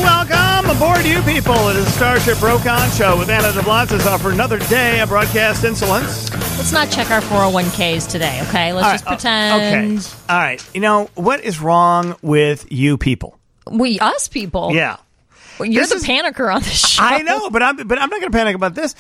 welcome aboard, you people. It is the Starship Rokon Show with Anna DeBlances for another day of broadcast insolence. Let's not check our 401ks today, okay? Let's just pretend. Okay. All right. You know, what is wrong with you people? Us people? Yeah. Well, you're the panicker on the show. I know, but I'm not going to panic about this.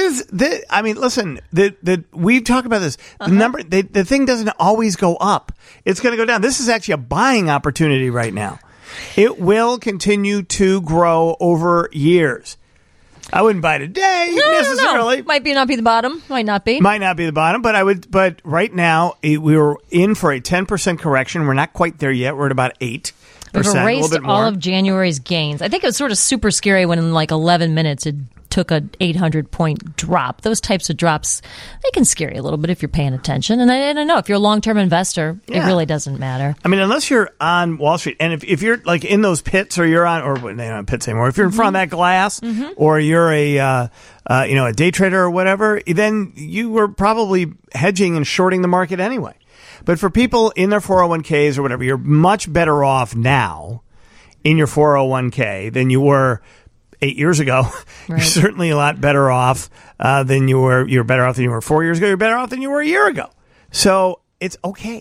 I mean, listen, we talk about this. The thing doesn't always go up. It's going to go down. This is actually a buying opportunity right now. It will continue to grow over years. I wouldn't buy today necessarily. No. Might not be the bottom. Might not be. Might not be the bottom, but I would. But right now, we were in for a 10% correction. We're not quite there yet. We're at about 8%. We've erased all of January's gains. I think it was sort of super scary when in like 11 minutes it took a 800-point drop. Those types of drops, they can scare you a little bit if you're paying attention. And I know if you're a long-term investor, it really doesn't matter. I mean, unless you're on Wall Street, and if you're like in those pits, or you're on, or they don't have pits anymore. If you're in front of that glass, or you're a day trader or whatever, then you were probably hedging and shorting the market anyway. But for people in their 401ks or whatever, you're much better off now in your 401k than you were 8 years ago. Right. You're certainly a lot better off than you were. You're better off than you were 4 years ago. You're better off than you were a year ago. So it's okay.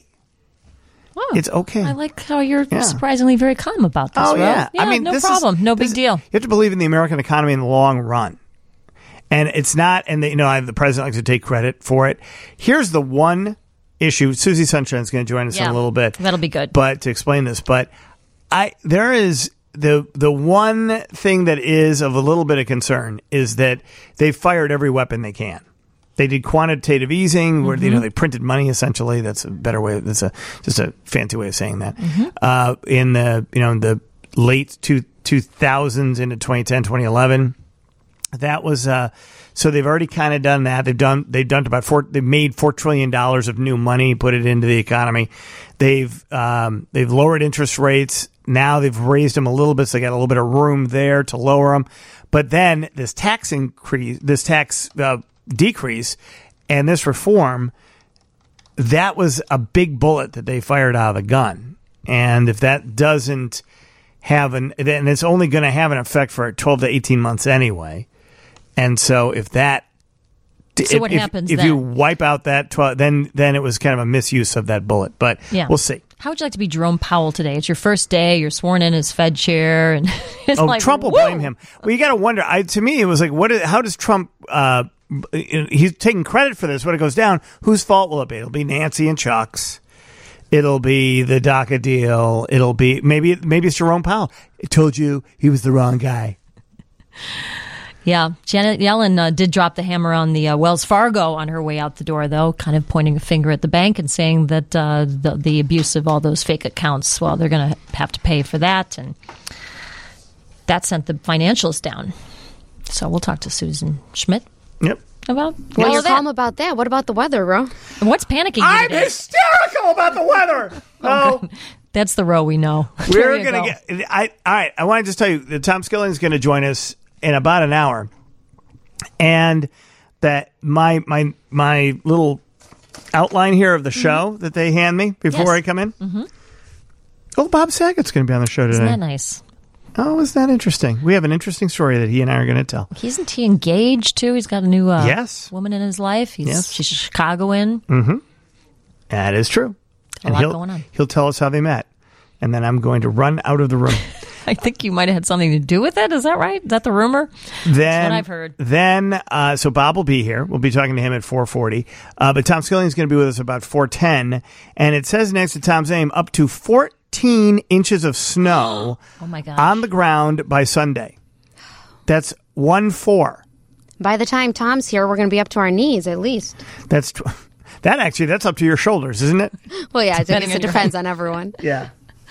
Oh, it's okay. I like how you're surprisingly very calm about this. Oh, yeah. I mean, no problem. No big deal. You have to believe in the American economy in the long run. And it's not, and the president likes to take credit for it. Here's the one issue. Susie Sunshine's going to join us in a little bit. That'll be good. But to explain this, there is the one thing that is of a little bit of concern is that they've fired every weapon they can. They did quantitative easing, where they printed money essentially. That's a better way. That's just a fancy way of saying that. In the late 2000s into 2010, 2011, that was. So they've already kind of done that. They've made $4 trillion of new money, put it into the economy. They've lowered interest rates. Now they've raised them a little bit, so they got a little bit of room there to lower them. But then this tax decrease, and this reform, that was a big bullet that they fired out of the gun. And if that doesn't then it's only going to have an effect for 12 to 18 months anyway. And so what happens if you wipe out that 12, then it was kind of a misuse of that bullet. But we'll see. How would you like to be Jerome Powell today? It's your first day. You're sworn in as Fed chair, and Trump will blame him. Well, you got to wonder. To me, it was like, how does Trump? He's taking credit for this. When it goes down, whose fault will it be? It'll be Nancy and Chuck's. It'll be the DACA deal. It'll be maybe it's Jerome Powell. I told you he was the wrong guy. Yeah, Janet Yellen did drop the hammer on the Wells Fargo on her way out the door, though, kind of pointing a finger at the bank and saying that the abuse of all those fake accounts, well, they're going to have to pay for that. And that sent the financials down. So we'll talk to Susan Schmidt. Yep. About well, you're calm about that. What about the weather, Ro? What's panicking you I'm today? hysterical about the weather. Oh, that's the Ro we know. We're going to get... all right, I want to just tell you that Tom Skilling's going to join us in about an hour, and that my little outline here of the show that they hand me before I come in. Oh, Bob Saget's going to be on the show today. Isn't that nice? Oh, isn't that interesting? We have an interesting story that he and I are going to tell. Isn't he engaged too? He's got a new woman in his life. She's a Chicagoan. That is true. A lot going on. He'll tell us how they met, and then I'm going to run out of the room. I think you might have had something to do with it. Is that right? Is that the rumor? That's what I've heard. Then, so Bob will be here. We'll be talking to him at 4:40. But Tom Skilling is going to be with us about 4:10. And it says next to Tom's name, up to 14 inches of snow on the ground by Sunday. That's 1-4. By the time Tom's here, we're going to be up to our knees at least. That's up to your shoulders, isn't it? Well, yeah, it depends on everyone. Yeah.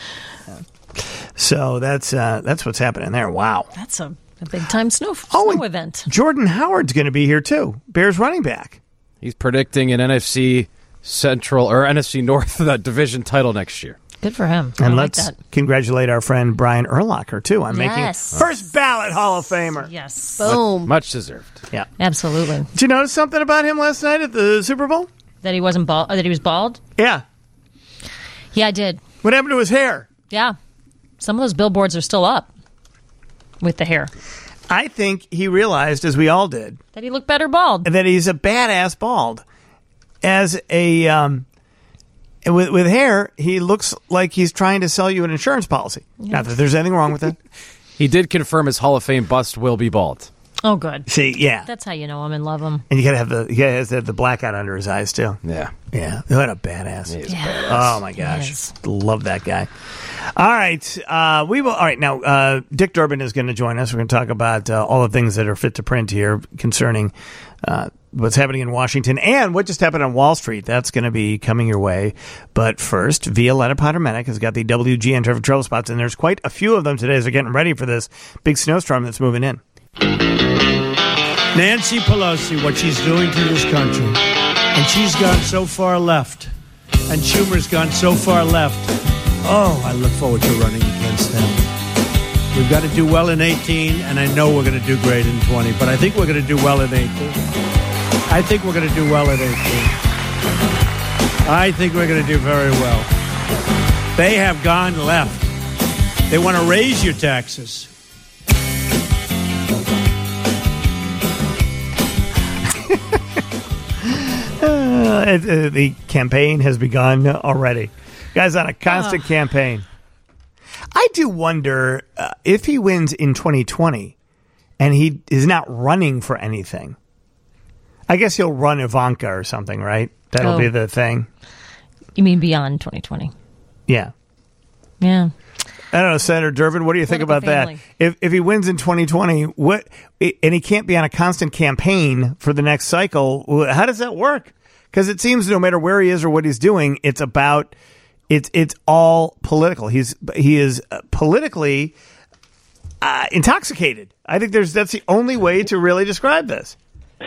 So that's what's happening there. Wow. That's a big-time snow event. Jordan Howard's going to be here, too. Bears running back. He's predicting an NFC Central or NFC North division title next year. Good for him. And let's congratulate our friend Brian Urlacher, too, on making first ballot Hall of Famer. Yes. Boom. Much deserved. Yeah. Absolutely. Did you notice something about him last night at the Super Bowl? That he wasn't bald? That he was bald? Yeah. Yeah, I did. What happened to his hair? Yeah. Some of those billboards are still up. with the hair. I think he realized, as we all did, That he looked better bald. that he's a badass bald. As a with hair, he looks like he's trying to sell you an insurance policy. Not that there's anything wrong with it. He did confirm his Hall of Fame bust will be bald. Oh, good. See, yeah, That's how you know him and love him. and you gotta have the blackout under his eyes too. Yeah. Yeah, what a badass! He is a Yeah. Oh my gosh, Yes. love that guy. All right, we will. All right, now Dick Durbin is going to join us. We're going to talk about all the things that are fit to print here concerning what's happening in Washington and what just happened on Wall Street. That's going to be coming your way. But first, Violetta Potter-Medic has got the WGN traffic trouble spots, and there's quite a few of them today as they're getting ready for this big snowstorm that's moving in. Nancy Pelosi, what she's doing to this country, and she's gone so far left, and Schumer's gone so far left. Oh, I look forward to running against them. We've got to do well in 18, and I know we're going to do great in 20, but I think we're going to do well in 18. I think we're going to do well in 18. I think we're going to do very well. They have gone left. They want to raise your taxes. The campaign has begun already. Guy's on a constant campaign. I do wonder if he wins in 2020 and he is not running for anything. I guess he'll run Ivanka or something, right? That'll be the thing. You mean beyond 2020? Yeah. Yeah. I don't know, Senator Durbin, what do you think about Political that? If he wins in 2020, and he can't be on a constant campaign for the next cycle, how does that work? Because it seems no matter where he is or what he's doing, it's all political. He is politically intoxicated. I think that's the only way to really describe this.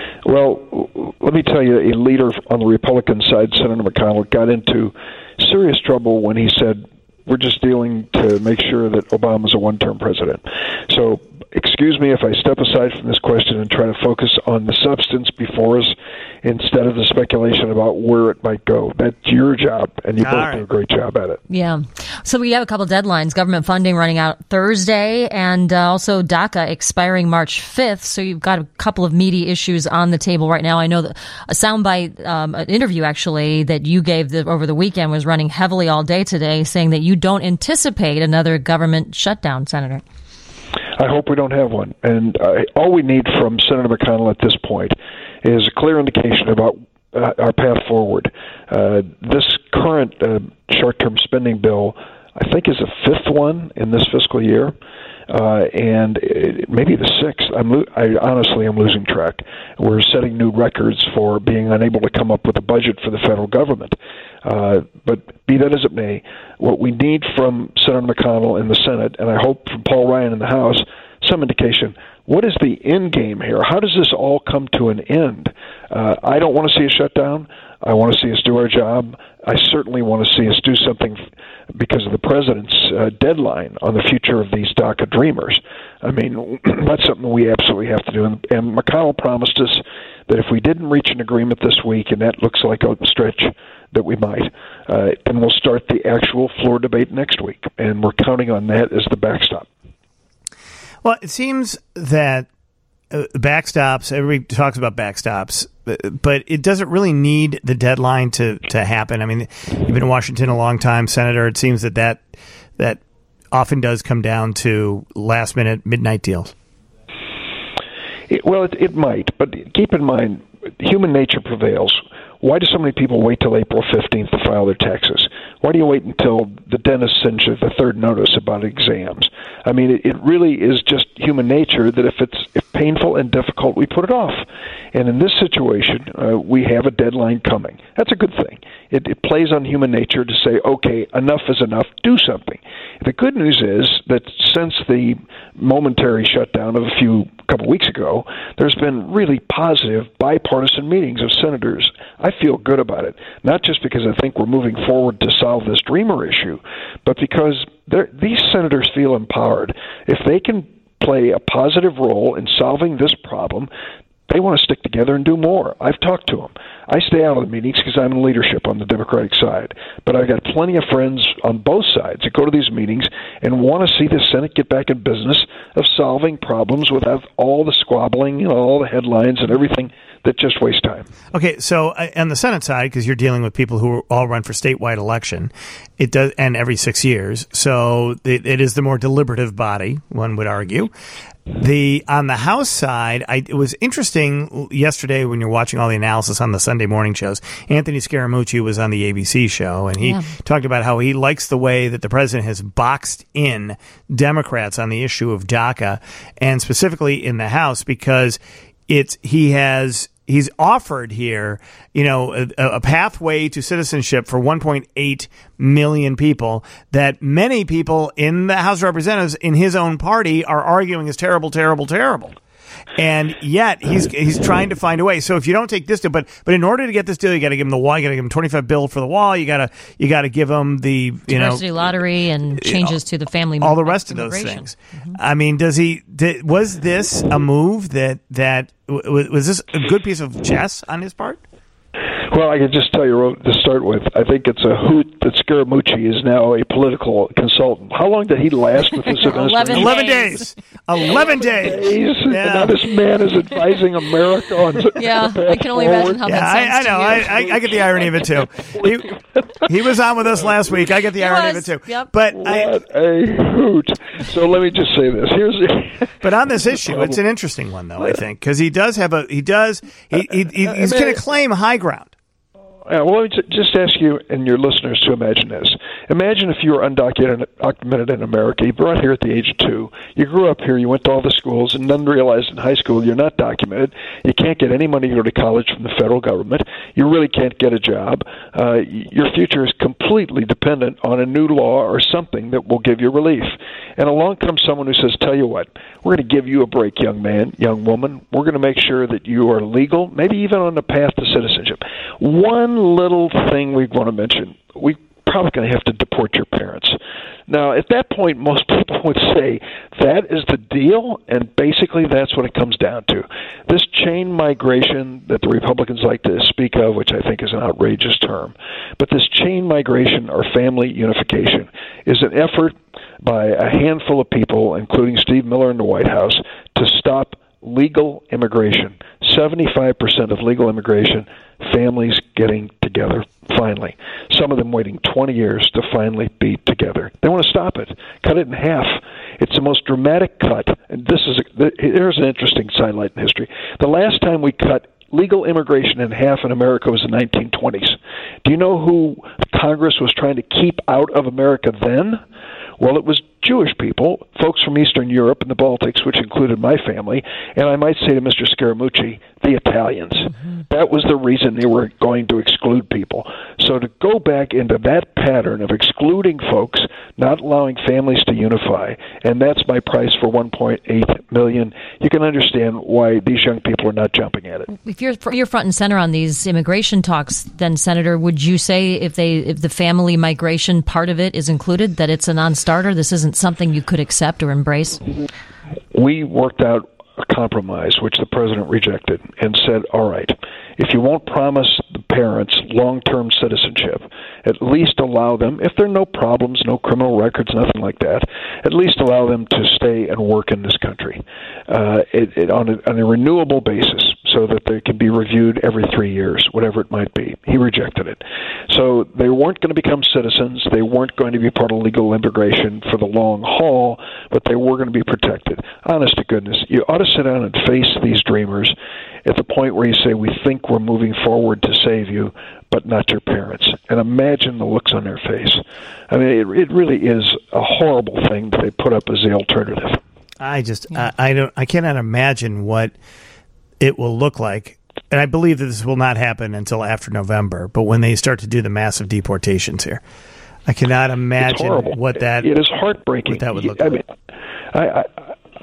Well, let me tell you, a leader on the Republican side, Senator McConnell, got into serious trouble when he said, we're just dealing to make sure that Obama's a one-term president. So excuse me if I step aside from this question and try to focus on the substance before us instead of the speculation about where it might go. That's your job, and you both do a great job at it. Yeah. So we have a couple deadlines. Government funding running out Thursday, and also DACA expiring March 5th. So you've got a couple of meaty issues on the table right now. I know that a soundbite, an interview actually that you gave over the weekend was running heavily all day today, saying that you don't anticipate another government shutdown, Senator. I hope we don't have one. And all we need from Senator McConnell at this point is a clear indication about our path forward. This current short-term spending bill, I think, is the fifth one in this fiscal year, and maybe the sixth. I honestly am losing track. We're setting new records for being unable to come up with a budget for the federal government. But be that as it may, what we need from Senator McConnell in the Senate, and I hope from Paul Ryan in the House, some indication, what is the end game here? How does this all come to an end? I don't want to see a shutdown. I want to see us do our job. I certainly want to see us do something because of the president's deadline on the future of these DACA dreamers. I mean, that's something we absolutely have to do. And McConnell promised us that if we didn't reach an agreement this week, and that looks like a stretch that we might, then we'll start the actual floor debate next week. And we're counting on that as the backstop. Well, it seems that backstops, everybody talks about backstops, but it doesn't really need the deadline to happen. I mean, you've been in Washington a long time, Senator. It seems that often does come down to last-minute midnight deals. It might, but keep in mind, human nature prevails. Why do so many people wait till April 15th to file their taxes? Why do you wait until the dentist sends you the third notice about exams? I mean, it really is just human nature that if painful and difficult, we put it off. And in this situation, we have a deadline coming. That's a good thing. It plays on human nature to say, okay, enough is enough, do something. The good news is that since the momentary shutdown of a couple weeks ago, there's been really positive bipartisan meetings of senators. I feel good about it, not just because I think we're moving forward to solve this dreamer issue, but because these senators feel empowered. If they can play a positive role in solving this problem, they want to stick together and do more. I've talked to them. I stay out of the meetings because I'm in leadership on the Democratic side. But I've got plenty of friends on both sides that go to these meetings and want to see the Senate get back in business of solving problems without all the squabbling, all the headlines and everything that just waste time. Okay, so on the Senate side, because you're dealing with people who all run for statewide election, it does, and every 6 years, so it is the more deliberative body, one would argue. On the House side, it was interesting yesterday when you're watching all the analysis on the Sunday morning shows. Anthony Scaramucci was on the ABC show, and he talked about how he likes the way that the president has boxed in Democrats on the issue of DACA, and specifically in the House, because he's offered here, a pathway to citizenship for 1.8 million people that many people in the House of Representatives in his own party are arguing is terrible, terrible, terrible. And yet he's trying to find a way. So if you don't take this deal, but in order to get this deal, you got to give him the wall. You got to give him $25 billion for the wall. You got to give him the diversity lottery and changes to the family, all the rest of those things. Mm-hmm. I mean, was this a move that was this a good piece of chess on his part? Well, I can just tell you to start with, I think it's a hoot that Scaramucci is now a political consultant. How long did he last with this administration? 11 days. 11 days. Yeah. And now this man is advising America on I can only imagine how that sounds I know. I get the irony of it, too. He was on with us last week. I get the irony of it, too. Yep. What a hoot. So let me just say this. But on this issue, it's an interesting one, though, I think, because he's going to claim high ground. Well, let me just ask you and your listeners to imagine this. Imagine if you were undocumented in America. You brought here at the age of 2. You grew up here. You went to all the schools, and then realized in high school you're not documented. You can't get any money to go to college from the federal government. You really can't get a job. Your future is completely dependent on a new law or something that will give you relief. And along comes someone who says, tell you what, we're going to give you a break, young man, young woman. We're going to make sure that you are legal, maybe even on the path to citizenship. One little thing we want to mention, we're probably going to have to deport your parents. Now, at that point, most people would say that is the deal, and basically that's what it comes down to. This chain migration that the Republicans like to speak of, which I think is an outrageous term, but this chain migration or family unification is an effort by a handful of people, including Steve Miller in the White House, to stop legal immigration. 75% of legal immigration, families getting together finally. Some of them waiting 20 years to finally be together. They want to stop it, cut it in half. It's the most dramatic cut. And here's an interesting sidelight in history. The last time we cut legal immigration in half in America was the 1920s. Do you know who Congress was trying to keep out of America then? Well, it was Jewish people, folks from Eastern Europe and the Baltics, which included my family, and I might say to Mr. Scaramucci, the Italians. Mm-hmm. That was the reason they were going to exclude people. So to go back into that pattern of excluding folks, not allowing families to unify, and that's my price for 1.8 million, you can understand why these young people are not jumping at it. If you're front and center on these immigration talks, then, Senator, would you say if the family migration part of it is included, that it's a non-starter? This isn't something you could accept or embrace? We worked out a compromise, which the president rejected, and said, all right, if you won't promise the parents long-term citizenship, at least allow them, if there are no problems, no criminal records, nothing like that, at least allow them to stay and work in this country on a renewable basis so that they can be reviewed every 3 years, whatever it might be. He rejected it. So they weren't going to become citizens. They weren't going to be part of legal immigration for the long haul, but they were going to be protected. Honest to goodness, you ought to sit down and face these dreamers at the point where you say, we think we're moving forward to save you, but not your parents. And imagine the looks on their face. I mean, it really is a horrible thing that they put up as the alternative. I cannot imagine what it will look like. And I believe that this will not happen until after November, but when they start to do the massive deportations here, I cannot imagine what that... It is heartbreaking. What that would look like. I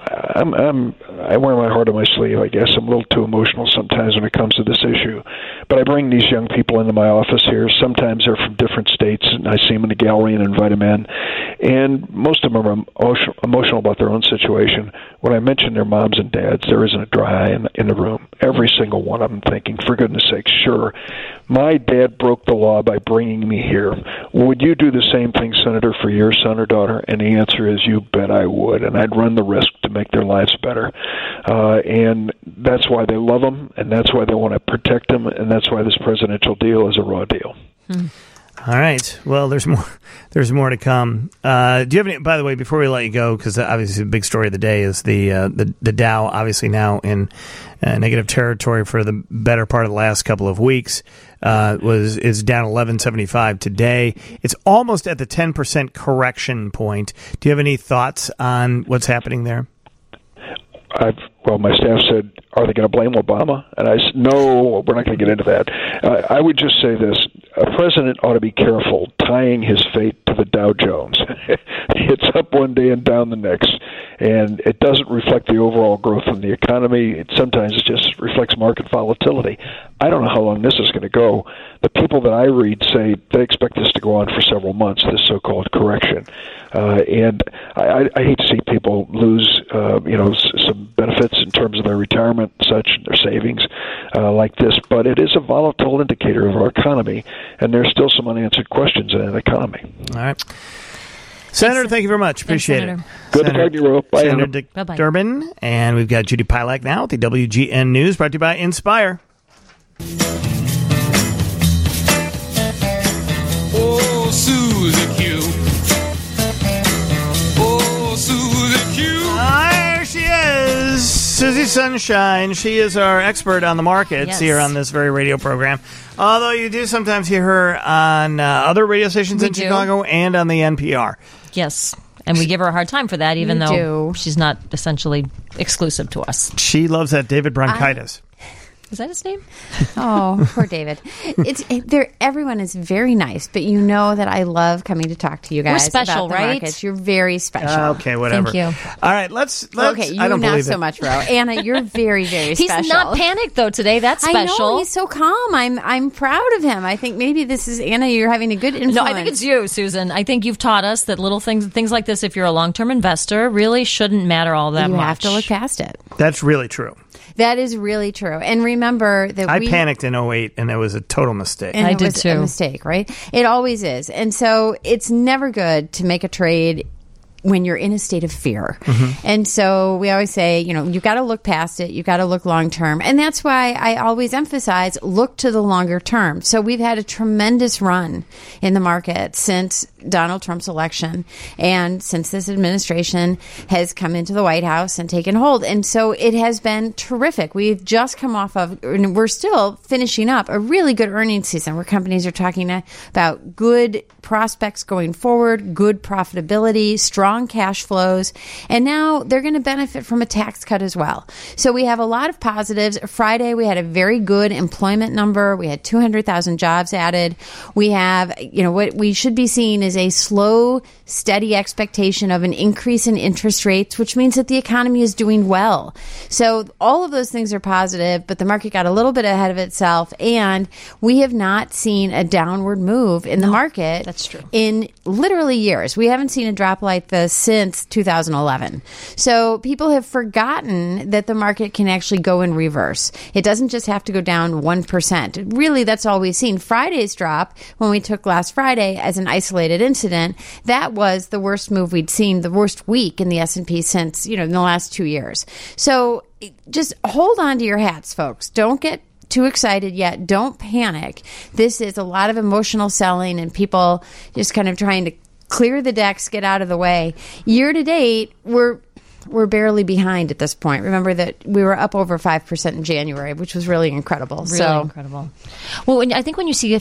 I wear my heart on my sleeve, I guess. I'm a little too emotional sometimes when it comes to this issue. But I bring these young people into my office here. Sometimes they're from different states, and I see them in the gallery and invite them in. And most of them are emotional about their own situation. When I mention their moms and dads, there isn't a dry eye in the room. Every single one of them thinking, for goodness sake, sure, my dad broke the law by bringing me here. Would you do the same thing, Senator, for your son or daughter? And the answer is, you bet I would. And I'd run the risk to make their lives better. And that's why they love them, and that's why they want to protect them, and that's why this presidential deal is a raw deal. All right. Well, there's more. There's more to come. Do you have any? By the way, before we let you go, because obviously the big story of the day is the Dow, obviously now in negative territory for the better part of the last couple of weeks. Is down 1175 today. It's almost at the 10% correction point. Do you have any thoughts on what's happening there? Well, my staff said, are they going to blame Obama? And I said, no, we're not going to get into that. I would just say this. A president ought to be careful tying his fate to the Dow Jones. It's up one day and down the next. And it doesn't reflect the overall growth in the economy. Sometimes it just reflects market volatility. I don't know how long this is going to go. The people that I read say they expect this to go on for several months, this so-called correction. And I hate to see people lose, some benefits in terms of their retirement and such, their savings like this. But it is a volatile indicator of our economy, and there's still some unanswered questions in that economy. All right. Senator, thank you very much. Appreciate it. Good to talk to you, Ro. Bye, Senator Dick Durbin. And we've got Judy Pilak now with the WGN News, brought to you by Inspire. Oh, Susie Q. Oh, Susie Q. There she is, Susie Sunshine. She is our expert on the markets here on this very radio program. Although you do sometimes hear her on other radio stations in Chicago and on the NPR. Yes. And we give her a hard time for that, even though she's not essentially exclusive to us. She loves that David Bronchitis. Is that his name? Oh, poor David. Everyone is very nice, but you know that I love coming to talk to you guys. We're special, about the right? Markets. You're very special. Okay, whatever. Thank you. All right, let's. Okay, you I don't not believe so it. much, Ro. Anna, you're very, very special. He's not panicked though today. That's special. I know, he's so calm. I'm proud of him. I think maybe this is Anna. You're having a good influence. No, I think it's you, Susan. I think you've taught us that little things like this, if you're a long-term investor, really shouldn't matter all that much. You have to look past it. That's really true. That is really true. And remember that I panicked in 2008, and it was a total mistake. And I it did was too. a mistake, right? It always is. And so it's never good to make a trade when you're in a state of fear. And so we always say, you've got to look past it. You've got to look long term. And that's why I always emphasize look to the longer term. So we've had a tremendous run in the market since Donald Trump's election and since this administration has come into the White House and taken hold. And so it has been terrific. We've just come off of, and we're still finishing up a really good earnings season where companies are talking about good prospects going forward, good profitability, strong cash flows, and now they're going to benefit from a tax cut as well. So we have a lot of positives. Friday, we had a very good employment number. We had 200,000 jobs added. We have, what we should be seeing is a slow, steady expectation of an increase in interest rates, which means that the economy is doing well. So all of those things are positive, but the market got a little bit ahead of itself, and we have not seen a downward move in the market. That's true. In literally years. We haven't seen a drop like this since 2011. So people have forgotten that the market can actually go in reverse. It doesn't just have to go down 1%. Really, that's all we've seen. Friday's drop, when we took last Friday as an isolated incident, that was the worst move we'd seen, the worst week in the S&P since, in the last 2 years. So just hold on to your hats, folks. Don't get too excited yet. Don't panic. This is a lot of emotional selling and people just kind of trying to clear the decks, get out of the way. Year to date, we're barely behind at this point. Remember that we were up over 5% in January, which was really incredible. Really incredible. Well, I think when you see a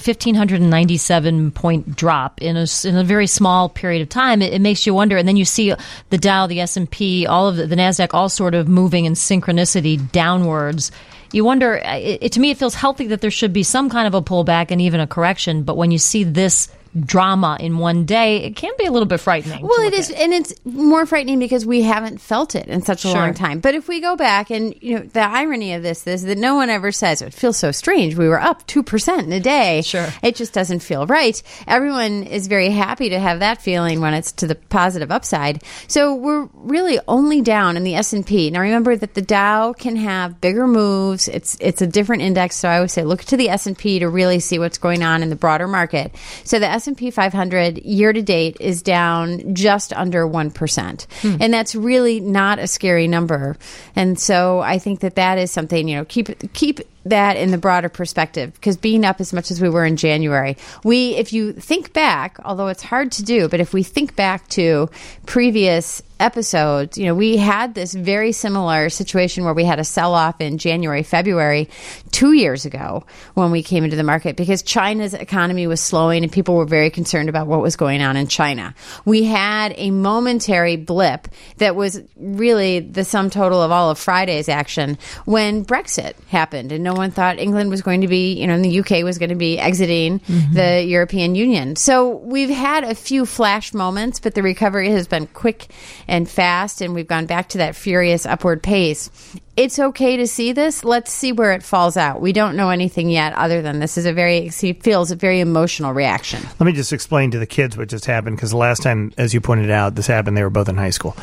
1,597-point drop in a very small period of time, it makes you wonder. And then you see the Dow, the S&P, all of the NASDAQ, all sort of moving in synchronicity downwards. You wonder, to me, it feels healthy that there should be some kind of a pullback and even a correction. But when you see this drama in one day, it can be a little bit frightening. Well, it is, and it's more frightening because we haven't felt it in such a long time. But if we go back, and the irony of this is that no one ever says it feels so strange. We were up 2% in a day. Sure, it just doesn't feel right. Everyone is very happy to have that feeling when it's to the positive upside. So we're really only down in the S&P. Now remember that the Dow can have bigger moves. It's a different index, so I always say look to the S&P to really see what's going on in the broader market. So the S&P 500 year to date is down just under 1%. And that's really not a scary number. And so I think that is something, keep that in the broader perspective, because being up as much as we were in January, if you think back, although it's hard to do, but if we think back to previous episodes, we had this very similar situation where we had a sell-off in January, February 2 years ago when we came into the market because China's economy was slowing and people were very concerned about what was going on in China. We had a momentary blip that was really the sum total of all of Friday's action when Brexit happened and no one thought England was going to be, and the UK was going to be exiting the European Union. So we've had a few flash moments, but the recovery has been quick and fast, and we've gone back to that furious upward pace. It's okay to see this. Let's see where it falls out. We don't know anything yet other than this is feels a very emotional reaction. Let me just explain to the kids what just happened, because the last time, as you pointed out, this happened, they were both in high school.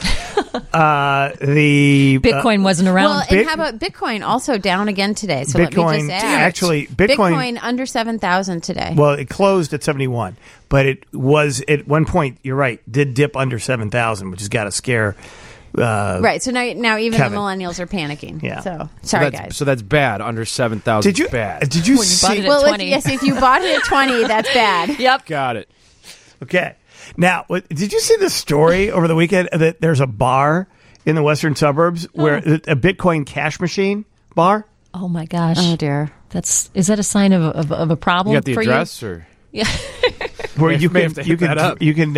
The Bitcoin wasn't around. Well, and how about Bitcoin also down again today? So Bitcoin, let me just add. Actually, Bitcoin under 7,000 today. Well, it closed at 71, but it was at one point, you're right, did dip under 7,000, which has got to scare right. So now even Kevin. the millennials are panicking. Yeah. So sorry, guys. So that's bad. Under 7,000. Bad. Did you When you bought see? it at Well, 20. if you bought it at 20, that's bad. Yep. Got it. Okay. Now, did you see the story over the weekend that there's a bar in the western suburbs where a Bitcoin cash machine bar? Oh my gosh. Oh dear. Is that a sign of a problem? You got the for address, you? or Yeah. Where you may can have to hit that up.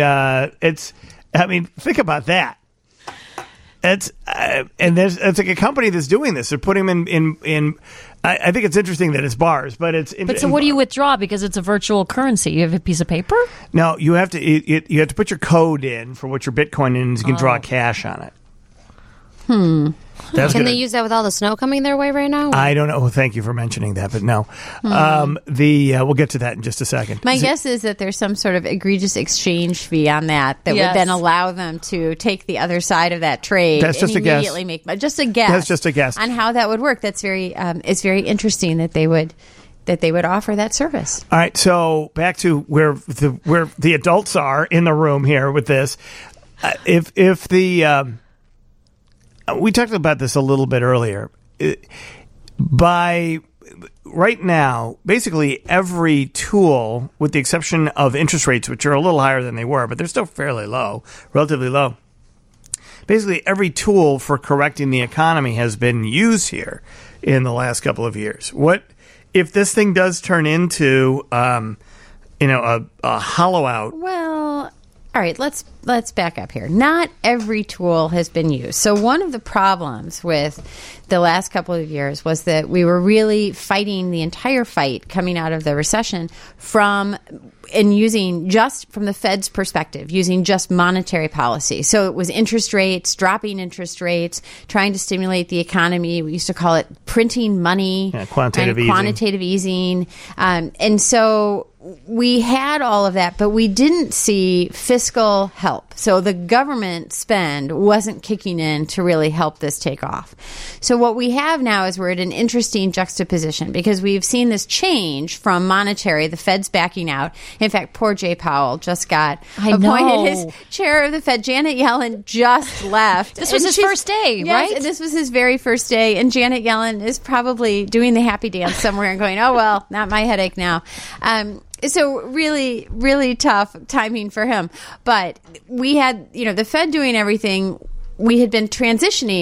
think about that. It's it's like a company that's doing this. They're putting them in. I think it's interesting that it's bars, but it's. But so what do you withdraw because it's a virtual currency? You have a piece of paper? No, you have to. You have to put your code in for what your Bitcoin is. You can draw cash on it. Can they use that with all the snow coming their way right now? I don't know. Well, thank you for mentioning that, but no. We'll get to that in just a second. My guess is that there's some sort of egregious exchange fee on that would then allow them to take the other side of that trade. That's just and a immediately guess. make just a guess. That's just a guess on how that would work. That's very it's very interesting that they would offer that service. All right, so back to where the adults are in the room here with this. We talked about this a little bit earlier. By right now, basically every tool, with the exception of interest rates, which are a little higher than they were, but they're still fairly low, relatively low. Basically every tool for correcting the economy has been used here in the last couple of years. What if this thing does turn into, a hollow out? Well, all right, let's back up here. Not every tool has been used. So one of the problems with the last couple of years was that we were really fighting the entire fight coming out of the recession using just from the Fed's perspective, using just monetary policy. So it was interest rates, dropping interest rates, trying to stimulate the economy. We used to call it printing money, quantitative easing. And so we had all of that, but we didn't see fiscal help. So the government spend wasn't kicking in to really help this take off. So what we have now is we're at an interesting juxtaposition because we've seen this change from monetary, the Fed's backing out. In fact, poor Jay Powell just got appointed as chair of the Fed. Janet Yellen just left. This was his first day, right? Yes, this was his very first day. And Janet Yellen is probably doing the happy dance somewhere and going, oh, well, not my headache now. So really, really tough timing for him. But we had, the Fed doing everything. We had been transitioning.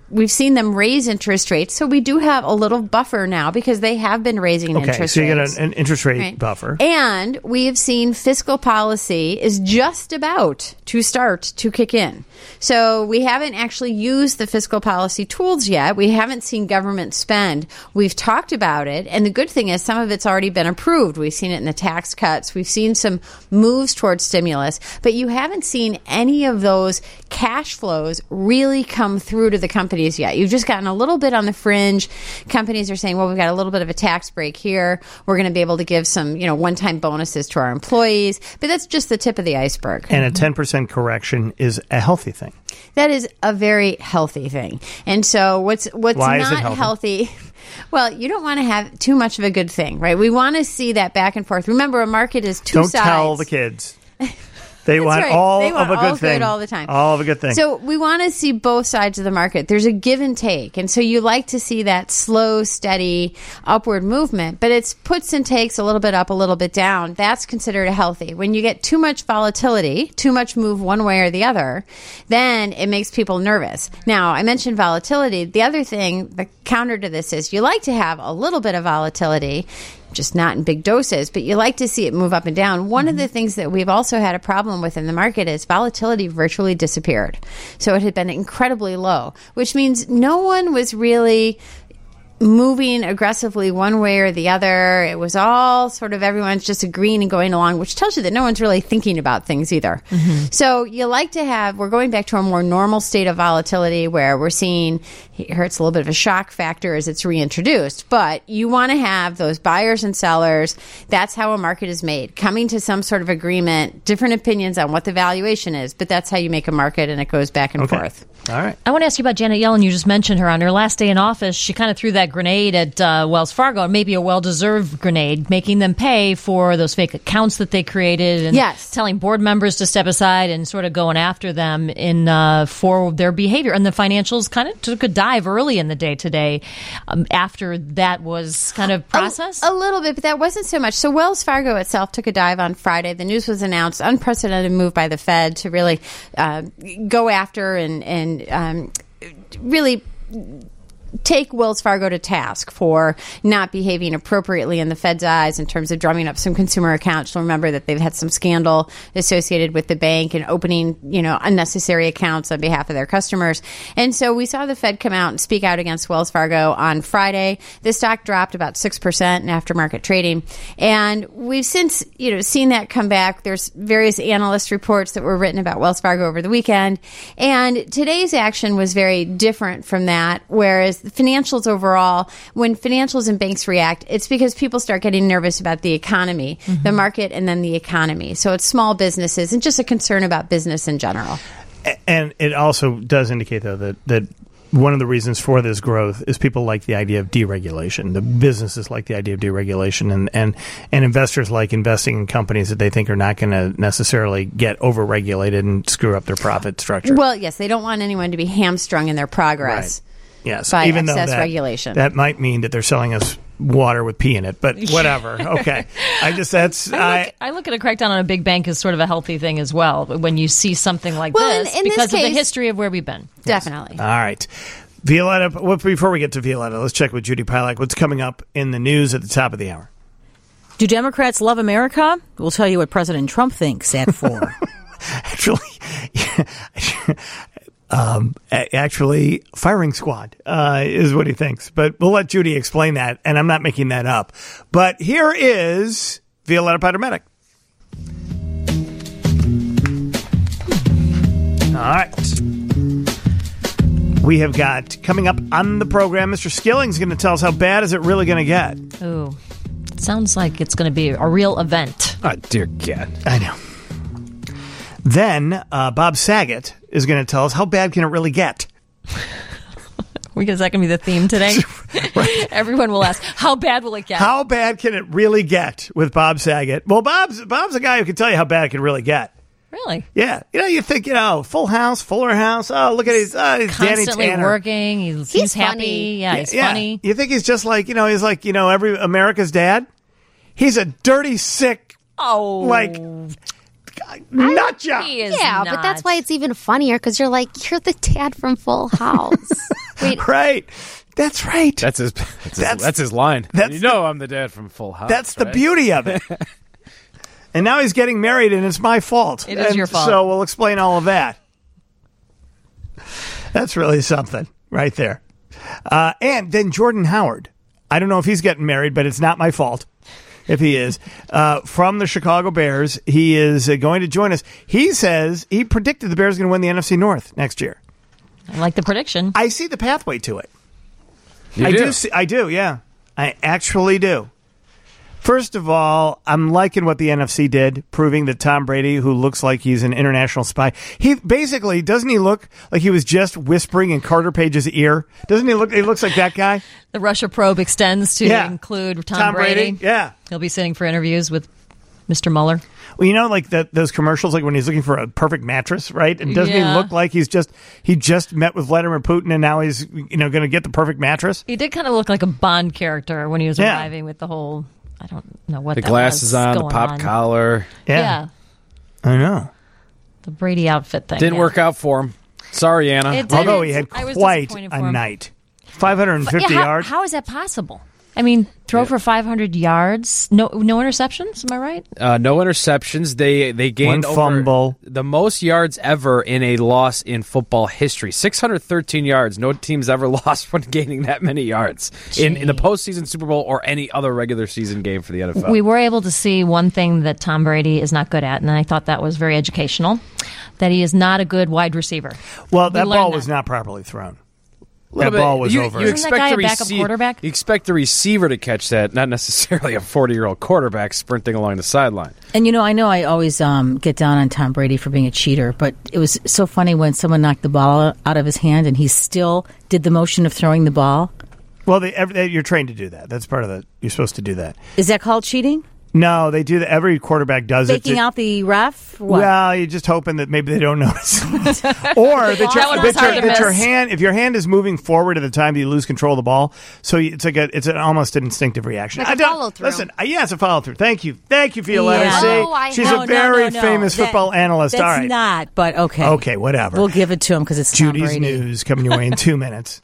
we've seen them raise interest rates, so we do have a little buffer now because they have been raising interest rates. So you get an interest rate buffer. And we have seen fiscal policy is just about to start to kick in. So we haven't actually used the fiscal policy tools yet. We haven't seen government spend. We've talked about it, and the good thing is some of it's already been approved. We've seen it in the tax cuts. We've seen some moves towards stimulus, but you haven't seen any of those cash flows really come through to the companies yet. You've just gotten a little bit on the fringe. Companies are saying, well, we've got a little bit of a tax break here. We're going to be able to give some, one-time bonuses to our employees, but that's just the tip of the iceberg. And a 10% correction is a healthy thing. That is a very healthy thing. And so what's Why is it not healthy? Well, you don't want to have too much of a good thing, right? We want to see that back and forth. Remember, a market is two sides. Don't tell the kids. They want all of a good thing. All the time. All of a good thing. So we want to see both sides of the market. There's a give and take. And so you like to see that slow, steady upward movement, but it's puts and takes, a little bit up, a little bit down. That's considered a healthy. When you get too much volatility, too much move one way or the other, then it makes people nervous. Now, I mentioned volatility. The other thing, the counter to this is you like to have a little bit of volatility, just not in big doses, but you like to see it move up and down. One of the things that we've also had a problem with in the market is volatility virtually disappeared. So it had been incredibly low, which means no one was really moving aggressively one way or the other. It was all sort of everyone's just agreeing and going along, which tells you that no one's really thinking about things either. So you like to have, we're going back to a more normal state of volatility where we're seeing, here it's a little bit of a shock factor as it's reintroduced, but you want to have those buyers and sellers. That's how a market is made, coming to some sort of agreement, different opinions on what the valuation is, but that's how you make a market, and it goes back and forth. All right. I want to ask you about Janet Yellen. You just mentioned her. On her last day in office, she kind of threw that grenade at Wells Fargo, maybe a well-deserved grenade, making them pay for those fake accounts that they created, and telling board members to step aside and sort of going after them for their behavior. And the financials kind of took a dive early in the day today after that was kind of processed. A little bit, but that wasn't so much. So Wells Fargo itself took a dive on Friday. The news was announced, unprecedented move by the Fed to really go after and really take Wells Fargo to task for not behaving appropriately in the Fed's eyes in terms of drumming up some consumer accounts. You'll remember that they've had some scandal associated with the bank and opening, unnecessary accounts on behalf of their customers. And so we saw the Fed come out and speak out against Wells Fargo on Friday. The stock dropped about 6% in aftermarket trading. And we've since, seen that come back. There's various analyst reports that were written about Wells Fargo over the weekend. And today's action was very different from that, whereas the financials overall, when financials and banks react, it's because people start getting nervous about the economy, the market, and then the economy. So it's small businesses and just a concern about business in general. And it also does indicate, though, that one of the reasons for this growth is people like the idea of deregulation. The businesses like the idea of deregulation, and investors like investing in companies that they think are not going to necessarily get overregulated and screw up their profit structure. Well, yes, they don't want anyone to be hamstrung in their progress. Right. Yes, by even excess though regulation. That might mean that they're selling us water with pee in it, but whatever. Okay. I look at a crackdown on a big bank as sort of a healthy thing as well when you see something like this because of the history of where we've been. Definitely. Yes. All right. Violetta, before we get to Violetta, let's check with Judy Pilak. What's coming up in the news at the top of the hour? Do Democrats love America? We'll tell you what President Trump thinks at 4. Actually, firing squad is what he thinks. But we'll let Judy explain that, and I'm not making that up. But here is Violetta Patermedic. All right. We have got, coming up on the program, Mr. Skilling's going to tell us how bad is it really going to get. Ooh, it sounds like it's going to be a real event. Oh, dear God. I know. Then Bob Saget is going to tell us how bad can it really get. Because that can be the theme today. Right. Everyone will ask, how bad will it get? How bad can it really get with Bob Saget? Well, Bob's a guy who can tell you how bad it can really get. Really? Yeah. You think, Full House, Fuller House. Oh, look at his constantly Danny Tanner. working. He's happy. Funny. Yeah, he's funny. You think he's just like, he's like, every America's dad? He's a dirty, sick, nut job. He is Yeah, not. but that's why it's even funnier because you're like, you're the dad from Full House. Wait, Right. That's right. That's his line. that's I'm the dad from Full House. That's the right? beauty of it. And now he's getting married, and it's my fault. It is your fault. So we'll explain all of that. That's really something right there. And then Jordan Howard. I don't know if he's getting married, but it's not my fault if he is. From the Chicago Bears, he is going to join us. He says he predicted the Bears are going to win the NFC North next year. I like the prediction. I see the pathway to it. You do. I do, yeah. I actually do. First of all, I'm liking what the NFC did, proving that Tom Brady, who looks like he's an international spy, he basically, doesn't he look like he was just whispering in Carter Page's ear? Doesn't he look, he looks like that guy? The Russia probe extends to include Tom Brady. Yeah. He'll be sitting for interviews with Mr. Mueller. Well, you know, like those commercials, like when he's looking for a perfect mattress, right? And doesn't he Yeah. look like he just met with Vladimir Putin and now he's, going to get the perfect mattress? He did kind of look like a Bond character when he was Yeah. arriving with the whole, I don't know what The that glasses was on, the going pop on. collar. Yeah. I know. The Brady outfit thing. Didn't yeah. work out for him. Sorry, Anna. It Although didn't. he had I was quite disappointed a for him. night. 550 Yeah, yards. How is that possible? I mean, throw for 500 yards. No interceptions. Am I right? No interceptions. They gained One fumble. over the most yards ever in a loss in football history. 613 yards. No team's ever lost when gaining that many yards in the postseason Super Bowl or any other regular season game for the NFL. We were able to see one thing that Tom Brady is not good at, and I thought that was very educational, that he is not a good wide receiver. Well, We that learned ball that. was not properly thrown. Little That bit. ball was over. Isn't that guy a backup quarterback? You expect the receiver to catch that, not necessarily a 40-year-old quarterback sprinting along the sideline. And I know I always get down on Tom Brady for being a cheater, but it was so funny when someone knocked the ball out of his hand and he still did the motion of throwing the ball. Well, you're trained to do that. That's part of the. You're supposed to do that. Is that called cheating? No, they do that. Every quarterback does it. Faking out the ref? What? Well, you're just hoping that maybe they don't notice, or that your hand, if your hand is moving forward at the time that you lose control of the ball, so it's an almost an instinctive reaction. Like a follow-through. Listen, yeah, it's a follow through. Thank you, Violetta. Yeah. See, No, I she's have- a very No. famous football analyst. That's All right, not, but okay. okay, whatever. We'll give it to him because it's Tom Judy's Brady. news coming your way in 2 minutes.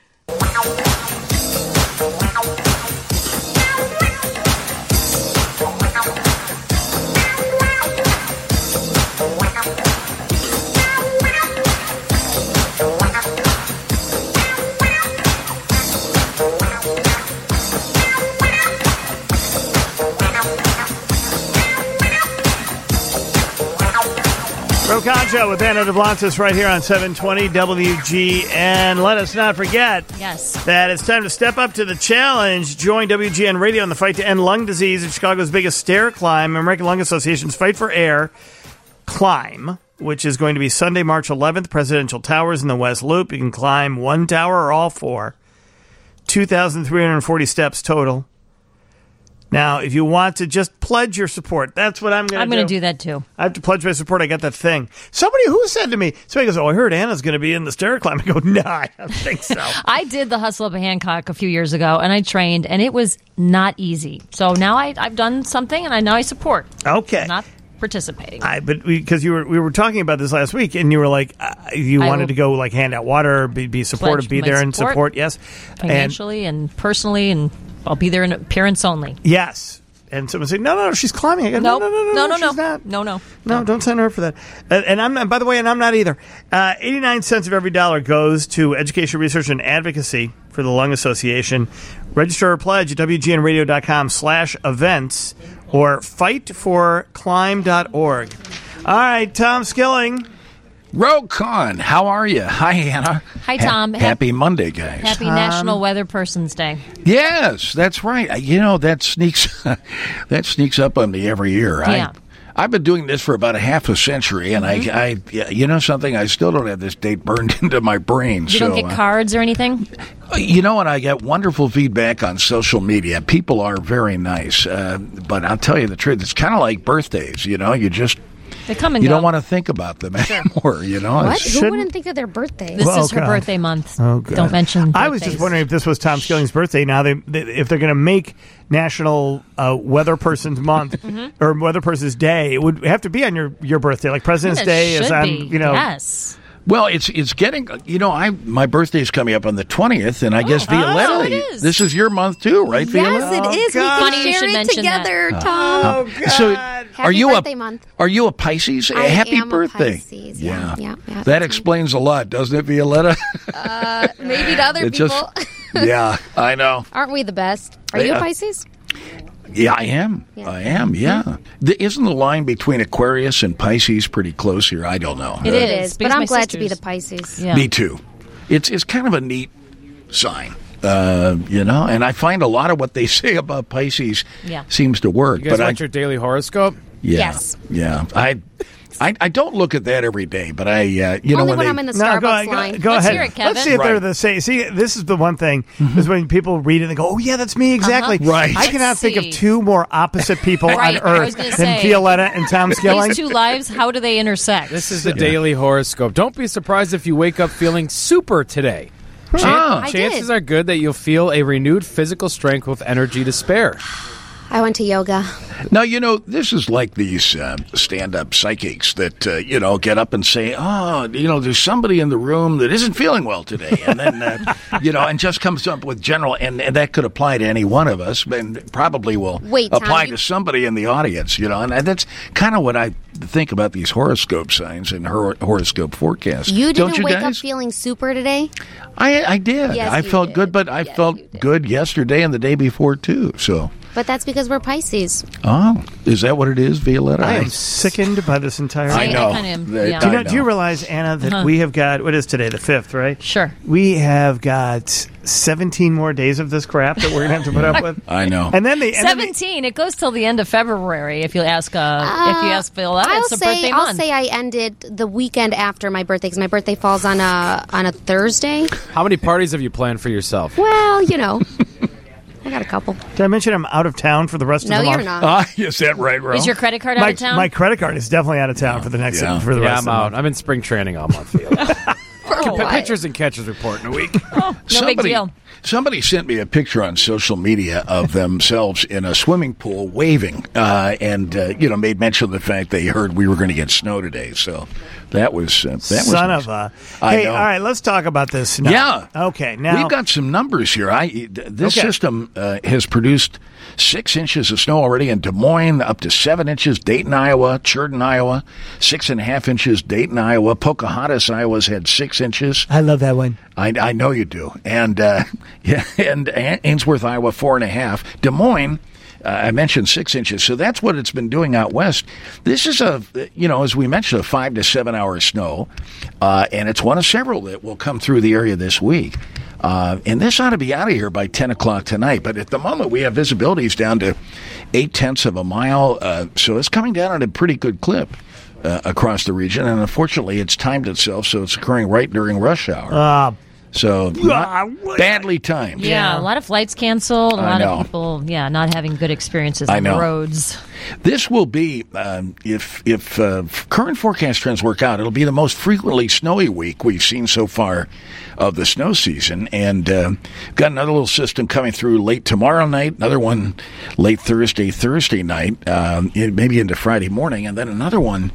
Rocancho with Anna DeBlantis right here on 720 WGN. Let us not forget that it's time to step up to the challenge. Join WGN Radio in the fight to end lung disease at Chicago's biggest stair climb, American Lung Association's Fight for Air Climb, which is going to be Sunday, March 11th, Presidential Towers in the West Loop. You can climb one tower or all four. 2,340 steps total. Now, if you want to just pledge your support, that's what I'm going to do. I'm going to do that too. I have to pledge my support. I got that thing. Somebody goes, I heard Anna's going to be in the stair climb. I go, no, I don't think so. I did the Hustle Up a Hancock a few years ago, and I trained, and it was not easy. So now I've done something, and now I support. Okay. Not participating. But because we were talking about this last week, and you were like, you wanted to go like hand out water, be supportive, be Pledge my there and support. Yes, financially and personally, and I'll be there in appearance only. Yes. And someone said, no, she's climbing. I go, no, she's not. No, don't send her for that. And I'm, by the way, and I'm not either. 89 cents of every dollar goes to education, research, and advocacy for the Lung Association. Register or pledge at WGNradio.com/events or fightforclimb.org. All right, Tom Skilling. Rokon, how are you? Hi, Anna. Hi, Tom. Happy Monday, guys. Happy National Weather Person's Day. Yes, that's right. You know, that sneaks up on me every year. Yeah. I've been doing this for about a half a century, and I you know something? I still don't have this date burned into my brain. You don't get cards or anything? You know what? I get wonderful feedback on social media. People are very nice, but I'll tell you the truth. It's kind of like birthdays. You know, you just They come and you go. don't want to think about them anymore. You know, What? It's- Who wouldn't think of their birthday? This Oh, is her God. birthday month. Oh, God. Don't mention I was just birthdays. wondering if this was Tom Skilling's birthday. Now, if they're going to make National Weather Person's Month or Weather Person's Day, it would have to be on your birthday. Like President's It Day is should on, be. Yes. Well, it's getting, my birthday's coming up on the 20th, and I guess Violetta, it is. this is your month too, right, Violetta? Yes, it is. We God. can Funny you share should it mention that. together, Tom. So, Happy birthday month. Are you a Pisces? I Happy am a birthday. Pisces. Yeah. That that's explains a lot, doesn't it, Violetta? Maybe to other It people. Yeah, I know. Aren't we the best? Are you a Yeah. Pisces? Yeah, I am. Yeah. I am, yeah. Isn't the line between Aquarius and Pisces pretty close here? I don't know. It It is, is. because But I'm my glad to be the sisters- Pisces. Yeah. Me too. It's kind of a neat sign, and I find a lot of what they say about Pisces Yeah. seems to work. You guys but watch your daily horoscope? Yes. Yeah. I don't look at that every day, but Only when I'm in the No, Starbucks go line. go Let's ahead. hear it, Kevin. Let's see if they're Right. the same. See, this is the one thing is when people read it and they go, "Oh yeah, that's me exactly." Right. I cannot Let's think of see. two more opposite people Right, on I was earth gonna than say. Violetta and Tom Skilling. These two lives, how do they intersect? This is the daily horoscope. Don't be surprised if you wake up feeling super today. I Chances did. are good that you'll feel a renewed physical strength with energy to spare. I went to yoga. Now, this is like these stand-up psychics that, get up and say, there's somebody in the room that isn't feeling well today. And then, and just comes up with general, and that could apply to any one of us, and probably will Wait, Tom, apply you- to somebody in the audience, and that's kind of what I think about these horoscope signs and horoscope forecasts. You Don't didn't wake up guys? feeling super today? I did. Yes, I you felt did. good, but I Yes, felt you did. good yesterday and the day before, too. So, But that's because we're Pisces. is that what it is, Violetta? I am sickened by this entire. I I know. kinda am, That- yeah. Do you, I do you realize, Anna, that we have got, what is today, the 5th, right? Sure. We have got 17 more days of this crap that we're going to have to put up with. I know. And then the 17. It goes till the end of February. If you ask Violetta, it's a birthday I'll month. say I ended the weekend after my birthday because my birthday falls on a Thursday. How many parties have you planned for yourself? Well, I got a couple. Did I mention I'm out of town for the rest No, of the you're month? not. Is that right, Ro? Is your credit card out of town? My credit card is definitely out of town for the next Yeah. for the Yeah, rest I'm of the out. month. I'm in spring training all month. Pitchers and catchers report in a week. no big deal. Somebody sent me a picture on social media of themselves in a swimming pool waving, and made mention of the fact they heard we were going to get snow today. So that was Son nice. of a. I Hey, know. all right, let's talk about this snow. Yeah. Okay, now. We've got some numbers here. This Okay. system has produced 6 inches of snow already in Des Moines, up to 7 inches, Dayton, Iowa, Churton, Iowa, 6.5 inches, Dayton, Iowa, Pocahontas, Iowa's had 6 inches. I love that one. I know you do. And and Ainsworth, Iowa, 4.5. Des Moines, I mentioned 6 inches. So that's what it's been doing out west. This is as we mentioned, a 5 to 7 hour snow, and it's one of several that will come through the area this week. And this ought to be out of here by 10 o'clock tonight. But at the moment, we have visibilities down to 0.8 of a mile. So it's coming down at a pretty good clip across the region. And unfortunately, it's timed itself, so it's occurring right during rush hour. So not badly timed. Yeah, a lot of flights canceled. A lot know. of people, not having good experiences I on the know. roads. This will be, if current forecast trends work out, it'll be the most frequently snowy week we've seen so far of the snow season. And got another little system coming through late tomorrow night, another one late Thursday night, maybe into Friday morning, and then another one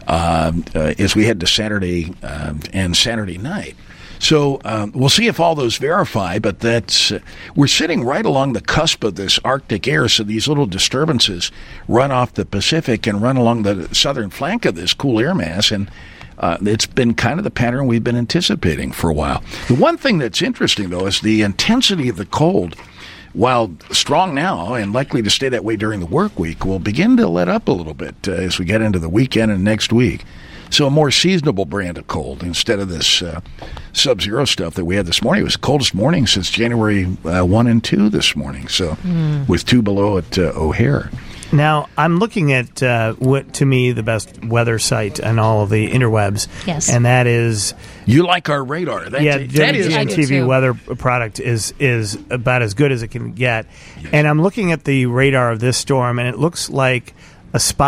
as we head to Saturday and Saturday night. So we'll see if all those verify, but we're sitting right along the cusp of this Arctic air, so these little disturbances run off the Pacific and run along the southern flank of this cool air mass, and it's been kind of the pattern we've been anticipating for a while. The one thing that's interesting, though, is the intensity of the cold, while strong now and likely to stay that way during the work week, will begin to let up a little bit as we get into the weekend and next week. So a more seasonable brand of cold instead of this sub-zero stuff that we had this morning. It was the coldest morning since January 1 and 2 this morning, so with 2 below at O'Hare. Now, I'm looking at what, to me, the best weather site on all of the interwebs. Yes. And that is... You like our radar. That is WGN-TV too. weather product is about as good as it can get. And I'm looking at the radar of this storm, and it looks like a spot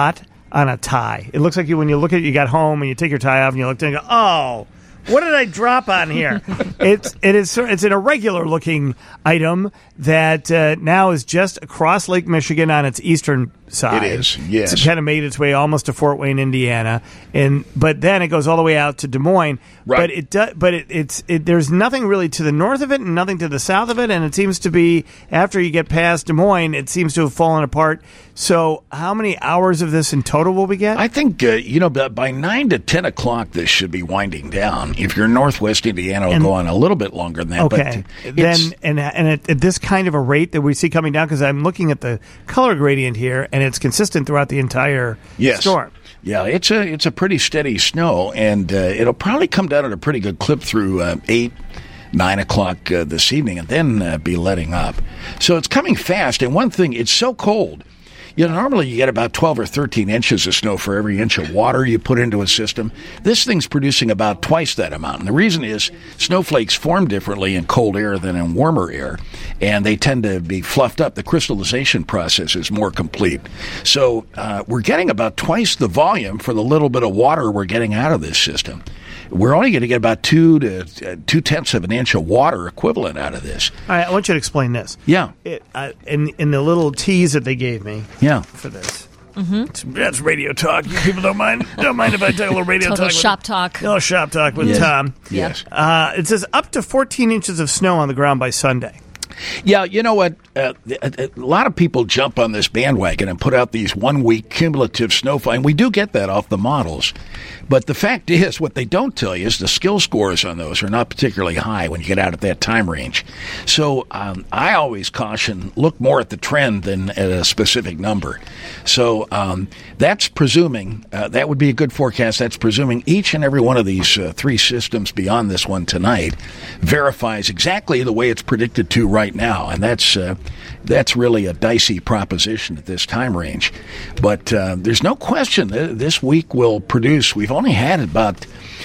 on a tie. It looks like when you look at it, you got home and you take your tie off and you look down and go, oh, what did I drop on here? It's an irregular looking item that now is just across Lake Michigan on its eastern side. It is, yes. It's kind of made its way almost to Fort Wayne, Indiana, but then it goes all the way out to Des Moines. Right. But there's nothing really to the north of it and nothing to the south of it, and it seems to be after you get past Des Moines, it seems to have fallen apart. So, how many hours of this in total will we get? I think by 9 to 10 o'clock, this should be winding down. If you're in Northwest Indiana, it'll go on a little bit longer than that. Okay. Then at this kind of a rate that we see coming down, because I'm looking at the color gradient here, and it's consistent throughout the entire storm. Yeah, it's a pretty steady snow, and it'll probably come down at a pretty good clip through 8, 9 o'clock this evening, and then be letting up. So it's coming fast, and one thing, it's so cold. Normally you get about 12 or 13 inches of snow for every inch of water you put into a system. This thing's producing about twice that amount. And the reason is snowflakes form differently in cold air than in warmer air, and they tend to be fluffed up. The crystallization process is more complete. So we're getting about twice the volume for the little bit of water we're getting out of this system. We're only going to get about 2 to 2/10 of an inch of water equivalent out of this. All right, I want you to explain this. Yeah. In the little tease that they gave me for this. Mm-hmm. That's radio talk. You people don't mind if I take a little radio Total talk. Shop talk. No, shop talk with Tom. Yes. It says up to 14 inches of snow on the ground by Sunday. Yeah, you know what? A lot of people jump on this bandwagon and put out these 1 week cumulative snowfall, and we do get that off the models. But the fact is, what they don't tell you is the skill scores on those are not particularly high when you get out at that time range. So I always caution, look more at the trend than at a specific number. So that's presuming, that would be a good forecast. That's presuming each and every one of these 3 systems beyond this one tonight verifies exactly the way it's predicted to right now. And that's really a dicey proposition at this time range. But there's no question that this week will produce. We've only had about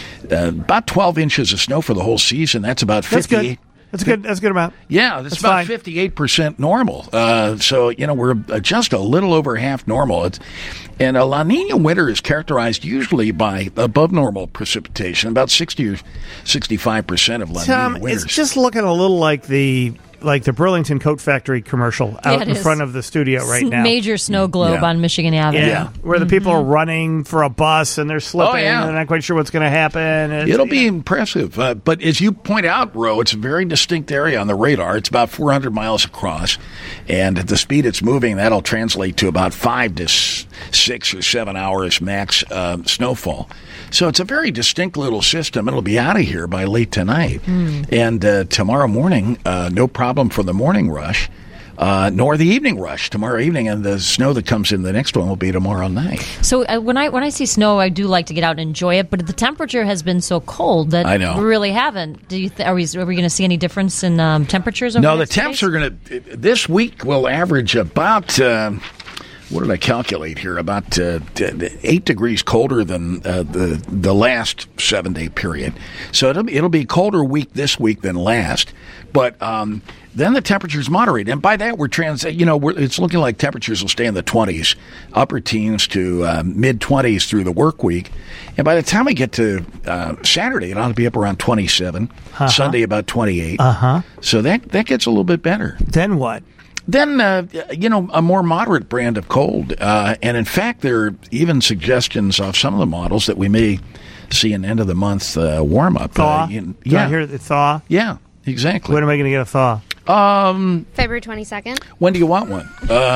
12 inches of snow for the whole season. That's about 58. That's good. That's a good amount. Yeah, that's about 58% normal. So, we're just a little over half normal. And a La Nina winter is characterized usually by above normal precipitation, about 60 or 65% of La Nina winters. It's just looking a little like the Burlington Coat Factory commercial out in front of the studio right now. Major snow globe on Michigan Avenue. Yeah, where the people are running for a bus and they're slipping and they're not quite sure what's going to happen. It'll be impressive. But as you point out, Ro, it's a very distinct area on the radar. It's about 400 miles across. And at the speed it's moving, that'll translate to about 5 to 6 or 7 hours max snowfall. So it's a very distinct little system. It'll be out of here by late tonight. And tomorrow morning, no problem for the morning rush, nor the evening rush tomorrow evening. And the snow that comes in the next one will be tomorrow night. So when I see snow, I do like to get out and enjoy it. But the temperature has been so cold that we really haven't. Are we going to see any difference in temperatures? Over the temps are going to. This week will average about. What did I calculate here? About 8 degrees colder than the last 7-day period. So it'll be a colder week this week than last. But then the temperatures moderate, and by that it's looking like temperatures will stay in the 20s, upper teens to mid 20s through the work week. And by the time we get to Saturday, it ought to be up around 27. Sunday about 28. So that gets a little bit better. Then what? Then, a more moderate brand of cold. And in fact, there are even suggestions of some of the models that we may see an end-of-the-month warm-up. Thaw? Do I hear the thaw? Yeah, exactly. When am I going to get a thaw? February 22nd. When do you want one?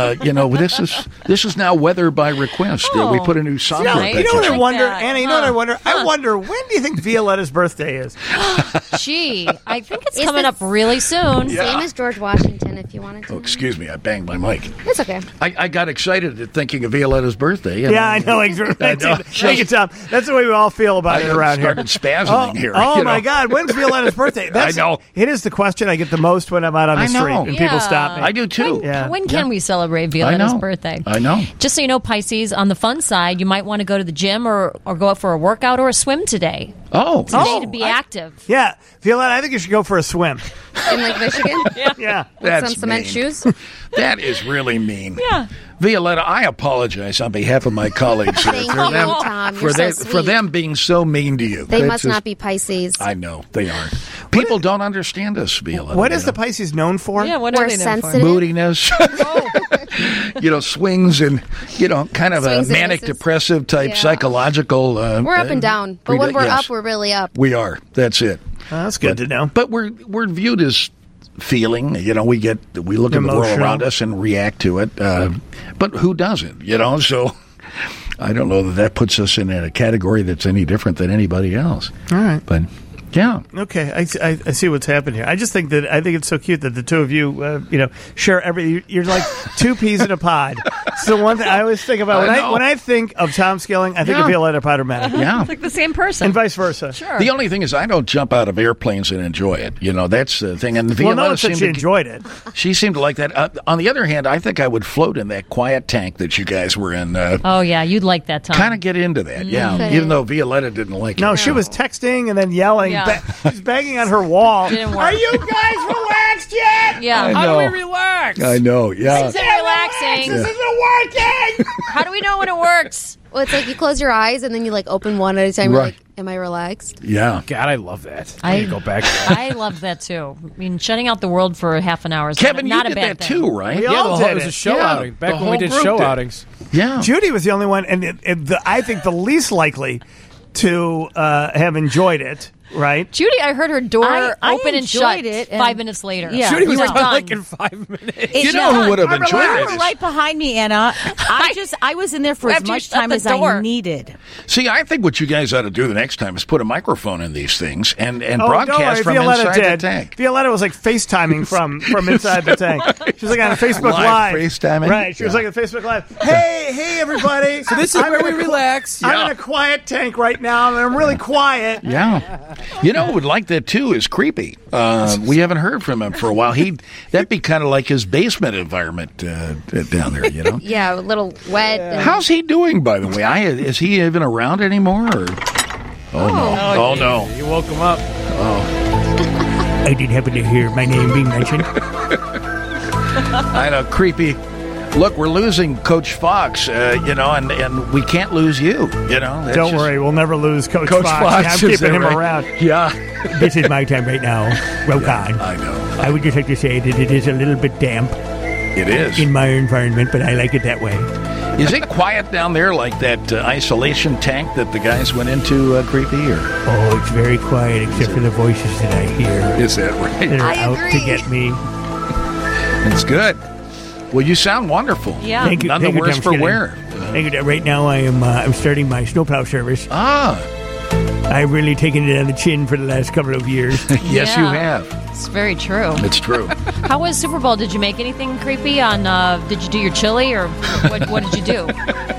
This is now weather by request. We put a new software. You know what I wonder, Anna? You know what I wonder? I wonder, when do you think Violetta's birthday is? Gee, I think it's coming up really soon. Same as George Washington, if you wanted to. Oh, excuse me, I banged my mic. It's okay. I got excited at thinking of Violetta's birthday. I know. Thank you, Tom. That's the way we all feel about it around here. I started spasming here. Oh my God, when's Violetta's birthday? I know. It is the question I get the most when I'm out on the street and people stop me. I do too. When can we celebrate Violetta's birthday? I know. Just so you know, Pisces, on the fun side, you might want to go to the gym or go out for a workout or a swim today. It's a day to be active. Yeah. Violetta, I think you should go for a swim. In Lake Michigan? Yeah. With some cement shoes? That is really mean. Yeah. Violetta, I apologize on behalf of my colleagues here Thank for you, them, Tom. You're so for sweet. them being so mean to you. They That's must just- not be Pisces. I know they are. People don't understand us, Violetta. What is the Pisces known for? Yeah, what We're are they known for? sensitive. moodiness? Swings and kind of Swings a and manic misses. depressive type Yeah. psychological. We're up and down, but when we're yes. up, we're really up. We are. That's it. Oh, that's good to know. But we're viewed as feeling. We look at the world Emotional. around us and react to it. But who doesn't? So I don't know that puts us in a category that's any different than anybody else. All right. But yeah. Okay, I see what's happened here. I just think it's so cute that the two of you, share every. You're like two peas in a pod. It's the one thing I always think about I know. when I think of Tom Skilling. I think of Violetta Potter-Mena, Yeah. It's like the same person. and vice versa. Sure. The only thing is, I don't jump out of airplanes and enjoy it. That's the thing. And Well, Violetta no one said seemed she to- enjoyed it. She seemed to like that. On the other hand, I think I would float in that quiet tank that you guys were in. Oh, yeah, you'd like that, Tom. Kind of get into that, yeah. Couldn't. Even though Violetta didn't like No, it. she was texting and then yelling. Yeah. She's banging on her wall. Didn't work. Are you guys relaxed yet? Yeah. I How do know. we relax? I know, yeah. Is it relaxing? This isn't working. How do we know when it works? Well, it's like you close your eyes and then you open one at a time. You're Right. like, am I relaxed? Yeah. God, I love that. I need to go back to that. I love that too. I mean, shutting out the world for half an hour is Kevin, not you a did bad that thing. too, right? We Yeah, all the whole, did it was a it. show Yeah, outing. Back the when we whole did group show did. outings. Yeah. Judy was the only one, and I think the least likely to have enjoyed it. Right? Judy, I heard her door I open and shut enjoyed it, and- 5 minutes later. Yeah. Judy was You were done done. like in 5 minutes. You know who would have You enjoyed were it? right behind me, Anna. I was in there for as After you much shut time the as door. I needed. See, I think what you guys ought to do the next time is put a microphone in these things and Oh, don't worry, broadcast from Violetta inside did. the tank. Violetta was like FaceTiming from inside the tank. She was like on a Facebook Live Live. FaceTiming? Right. She was Yeah. like on Facebook Live. Hey, everybody. So This is where we relax. I'm in a quiet tank right now, and I'm really quiet. Yeah. You know who would like that too is Creepy. We haven't heard from him for a while. That'd be kind of like his basement environment down there, Yeah, a little wet. And How's he doing, by the way? Is he even around anymore? Or? Oh, no. You woke him up. I did happen to hear my name being mentioned. I know, Creepy. Look, we're losing Coach Fox, and we can't lose you, That's Don't just- worry, we'll never lose Coach Coach Fox. Fox, I'm is keeping that him right? around. Yeah. This is my time right now. Rock on. I know. I would just like to say that it is a little bit damp It is. in my environment, but I like it that way. Is it quiet down there like that isolation tank that the guys went into, Creepy? Or Oh, it's very quiet except for the voices that I hear is that right? that are I out to agree. get me. It's good. Well, you sound wonderful. Yeah. Thank you. None thank the you, worse Tom for Skilling. wear. Thank you. Right now, I'm starting my snowplow service. Ah, I've really taken it on the chin for the last couple of years. yes, Yeah. you have. It's very true. It's true. How was Super Bowl? Did you make anything creepy on? Did you do your chili or what did you do?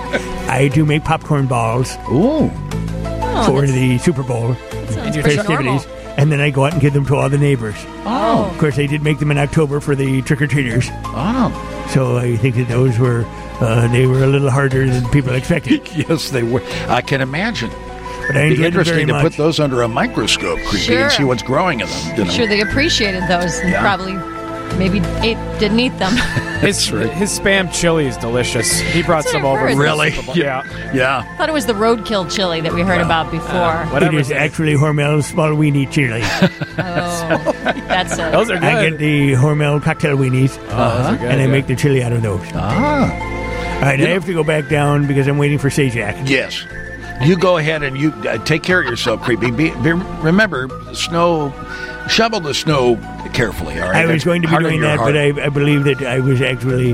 I do make popcorn balls Ooh. for the Super Bowl And your festivities, and then I go out and give them to all the neighbors. Oh. Of course, I did make them in October for the trick-or-treaters, Oh. so I think that those were they were a little harder than people expected. Yes, they were. I can imagine. But I It'd be enjoyed it very interesting to much. put those under a microscope, Creepy, Sure. and see what's growing in them. I'm sure they appreciated those and Yeah. probably maybe didn't eat them. His spam chili is delicious. He brought That's some what I've over. heard. for the Really? Super Bowl. Yeah. Yeah. I thought it was the roadkill chili that we heard about before. It Whatever. is actually Hormel small weenie chili. Oh, that's it. Those are good. I get the Hormel cocktail weenies, Those are good, and I yeah. make the chili out of those. Ah. All right, I have to go back down because I'm waiting for Sajak. Yes. You go ahead and you take care of yourself, Creepy. Remember, shovel the snow carefully, all right? I was That's going to be part of doing your that, heart. but I believe that I was actually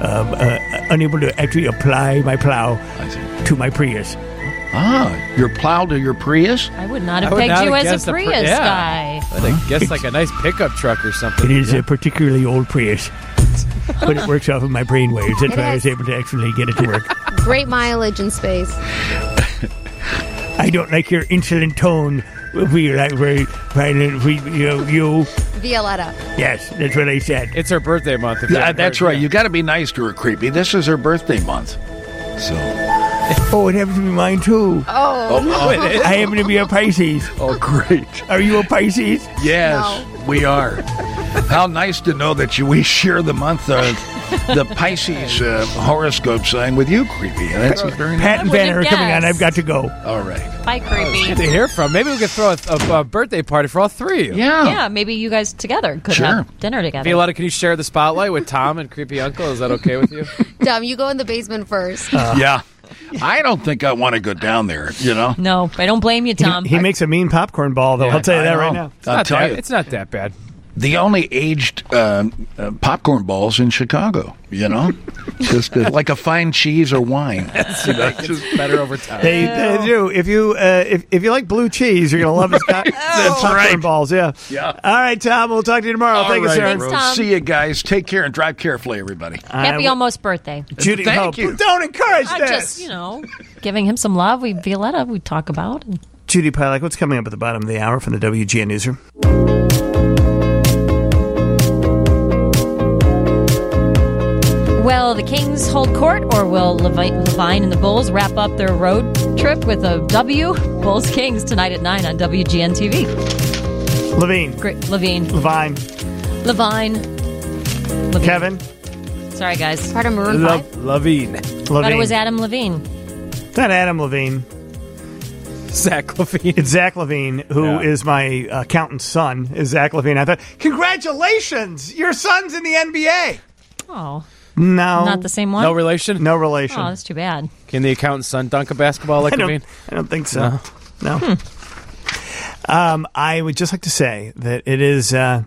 unable to actually apply my plow I see. to my Prius. Ah, your plow to your Prius? I would not I have would pegged not you have as guessed a a Prius yeah. guy. I guess like a nice pickup truck or something. It is a particularly old Prius, but it works off of my brainwaves. That's why I was able to actually get it to work. great mileage in space. I don't like your insolent tone. We like very violent. You. Violetta. Yes, that's what I said. It's her birthday month. If you Yeah, haven't that's heard. right. You got to be nice to her, Creepy. This is her birthday month. So. Oh, it happens to be mine too. Oh, I happen to be a Pisces. Oh, great. Are you a Pisces? Yes, we are. How nice to know that we share the month of the Pisces horoscope sign with you, Creepy. That's very Pat and I wouldn't Vanner are coming on. guess. I've got to go. All right. Bye, creepy. Good to hear from. Maybe we could throw a birthday party for all three of you. Yeah, maybe you guys together could Sure. have dinner together. Violetta, can you share the spotlight with Tom and Creepy Uncle? Is that okay with you? Dom, you go in the basement first. Yeah. I don't think I want to go down there, you know? No, I don't blame you, Tom. He makes a mean popcorn ball, though. Yeah, I'll tell you I that know. right now. I'll tell you. It's not that bad. The only aged popcorn balls in Chicago, you know? Just like a fine cheese or wine. It's better over time. They do. If you like blue cheese, you're going to love his popcorn right. balls. Yeah. Yeah. All right, Tom. We'll talk to you tomorrow. All Thank you, right, sir. Thanks, Rose. Tom. See you guys. Take care and drive carefully, everybody. Happy almost birthday. Judy, Thank you. Don't encourage I this. just, giving him some love. Violetta, we talk about. Judy Pilak, what's coming up at the bottom of the hour from the WGN Newsroom? Will the Kings hold court, or will Levine and the Bulls wrap up their road trip with a W? Bulls Kings tonight at 9 on WGN TV. Levine. Great. Levine. Levine. Kevin. Sorry, guys. Part of Maroon 5. Levine. Levine. Thought it was Adam Levine. It's not Adam Levine. Zach Levine. It's Zach Levine, who is my accountant's son, is Zach Levine. I thought, congratulations! Your son's in the NBA. Oh. No. Not the same one? No relation? No relation. Oh, that's too bad. Can the accountant's son dunk a basketball like Levine? I don't think so. No. I would just like to say that it is... I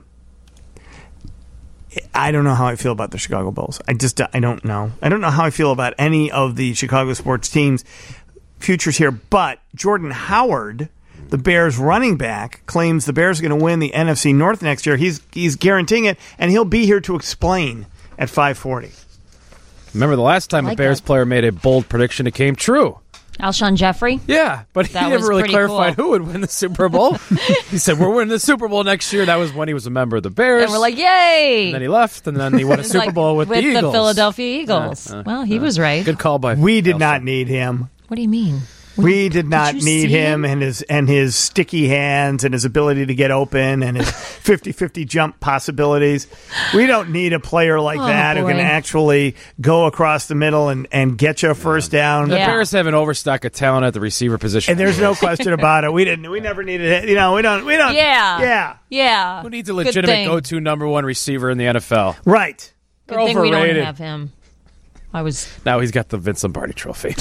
don't know how I feel about the Chicago Bulls. I don't know. I don't know how I feel about any of the Chicago sports teams' futures here. But Jordan Howard, the Bears running back, claims the Bears are going to win the NFC North next year. He's guaranteeing it, and he'll be here to explain at 5:40. Remember the last time a Bears player made a bold prediction, it came true. Alshon Jeffrey? Yeah, but he That never was really pretty clarified cool. who would win the Super Bowl. He said, we're winning the Super Bowl next year. That was when he was a member of the Bears. And we're like, yay! And then he left, and then he won a It's Super like Bowl with the Eagles. Philadelphia Eagles. Well, he was right. Good call by We did not need him. What do you mean? We did not you need see him and his sticky hands and his ability to get open and his 50-50 jump possibilities. We don't need a player like that who can boy. actually go across the middle and get you a first down. The Yeah. Bears have an overstock of talent at the receiver position. And there's no question about it. We never needed it. We don't. Yeah. Yeah. Who needs a Good legitimate thing. go-to number one receiver in the NFL? Right. Good They're thing we don't overrated. have him. Now he's got the Vince Lombardi trophy.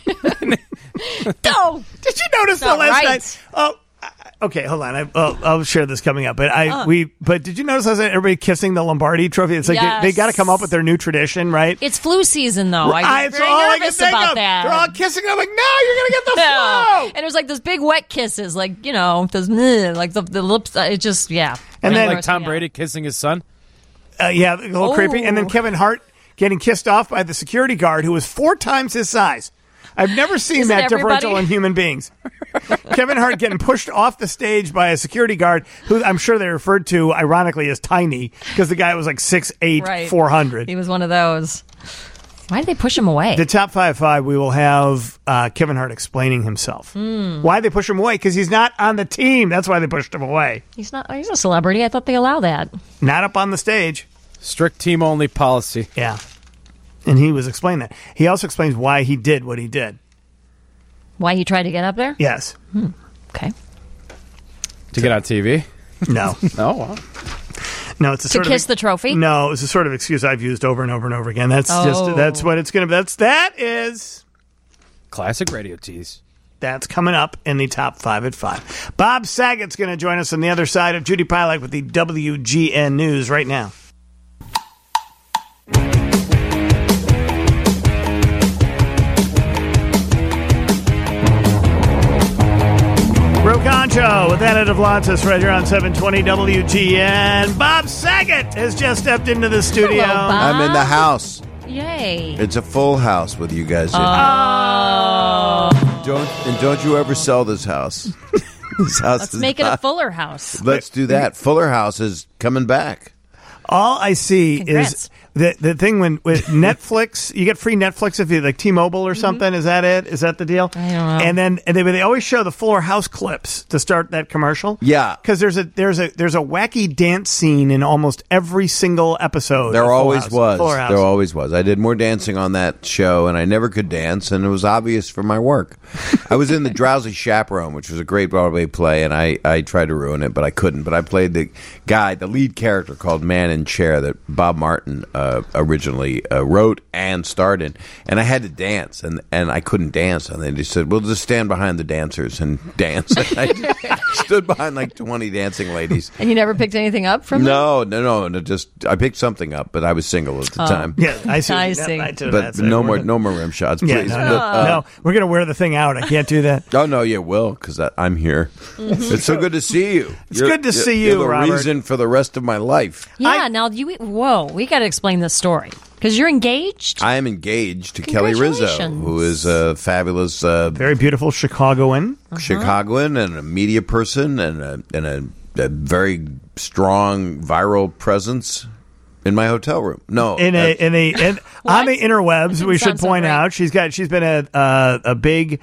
No! Did you notice Not last right. night? Oh, okay, hold on. I'll share this coming up. But but did you notice last night everybody kissing the Lombardi trophy? It's like they got to come up with their new tradition, right? It's flu season, though. I'm It's very all I can nervous think about of. that. They're all kissing. I'm like, no, you're gonna get the No. flu. And it was like those big wet kisses, like, those, like the lips. It just, yeah. And then- Like Tom Brady kissing his son? Yeah, a little creepy. And then Oh. Kevin Hart getting kissed off by the security guard who was 4 times his size. I've never seen Isn't that differential everybody? in human beings. Kevin Hart getting pushed off the stage by a security guard who I'm sure they referred to, ironically, as tiny because the guy was like 6'8", Right. 400. He was one of those. Why did they push him away? The top 5 we will have Kevin Hart explaining himself. Why they push him away? Because he's not on the team. That's why they pushed him away. He's a celebrity. I thought they allow that. Not up on the stage. Strict team-only policy. Yeah. And he was explaining that. He also explains why he did what he did. Why he tried to get up there? Yes. Okay. To get on TV? No. Oh, wow. No, it's a To sort kiss of the trophy? No, it's a sort of excuse I've used over and over and over again. That's Oh. that's what it's going to be. That is Classic radio tease. that's coming up in the top 5 at 5. Bob Saget's going to join us on the other side of Judy Pilak with the WGN News right now. Rocancho with Anna DeVlantis right here on 720 WGN. Bob Saget has just stepped into the studio. Hello, Bob. I'm in the house. Yay. It's a full house with you guys in it. Don't you ever sell this house. This house Let's is make it a not- Fuller House. Let's do that. Fuller House is coming back. All I see Congrats. is the thing when with Netflix, you get free Netflix if you like T-Mobile or something. Is that it? Is that the deal? I don't know. And then they always show the Fuller House clips to start that commercial. Yeah. because there's a wacky dance scene in almost every single episode. There of Fuller always House. was. Fuller House. There always was. I did more dancing on that show, and I never could dance, and it was obvious from my work. I was in The Drowsy Chaperone, which was a great Broadway play, and I tried to ruin it, but I couldn't. But I played the lead character called Man in Chair that Bob Martin originally wrote and starred in, and I had to dance, and I couldn't dance, and they just said, "Well, just stand behind the dancers and dance." And I stood behind like 20 dancing ladies. And you never picked anything up from them? No. Just I picked something up, but I was single at the time. Yeah, I see. I Yeah, see. I do But that. no more rim shots, Yeah, please. no, we're gonna wear the thing out. I can't do that. Oh no, you will because I'm here. It's so good to see you. It's good to see you, You're the Robert. reason for the rest of my life. Yeah, now we got to explain this story. Because you're engaged? I am engaged to Kelly Rizzo, Congratulations. who is a fabulous Very beautiful Chicagoan. Chicagoan and a media person and a very strong viral presence in my hotel room. No, On the interwebs, we should Sounds so point great. out she's been a big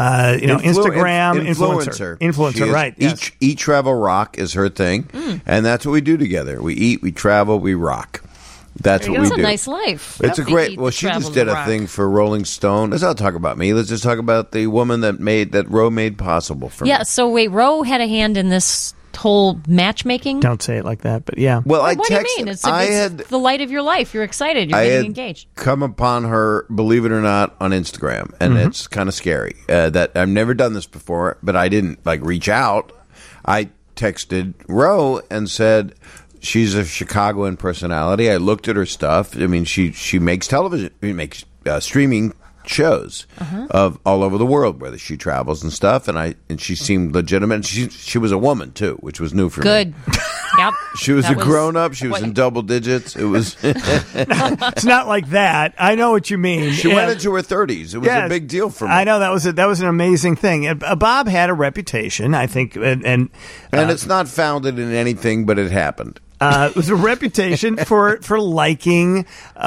Instagram influencer. She is. Right? Yes. Eat, Travel, Rock is her thing, and that's what we do together. We eat, we travel, we rock. That's what we That's do. a nice life. It's a To great. eat, Well, she travel, just did a rock. thing for Rolling Stone. Let's not talk about me. Let's just talk about the woman that Roe made possible for me. Yeah, so wait, Roe had a hand in this whole matchmaking? Don't say it like that, but yeah. Well, What do you mean? It's the light of your life. You're excited. You're I getting had engaged. come upon her, believe it or not, on Instagram, and it's kind of scary. That I've never done this before, but I didn't reach out. I texted Roe and said, she's a Chicagoan personality. I looked at her stuff. I mean, she makes television, makes streaming shows of all over the world where she travels and stuff. And she seemed legitimate. She was a woman too, which was new for me. Good. Yep. She was grown up. She was in double digits. It was. It's not like that. I know what you mean. She went into her 30s. It was a big deal for me. I know that was an amazing thing. And, Bob had a reputation, I think, and it's not founded in anything, but it happened. It was a reputation for liking,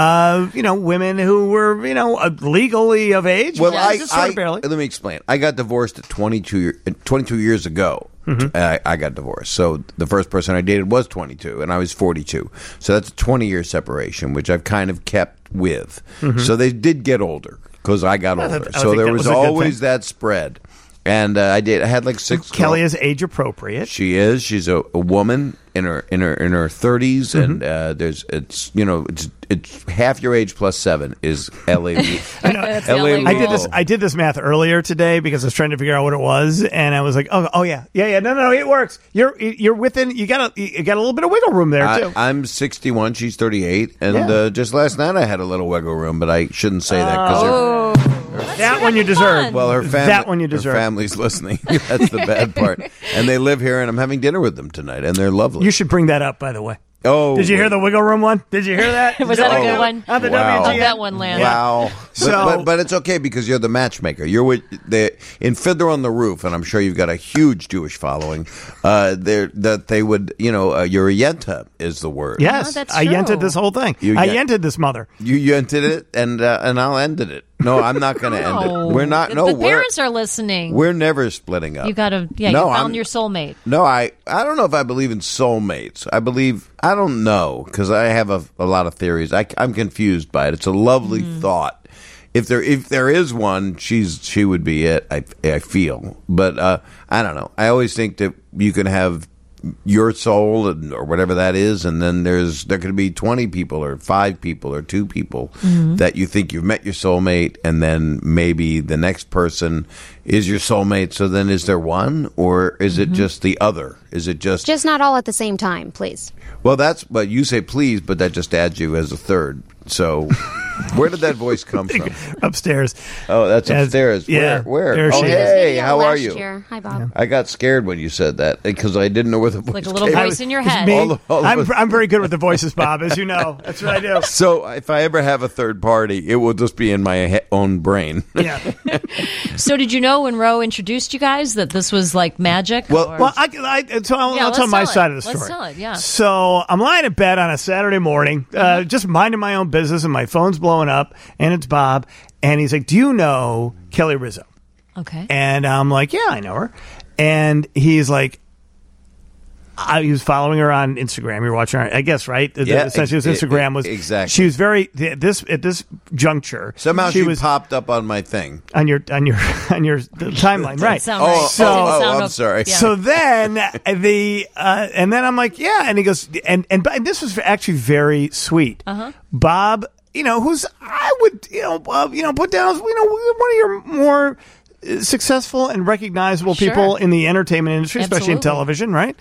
women who were, legally of age. Well, barely. let me explain. I got divorced at 22 years ago. I got divorced. So the first person I dated was 22, and I was 42. So that's a 20-year separation, which I've kind of kept with. So they did get older because I got older. So there was always that spread. And I had like 6. Kelly is age appropriate. She is. She's a woman in her 30s, and it's half your age plus 7 is LAV. I did this math earlier today because I was trying to figure out what it was, and I was like, oh yeah, no, it works. You're within. You got a little bit of wiggle room there too. I'm 61. She's 38, and just last night I had a little wiggle room, but I shouldn't say that because that one you deserve. well, her family. That one you deserve. Her family's listening. That's the bad part, and they live here, and I'm having dinner with them tonight, and they're lovely. You should bring that up, by the way. Oh, did you hear the wiggle room one? Did you hear that? Was that a good one? On the Wow. WGN? That one landed. Wow. So- But it's okay because you're the matchmaker. You're with in Fiddler on the Roof, and I'm sure you've got a huge Jewish following. That they would, your yenta is the word. Yes, that's I true. yented this whole thing. I yented this mother. You yented it, and I'll ended it. No, I'm not going to end it. We're not. No, the parents are listening. We're never splitting up. You got to. Yeah, No, you found I'm- your soulmate. No, I don't know if I believe in soulmates. I don't know because I have a lot of theories. I'm confused by it. It's a lovely thought. If there is one, she would be it. I feel, but I don't know. I always think that you can have your soul or whatever that is, and then there could be 20 people or 5 people or 2 people that you think you've met your soulmate, and then maybe the next person is your soulmate. So then is there one, or is it just the other? Is it just Just not all at the same time, please. well, that's what you say, please, but that just adds you as a third. So Where did that voice come from? Upstairs. Oh, that's upstairs. Yeah. Where? There Oh, she is. hey, how are last you? year. Hi, Bob. I got scared when you said that because I didn't know where the voice Like a little came voice in your head. Me, All of us. I'm very good with the voices, Bob, as you know. That's what I do. So if I ever have a third party, it will just be in my own brain. Yeah. So did you know when Roe introduced you guys that this was like magic? Well- or- Well, I'll let's tell my tell it. side of the story. Let's tell it, yeah. So I'm lying in bed on a Saturday morning, just minding my own business, and my phone's blowing up, and it's Bob, and he's like, "Do you know Kelly Rizzo?" Okay. And I'm like, "Yeah, I know her." And he's like, he was following her on Instagram. You're watching her, I guess, right? Yeah, Essentially, his Instagram was exactly. She was very at this juncture. Somehow she was popped up on my thing. on your timeline, right? sound right. I'm sorry. Yeah. So then and then I'm like, yeah, and he goes, and this was actually very sweet. Bob, who's I would put down as one of your more successful and recognizable Sure. people in the entertainment industry, especially in Absolutely. television, right?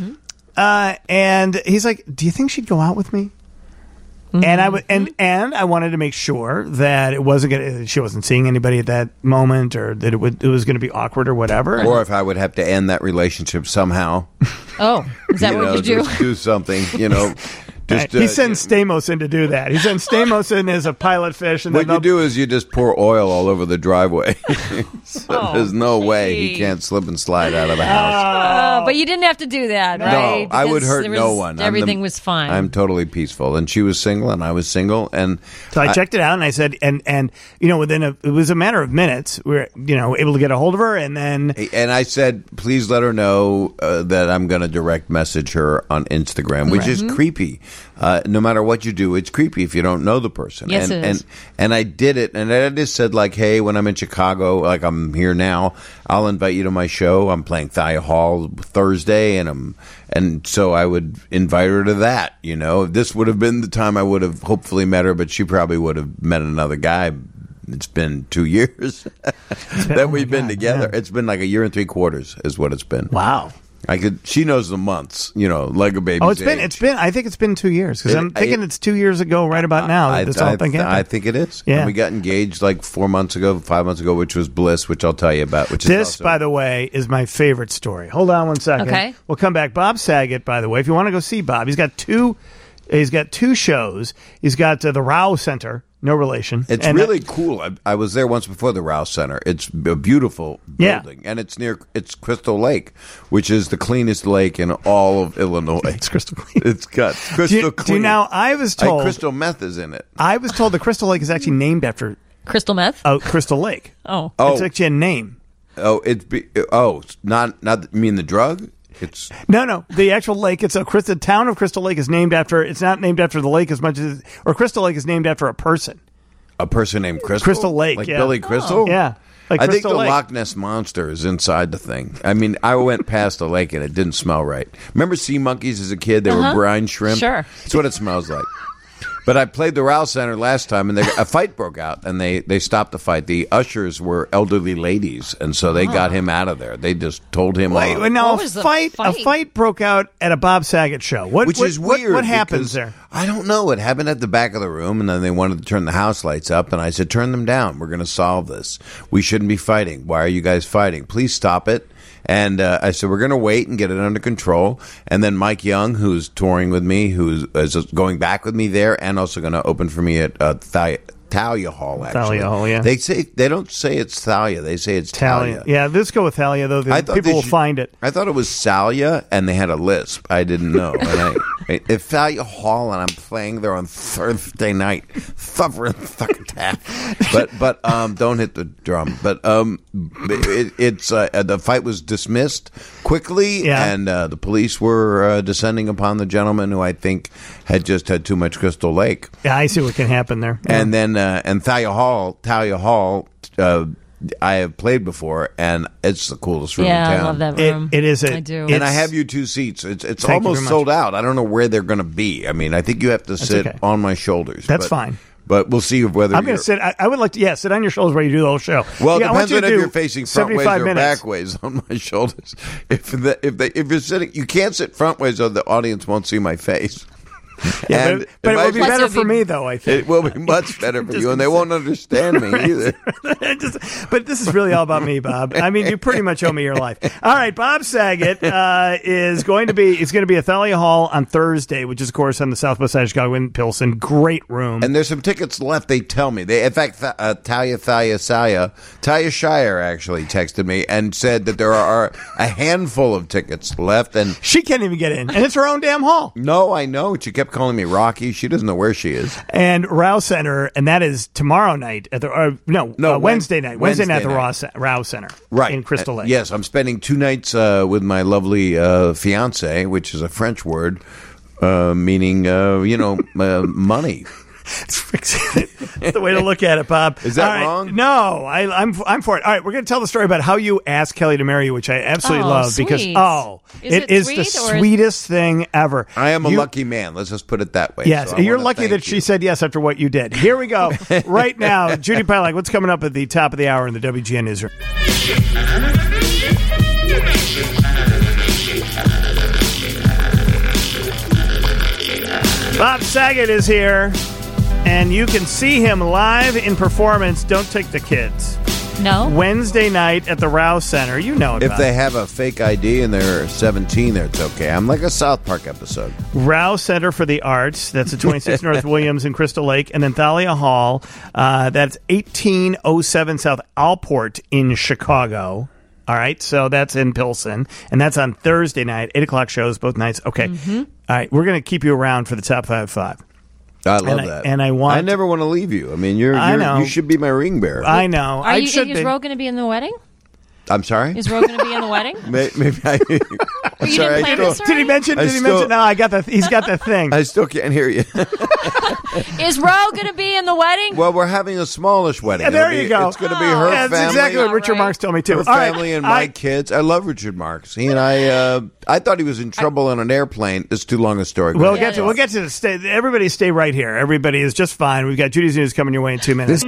And he's like, "Do you think she'd go out with me?" And I would, and I wanted to make sure that it wasn't she wasn't seeing anybody at that moment, or that it was going to be awkward or whatever. Or if I would have to end that relationship somehow. Oh, is that what you do? Just do something, Just, he sends Stamos in to do that. He sends Stamos in as a pilot fish, and what then you do is you just pour oil all over the driveway. So there's no way he gee. can't slip and slide out of the house. But you didn't have to do that, right? No, I would Because hurt there no was- one. Everything was fine. I'm totally peaceful, and she was single, and I was single, and So I checked it out, and I said, and it was a matter of minutes. We were able to get a hold of her, and then I said, please let her know that I'm going to direct message her on Instagram, which is creepy. No matter what you do, it's creepy if you don't know the person. Yes, it is. And I did it, and I just said, like, hey, when I'm in Chicago, like I'm here now, I'll invite you to my show. I'm playing Thalia Hall Thursday, and so I would invite her to that. This would have been the time I would have hopefully met her, but she probably would have met another guy. It's been 2 years that we've been together. yeah. It's been like 1 year and 3/4 is what it's been. wow. She knows the months, like a baby. Oh, it's been. I think it's been 2 years because I'm thinking it's 2 years ago, right about now. That this whole thing happened. I think it is. Yeah. And we got engaged like 5 months ago, which was bliss, which I'll tell you about. Which This, is also, by the way, is my favorite story. Hold on one second. Okay. We'll come back. Bob Saget, by the way, if you want to go see Bob, he's got two shows. He's got the Rao Center, no relation. It's And, really cool. I was there once before the Rouse Center. It's a beautiful building, and it's Crystal Lake, which is the cleanest lake in all of Illinois. It's crystal clean. It's got crystal clean. Do you now? I was told crystal meth is in it. I was told the Crystal Lake is actually named after Crystal meth? Crystal Lake. Oh. It's actually a name. Not you mean the drug? It's No. The actual lake. The town of Crystal Lake is named after. It's not named after the lake as much as, or Crystal Lake is named after a person. a person named Crystal. Crystal Lake, like yeah. Billy Crystal. Yeah, like I think Crystal the Lake. Loch Ness monster is inside the thing. I mean, I went past the lake and it didn't smell right. Remember sea monkeys as a kid? They were brine shrimp. Sure. That's what it smells like. But I played the Rouse Center last time, and a fight broke out, and they stopped the fight. The ushers were elderly ladies, and so they got him out of there. They just told him Wait, off. now What was the a fight? fight broke out at a Bob Saget show. Which is weird. What happens because there? I don't know. It happened at the back of the room, and then they wanted to turn the house lights up, and I said, turn them down. We're going to solve this. We shouldn't be fighting. Why are you guys fighting? Please stop it. And I said, we're going to wait and get it under control. And then Mike Young, who's touring with me, who is going back with me there, and also going to open for me at Thalia Hall, actually. Thalia Hall, yeah. They don't say it's Thalia. They say it's Thalia. Yeah, let's go with Thalia, though. I thought People they will should- find it. I thought it was Thalia, and they had a lisp. I didn't know. And if Thalia Hall, and I'm playing there on Thursday night, but don't hit the drum. But the fight was dismissed quickly, Yeah. and the police were descending upon the gentleman who I think had just had too much Crystal Lake. Yeah, I see what can happen there. And then Thalia Hall, I have played before, and it's the coolest room in Yeah, town. I love that room. It is. I do. And I have you 2 seats. It's Thank you almost very much. sold out. I don't know where they're going to be. I mean, I think you have to sit okay. on my shoulders. That's fine. But we'll see whether I'm going to sit. I would like to, sit on your shoulders while you do the whole show. Well, it Yeah, I want depends you on to if do you're facing front ways 75 or minutes. back ways on my shoulders. If you're sitting, you can't sit front ways, or the audience won't see my face. Yeah, And but it might will be Plus better it would for be- me, though, I think. It will be much better for you, and they won't understand me either. But this is really all about me, Bob. I mean, you pretty much owe me your life. All right, Bob Saget is going to be at Thalia Hall on Thursday, which is, of course, on the southwest side of Chicago in Pilsen. Great room. And there's some tickets left. They tell me. In fact, Talia Shire actually texted me and said that there are a handful of tickets left. And she can't even get in, and it's her own damn hall. no, I know. She kept calling me Rocky. She doesn't know where she is. And Rouse Center, and that is tomorrow night at the Wednesday night. Wednesday night at the Rouse Center, Right. in Crystal Lake. Yes, I'm spending 2 nights with my lovely fiance, which is a French word meaning, money. That's the way to look at it, Bob. Is that All right. wrong? No, I'm for it. All right, we're going to tell the story about how you asked Kelly to marry you, which I absolutely love because sweet. it is the sweetest thing ever. I am a lucky man. Let's just put it that way. Yes, So I you're wanna lucky thank that she you. said yes after what you did. Here we go. Right now, Judy Pilak, what's coming up at the top of the hour in the WGN newsroom? Bob Saget is here, and you can see him live in performance. Don't take the kids. No. Wednesday night at the Rouse Center. You know it. If Bob. they have a fake ID and they're 17, it's okay. I'm like a South Park episode. Rouse Center for the Arts. That's at 26 North Williams in Crystal Lake. And then Thalia Hall. That's 1807 South Alport in Chicago. All right. So that's in Pilsen. And that's on Thursday night. 8 o'clock shows both nights. Okay. All right. We're going to keep you around for the top 5. I love that. And I never want to leave you. I mean, I know. you should be my ring bearer. I know. Is Ro going to be in the wedding? I'm sorry? Is Ro going to be in the wedding? Maybe I... I'm You sorry, didn't plan this Did he mention? No, I got the. He's got the thing. I still can't hear you. Is Ro going to be in the wedding? Well, we're having a smallish wedding. Yeah, there you go. It's going to be her That's family. exactly what Richard Right. Marks told me too. Her All right, family and my kids. I love Richard Marks. He and I thought he was in trouble on an airplane. It's too long a story. We'll get to the stay. Everybody stay right here. Everybody is just fine. We've got Judy's News coming your way in 2 minutes.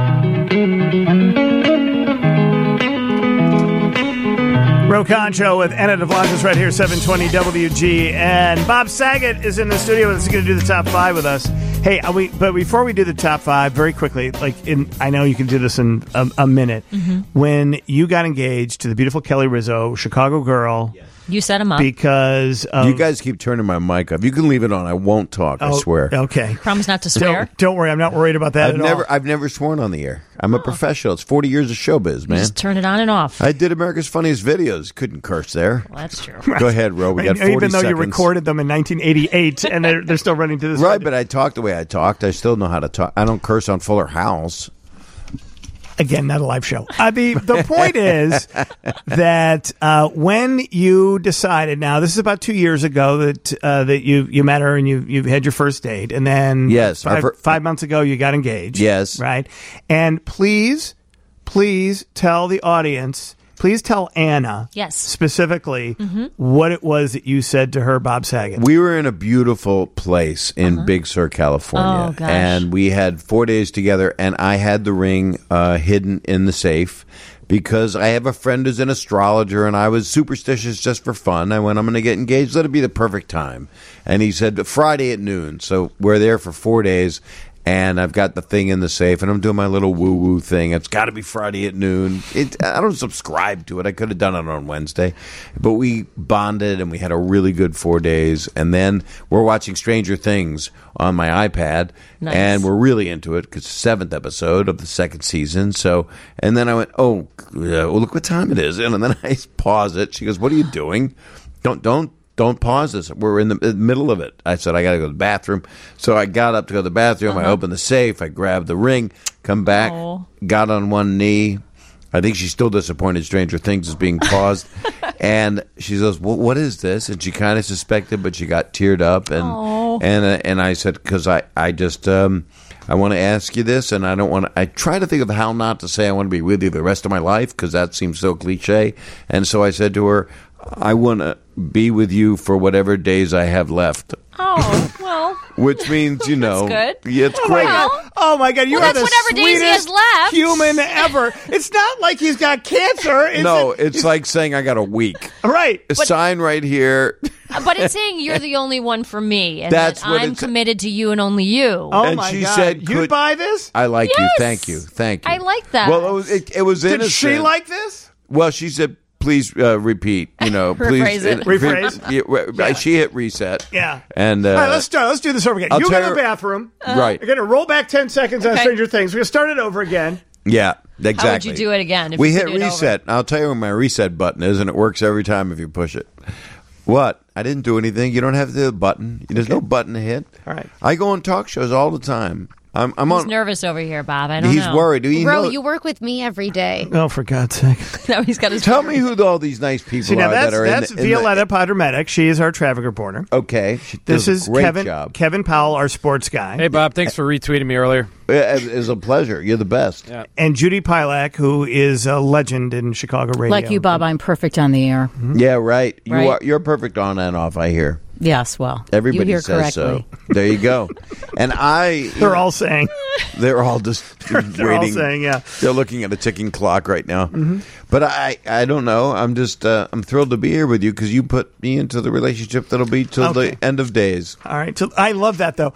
Ro Concho with Anna DeVlantis right here, 720 WG. And Bob Saget is in the studio with us. He's going to do the top 5 with us. Hey, but before we do the top 5, very quickly, I know you can do this in a minute. When you got engaged to the beautiful Kelly Rizzo, Chicago girl. Yes. You set him up. Because you guys keep turning my mic off. You can leave it on. I won't talk. I swear. Okay. Promise not to swear. Don't worry. I'm not worried about that all. I've never sworn on the air. I'm a professional. It's 40 years of showbiz, man. Just turn it on and off. I did America's Funniest Videos. Couldn't curse there. Well, that's true. Go ahead, Ro. We got 40 Even though seconds. you recorded them in 1988 and they're still running to this. Right, but I talk the way I talked. I still know how to talk. I don't curse on Fuller House. Again, not a live show. The point is that when you decided, now this is about 2 years ago that you met her and you had your first date, and then yes, 5 months ago you got engaged. Yes, right. And please tell the audience. Please tell Anna, specifically, what it was that you said to her, Bob Saget. We were in a beautiful place in Big Sur, California. Oh, gosh. And we had 4 days together, and I had the ring hidden in the safe because I have a friend who's an astrologer, and I was superstitious just for fun. I went, I'm going to get engaged. Let it be the perfect time. And he said, Friday at noon. So we're there for 4 days. And I've got the thing in the safe, and I'm doing my little woo-woo thing. It's got to be Friday at noon. I don't subscribe to it. I could have done it on Wednesday. But we bonded, and we had a really good 4 days. And then we're watching Stranger Things on my iPad, and we're really into it because it's the 7th episode of the 2nd season. So, and then I went, well, look what time it is. And then I pause it. She goes, what are you doing? Don't pause this. We're in the middle of it. I said, I got to go to the bathroom. So I got up to go to the bathroom. I opened the safe. I grabbed the ring, come back, got on one knee. I think she's still disappointed Stranger Things is being paused. And she goes, what is this? And she kind of suspected, but she got teared up. And I said, because I just... I want to ask you this, and I don't want to... I try to think of how not to say I want to be with you the rest of my life, because that seems so cliche. And so I said to her, I want to be with you for whatever days I have left. Oh, well. Which means, That's good. Yeah, it's great. Oh, my God. You are the whatever days he has sweetest left. human ever. It's not like he's got cancer. It's like saying I got a week. Right. Sign right here. But it's saying you're the only one for me, and That's that what I'm it's- committed to you and only you. Oh And my she God. said, You'd buy this? I like you. Yes. Thank you. Thank you. I like that. Well, it was Did innocent. she like this? Well, she said, please repeat. Please Rephrase it. Rephrase? She hit reset. Yeah. And All right, let's start. Let's do this over again. I'll You go tell to the her- bathroom. Right. You're going to roll back 10 seconds on Okay. Stranger Things. We're going to start it over again. Yeah, exactly. How would you do it again? If We you hit could do it reset. I'll tell you where my reset button is, and it works every time if you push it. What? I didn't do anything. You don't have to do the button. There's no button to hit. All right. I go on talk shows all the time. I'm He's on. nervous over here, Bob. I don't He's know. worried. Do you Bro, know? you work with me every day. Oh, for God's sake. No, he's got his. Tell me who all these nice people See, now are that that's, are that's in the, Violetta Potter-Medic. She is our traffic reporter. Okay. She This does is a great Kevin job. Kevin Powell, our sports guy. Hey, Bob, thanks for retweeting me earlier. It is a pleasure. You're the best. Yeah. And Judy Pilak, who is a legend in Chicago radio. Like you, Bob, I'm perfect on the air. Yeah, right. Right. You're perfect on and off, I hear. Yes, well, Everybody you hear says correctly. so. There you go. And They're all saying. they're all just They're all waiting. saying, yeah. They're looking at a ticking clock right now. But I don't know. I'm just I'm thrilled to be here with you because you put me into the relationship that'll be till Okay. the end of days. All right. So I love that, though.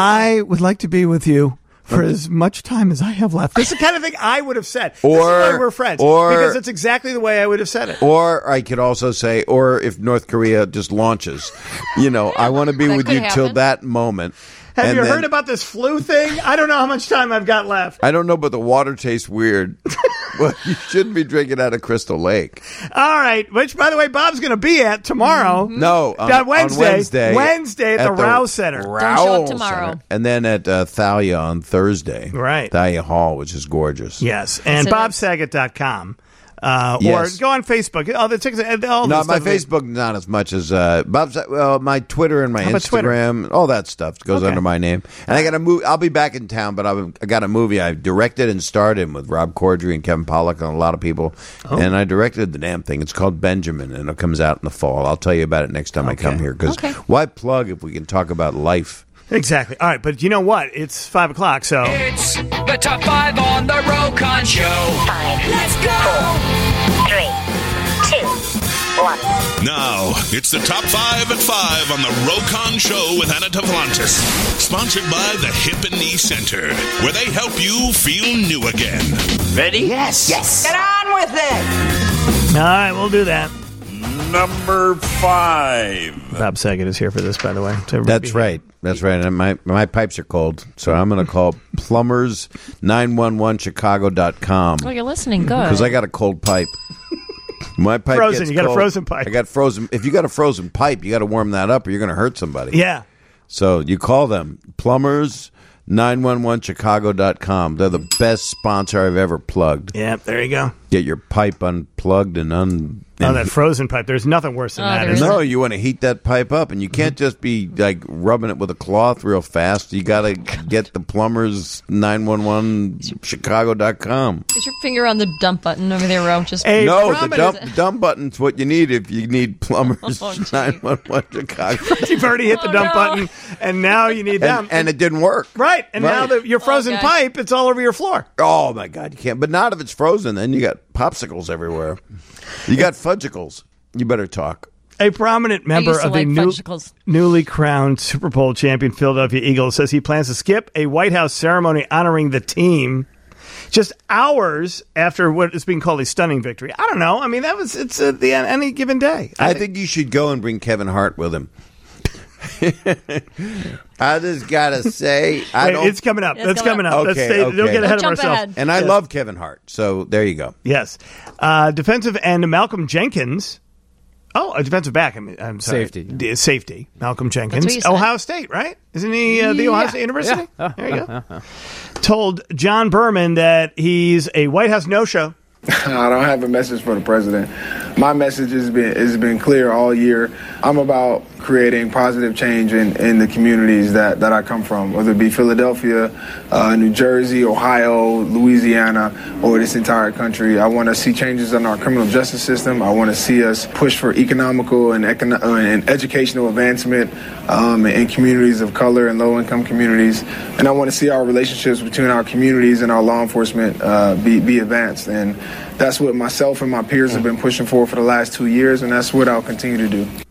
I would like to be with you for as much time as I have left. This is the kind of thing I would have said. This is why we're friends. Because it's exactly the way I would have said it. Or I could also say, or if North Korea just launches, I want to be That with could you till happen. that moment. Have And you then- heard about this flu thing? I don't know how much time I've got left. I don't know, but the water tastes weird. Well, you shouldn't be drinking out of Crystal Lake. All right. Which, by the way, Bob's going to be at tomorrow. No, on Wednesday. on Wednesday at the Row Center. Don't show Rowell up tomorrow. Center. And then at Thalia on Thursday. Right. Thalia Hall, which is gorgeous. Yes. And So bobsaget.com. Yes. Or go on Facebook. All the tickets, all No, the my stuff. Facebook not as much as Bob's. Well, my Twitter and my How about Twitter? Instagram, all that stuff goes Okay. under my name. And I got a movie. I'll be back in town, but I got a movie I directed and starred in with Rob Corddry and Kevin Pollak and a lot of people. Oh. And I directed the damn thing. It's called Benjamin, and it comes out in the fall. I'll tell you about it next time I come here. Because Okay. why plug if we can talk about life? Exactly. All right. But you know what? It's 5 o'clock, so. It's the top 5 on the Rokon Show. 5, Let's go! 4, 3, 2, 1. Now, it's the top 5 at 5 on the Rokon Show with Anna Tavlantis. Sponsored by the Hip and Knee Center, where they help you feel new again. Ready? Yes. Get on with it! All right. We'll do that. Number 5. Bob Saget is here for this, by the way. So That's right. That's right. And my pipes are cold, so I'm going to call plumbers911chicago.com Oh, you're listening. Good. because I got a cold pipe. My pipe Frozen. gets You got a cold. frozen pipe. I got frozen. If you got a frozen pipe, you got to warm that up, or you're going to hurt somebody. Yeah. So you call them plumbers911chicago.com. They're the best sponsor I've ever plugged. Yeah. There you go. Get your pipe unplugged and Oh, that frozen pipe. There's nothing worse than that. there's is there? No, you want to heat that pipe up, and you can't just be like rubbing it with a cloth real fast. You got to get the plumbers 911chicago.com. Is your finger on the dump button over there, Ro? Just Hey, No, the prominent- dump button's what you need if you need plumbers Oh, gee. 911 Chicago. You've already hit the Oh, dump no. button, and now you need them. And it didn't work. Right. And now Right. your frozen Okay. pipe, it's all over your floor. Oh my God, you can't. But not if it's frozen. Then you got popsicles everywhere. You got fudgicles. You better talk. A prominent member used to of the like fudgicles. newly crowned Super Bowl champion Philadelphia Eagles says he plans to skip a White House ceremony honoring the team just hours after what is being called a stunning victory. I don't know. I mean, it's the any given day. I think you should go and bring Kevin Hart with him. I just gotta say, Wait, it's coming up. It's That's coming coming up. Let's Okay, stay, okay. Don't get ahead Don't of jump ourselves. ahead. And I Yes. love Kevin Hart. So there you go. Yes. Defensive end Malcolm Jenkins. Oh, a defensive back. I'm sorry. Safety. Safety. Malcolm Jenkins. That's what you said. Ohio State, right? Isn't he the Ohio State University? Yeah. There you go. Told John Berman that he's a White House no-show. I don't have a message for the president. My message has been clear all year. I'm about creating positive change in the communities that I come from, whether it be Philadelphia, New Jersey, Ohio, Louisiana, or this entire country. I want to see changes in our criminal justice system. I want to see us push for economical and educational advancement in communities of color and low-income communities. And I want to see our relationships between our communities and our law enforcement be advanced. And that's what myself and my peers have been pushing for the last 2 years, and that's what I'll continue to do.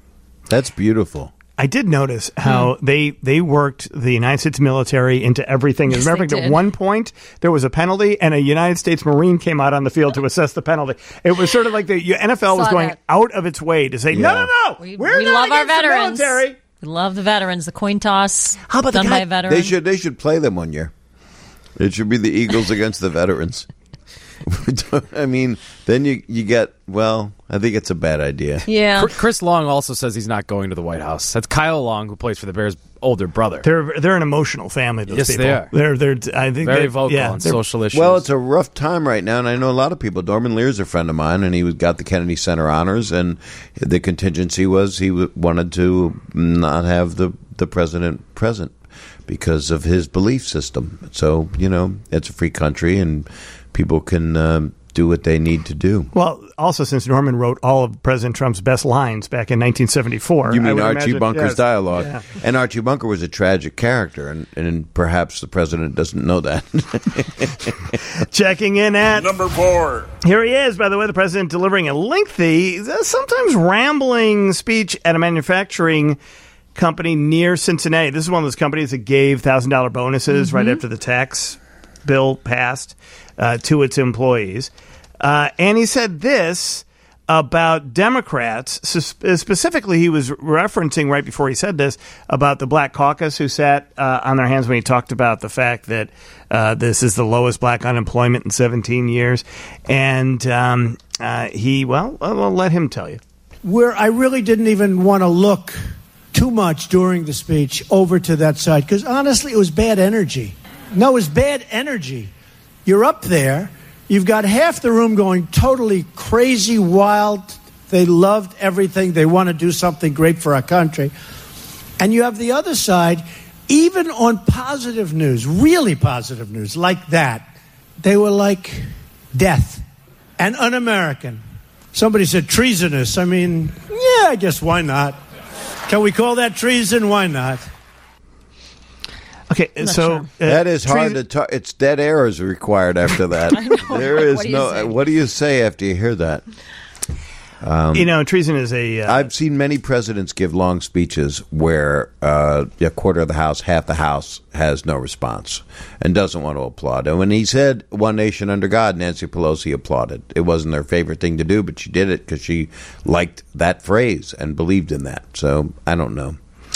That's beautiful. I did notice how they worked the United States military into everything. As a matter of fact, at one point, there was a penalty, and a United States Marine came out on the field to assess the penalty. It was sort of like the NFL was going out of its way to say, no, we we're not love our against the veterans. military. We love the veterans. The coin toss How about done by a veteran. They should play them one year. It should be the Eagles against the veterans. I mean, then you get, well, I think it's a bad idea. Yeah. Chris Long also says he's not going to the White House. That's Kyle Long, who plays for the Bears' older brother. They're an emotional family, those yes, people. they are. They're I think very vocal on social issues. Well, it's a rough time right now, and I know a lot of people. Norman Lear's a friend of mine, and he got the Kennedy Center honors, and the contingency was he wanted to not have the president present because of his belief system. So, it's a free country, and people can do what they need to do. Well, also, since Norman wrote all of President Trump's best lines back in 1974. You mean Archie Bunker's dialogue. Yeah. And Archie Bunker was a tragic character, and perhaps the president doesn't know that. Checking in at number 4. Here he is, by the way, the president delivering a lengthy, sometimes rambling speech at a manufacturing company near Cincinnati. This is one of those companies that gave $1,000 bonuses right after the tax bill passed to its employees. And he said this about Democrats. Specifically, he was referencing right before he said this about the Black Caucus who sat on their hands when he talked about the fact that this is the lowest black unemployment in 17 years. And I'll let him tell you. Where I really didn't even want to look too much during the speech over to that side, because honestly, it was bad energy. No, it was bad energy. You're up there. You've got half the room going totally crazy, wild. They loved everything. They want to do something great for our country. And you have the other side, even on positive news, really positive news like that, they were like death and un-American. Somebody said treasonous. I mean, yeah, I guess why not? Can we call that treason? Why not? Okay, so that is hard to talk. It's dead air is required after that. There is no. What do you say after you hear that? Treason is a. I've seen many presidents give long speeches where a quarter of the House, half the House has no response and doesn't want to applaud. And when he said "One Nation Under God," Nancy Pelosi applauded. It wasn't her favorite thing to do, but she did it because she liked that phrase and believed in that. So I don't know.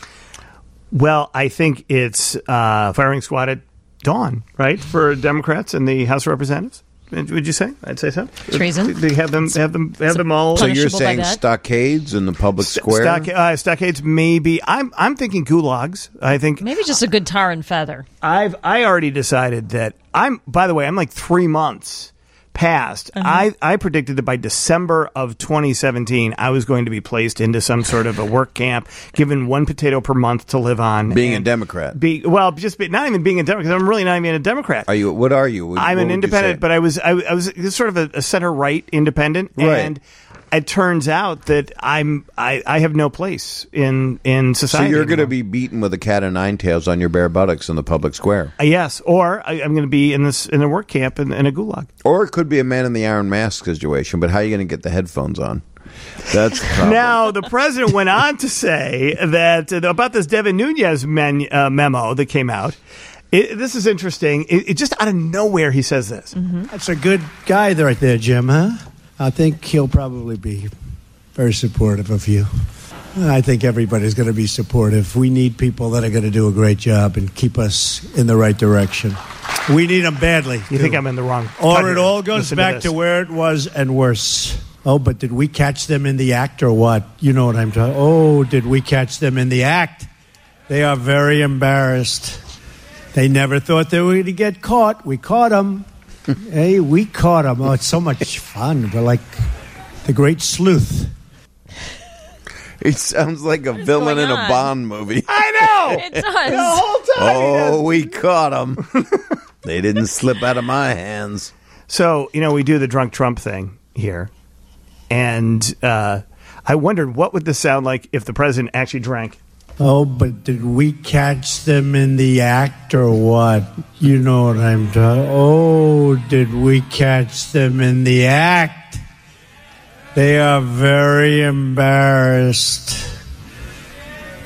Well, I think it's firing squad at dawn, right, for Democrats in the House of Representatives. Would you say? I'd say so. Treason. They have them all. So you're saying stockades in the public square? Stockades, maybe. I'm thinking gulags. I think maybe just a good tar and feather. I already decided that By the way, I'm like 3 months past. I predicted that by December of 2017, I was going to be placed into some sort of a work camp, given one potato per month to live on. Being a Democrat. Not even being a Democrat, because I'm really not even a Democrat. Are you? What are you? I'm an independent, but I was sort of a center-right independent, right. And it turns out that I have no place in society. So you're going to be beaten with a cat o' nine tails on your bare buttocks in the public square. Yes, or I'm going to be in a work camp in a gulag. Or it could be a man in the iron mask situation. But how are you going to get the headphones on? That's the problem. Now the president went on to say that about this Devin Nunes memo that came out. This is interesting. It just out of nowhere he says this. Mm-hmm. That's a good guy right there, Jim, huh? I think he'll probably be very supportive of you. I think everybody's going to be supportive. We need people that are going to do a great job and keep us in the right direction. We need them badly. You think I'm in the wrong? Or it all goes back to where it was and worse. Oh, but did we catch them in the act or what? You know what I'm talking. Oh, did we catch them in the act? They are very embarrassed. They never thought they were going to get caught. We caught them. Hey, we caught them. Oh, it's so much fun. We're like the Great Sleuth. He sounds like a villain in a Bond movie. I know. It does. The whole time. Oh, we caught them. They didn't slip out of my hands. So, we do the drunk Trump thing here. And I wondered, what would this sound like if the president actually drank? Oh, but did we catch them in the act or what? You know what I'm talking. Oh, did we catch them in the act? They are very embarrassed.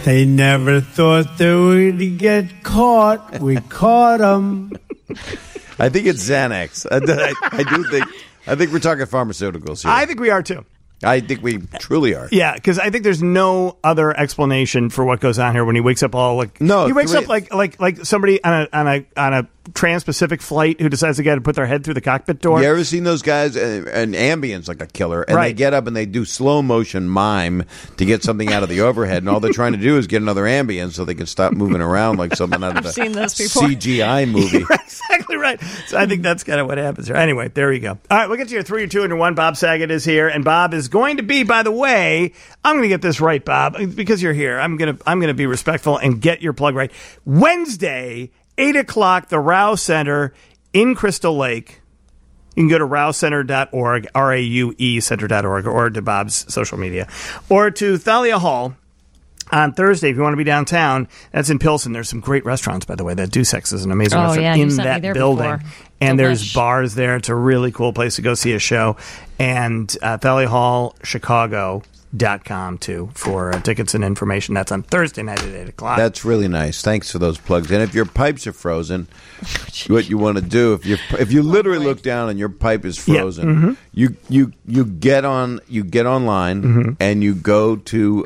They never thought they would get caught. We caught them. I think it's Xanax. I think we're talking pharmaceuticals here. I think we are too. I think we truly are. Yeah, because I think there's no other explanation for what goes on here when he wakes up all like. No, he wakes up like somebody on a Trans-Pacific flight who decides to get to put their head through the cockpit door. You ever seen those guys? And Ambien's like a killer, and they get up and they do slow motion mime to get something out of the overhead, and all they're trying to do is get another Ambien so they can stop moving around like something out of the CGI movie. You're exactly right. So I think that's kind of what happens here. Anyway, there you go. All right, we'll get to your 3 or 2 under 1. Bob Saget is here, and Bob is going to be. By the way, I'm going to get this right, Bob, because you're here. I'm going to be respectful and get your plug right. Wednesday, 8 o'clock, the Rouse Center in Crystal Lake. You can go to rousecenter.org, RAUE center.org, or to Bob's social media, or to Thalia Hall on Thursday if you want to be downtown. That's in Pilsen. There's some great restaurants, by the way. That Deucex is an amazing restaurant in that building. And there's bars there. It's a really cool place to go see a show. And Thalia Hall, Chicago.com too for tickets and information. That's on Thursday night at 8 o'clock. That's really nice. Thanks for those plugs. And if your pipes are frozen, what you want to do if you literally look down and your pipe is frozen, you get online and you go to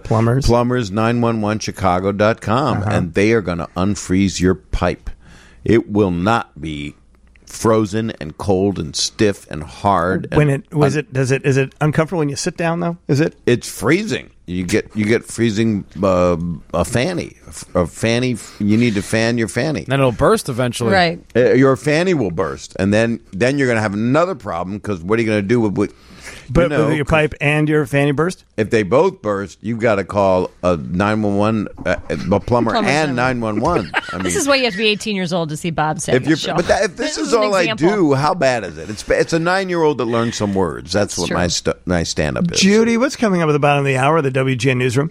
plumbers911chicago.com and they are going to unfreeze your pipe. It will not be frozen and cold and stiff and hard. Is it uncomfortable when you sit down though? Is it? It's freezing. You get freezing a fanny. You need to fan your fanny. Then it'll burst eventually. Right. Your fanny will burst, and then you're going to have another problem because what are you going to do with with your pipe and your fanny burst? If they both burst, you've got to call a 911, a plumber and 911. This is why you have to be 18 years old to see Bob Saget's show. But if this is all I do, how bad is it? It's a 9-year-old that learns some words. That's what my stand-up is. Judy, what's coming up at the bottom of the hour of the WGN Newsroom?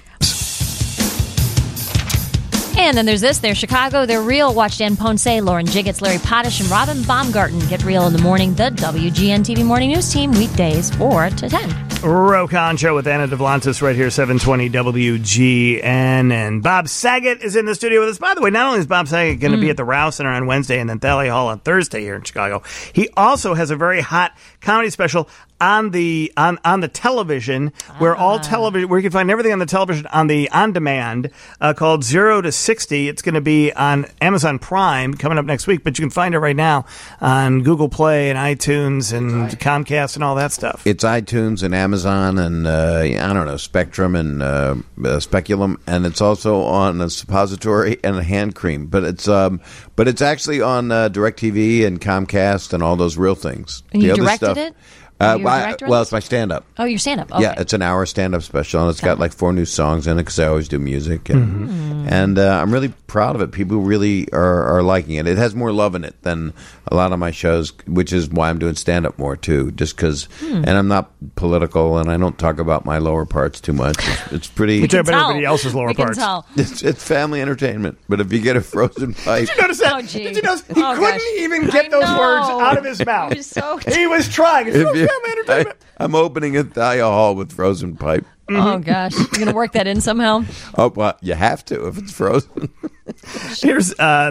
And then there's this. They're Chicago. They're real. Watch Dan Ponce, Lauren Jiggets, Larry Potash, and Robin Baumgarten get real in the morning. The WGN TV Morning News Team, weekdays 4 to 10. Rokon Show with Anna Devlantis right here, 720 WGN. And Bob Saget is in the studio with us. By the way, not only is Bob Saget going to be at the Rouse Center on Wednesday and then Thalia Hall on Thursday here in Chicago, he also has a very hot comedy special on the television, where you can find everything on the television on the on demand called 0 to 60. It's going to be on Amazon Prime coming up next week, but you can find it right now on Google Play and iTunes and Comcast and all that stuff. It's iTunes and Amazon and Spectrum and Speculum, and it's also on a suppository and a hand cream. But it's actually on DirecTV and Comcast and all those real things. And you directed it? It's my stand-up. Oh, your stand-up. Okay. Yeah, it's an hour stand-up special, and it's got like 4 new songs in it because I always do music. And I'm really proud of it. People really are liking it. It has more love in it than a lot of my shows, which is why I'm doing stand-up more, too, just because. And I'm not political, and I don't talk about my lower parts too much. It's pretty. You talk about everybody else's lower parts. It's family entertainment. But if you get a frozen pipe. Did you notice that? Oh, gee. Did you notice? He couldn't even get those words out of his mouth. He was trying. Family entertainment. I'm opening a Thalia Hall with frozen pipe. Oh, gosh. You're going to work that in somehow? Oh, well, you have to if it's frozen. Here's, okay.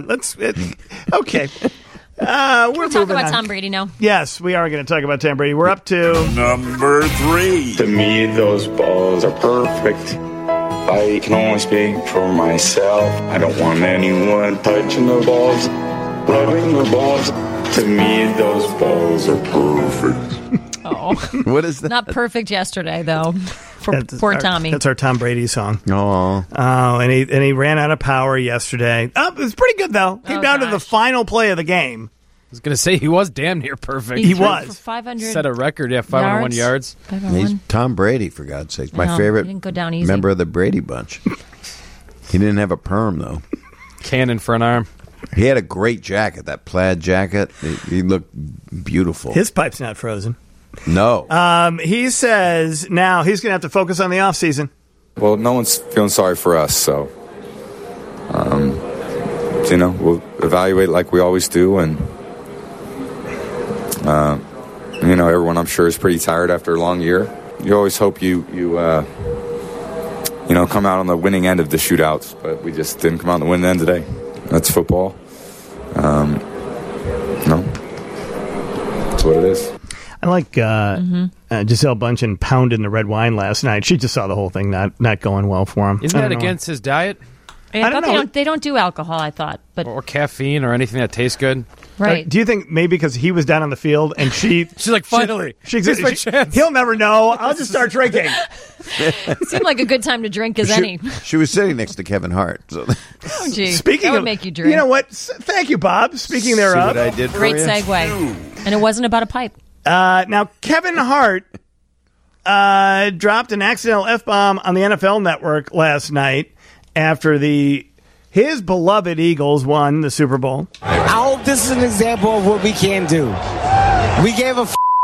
We're talking about Tom Brady now. Yes, we are going to talk about Tom Brady. We're up to number 3. To me, those balls are perfect. I can only speak for myself. I don't want anyone touching the balls, rubbing the balls. To me, those balls are perfect. Oh, what is that? Not perfect yesterday, though. For poor Tommy. That's our Tom Brady song. Oh, and he ran out of power yesterday. It was pretty good though. Came down to the final play of the game. I was going to say he was damn near perfect. He was for 500. Set a record. 501 yards. He's Tom Brady, for God's sake. My favorite didn't go down easy. member of the Brady bunch. He didn't have a perm though. Cannon for an arm. He had a great jacket, that plaid jacket. He looked beautiful. His pipe's not frozen. No. He says now he's going to have to focus on the offseason. Well, no one's feeling sorry for us, so, we'll evaluate like we always do. And, everyone I'm sure is pretty tired after a long year. You always hope you come out on the winning end of the shootouts, but we just didn't come out on the winning end today. That's football. No, that's what it is. I like Gisele Bundchen pounding the red wine last night. She just saw the whole thing not going well for him. Isn't that against his diet? I don't know. They don't do alcohol, I thought, but or caffeine or anything that tastes good. Right. Do you think maybe because he was down on the field and she's like, finally, here's my chance. He'll never know. I'll just start drinking. It seemed like a good time to drink as any. She was sitting next to Kevin Hart. So. Oh, gee. Speaking that would of, make you drink. You know what? Thank you, Bob. Speaking thereof. See what I did for Great you? segue. And it wasn't about a pipe. Now, Kevin Hart dropped an accidental F-bomb on the NFL Network last night after his beloved Eagles won the Super Bowl. I hope this is an example of what we can do. We gave a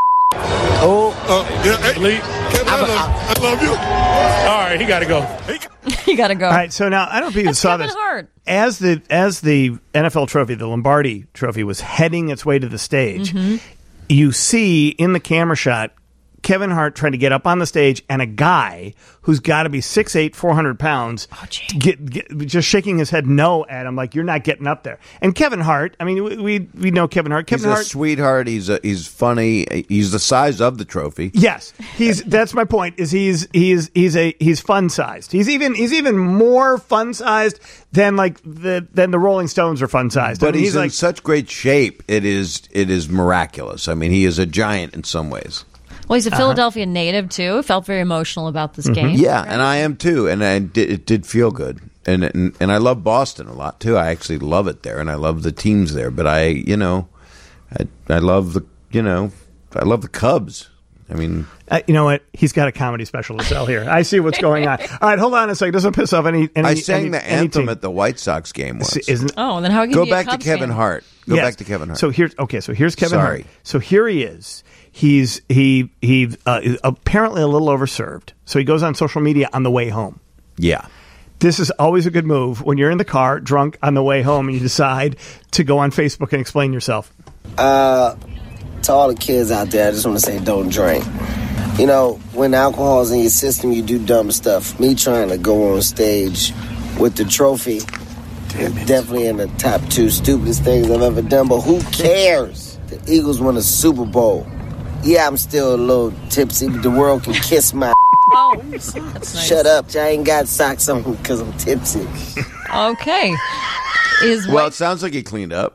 Lee, I love you. All right, he got to go. You got to go. All right, so now I don't know if you saw Kevin this. Hart. As the NFL trophy, the Lombardi trophy, was heading its way to the stage, you see in the camera shot Kevin Hart trying to get up on the stage, and a guy who's got to be 6'8", 400 pounds, just shaking his head no at him, like, you're not getting up there. And Kevin Hart, I mean, we know Kevin Hart. He's a sweetheart. He's funny. He's the size of the trophy. Yes, that's my point. Is he's fun sized. He's even more fun sized than the Rolling Stones are fun sized. But he's in such great shape. It is miraculous. I mean, he is a giant in some ways. Well, he's a Philadelphia native, too. Felt very emotional about this game. Yeah, right? and I am, too. And it did feel good. And I love Boston a lot, too. I actually love it there, and I love the teams there. But I love I love the Cubs. I mean... you know what? He's got a comedy special to sell here. I see what's going on. All right, hold on a second. Doesn't piss off any I sang the anthem team. at the White Sox game once. Then how can you go be a back to Cubs Kevin fan? Hart? Go back to Kevin Hart. So here's Kevin Sorry. Hart. So here he is. He's apparently a little overserved. So he goes on social media on the way home. Yeah. This is always a good move when you're in the car drunk on the way home and you decide to go on Facebook and explain yourself. To all the kids out there, I just want to say don't drink. You know, when alcohol's in your system, you do dumb stuff. Me trying to go on stage with the trophy, definitely in the top 2 stupidest things I've ever done, but who cares? The Eagles won a Super Bowl. Yeah, I'm still a little tipsy, but the world can kiss my Oh, that's nice. Shut up. I ain't got socks on because I'm tipsy. Okay. Well, it sounds like he cleaned up.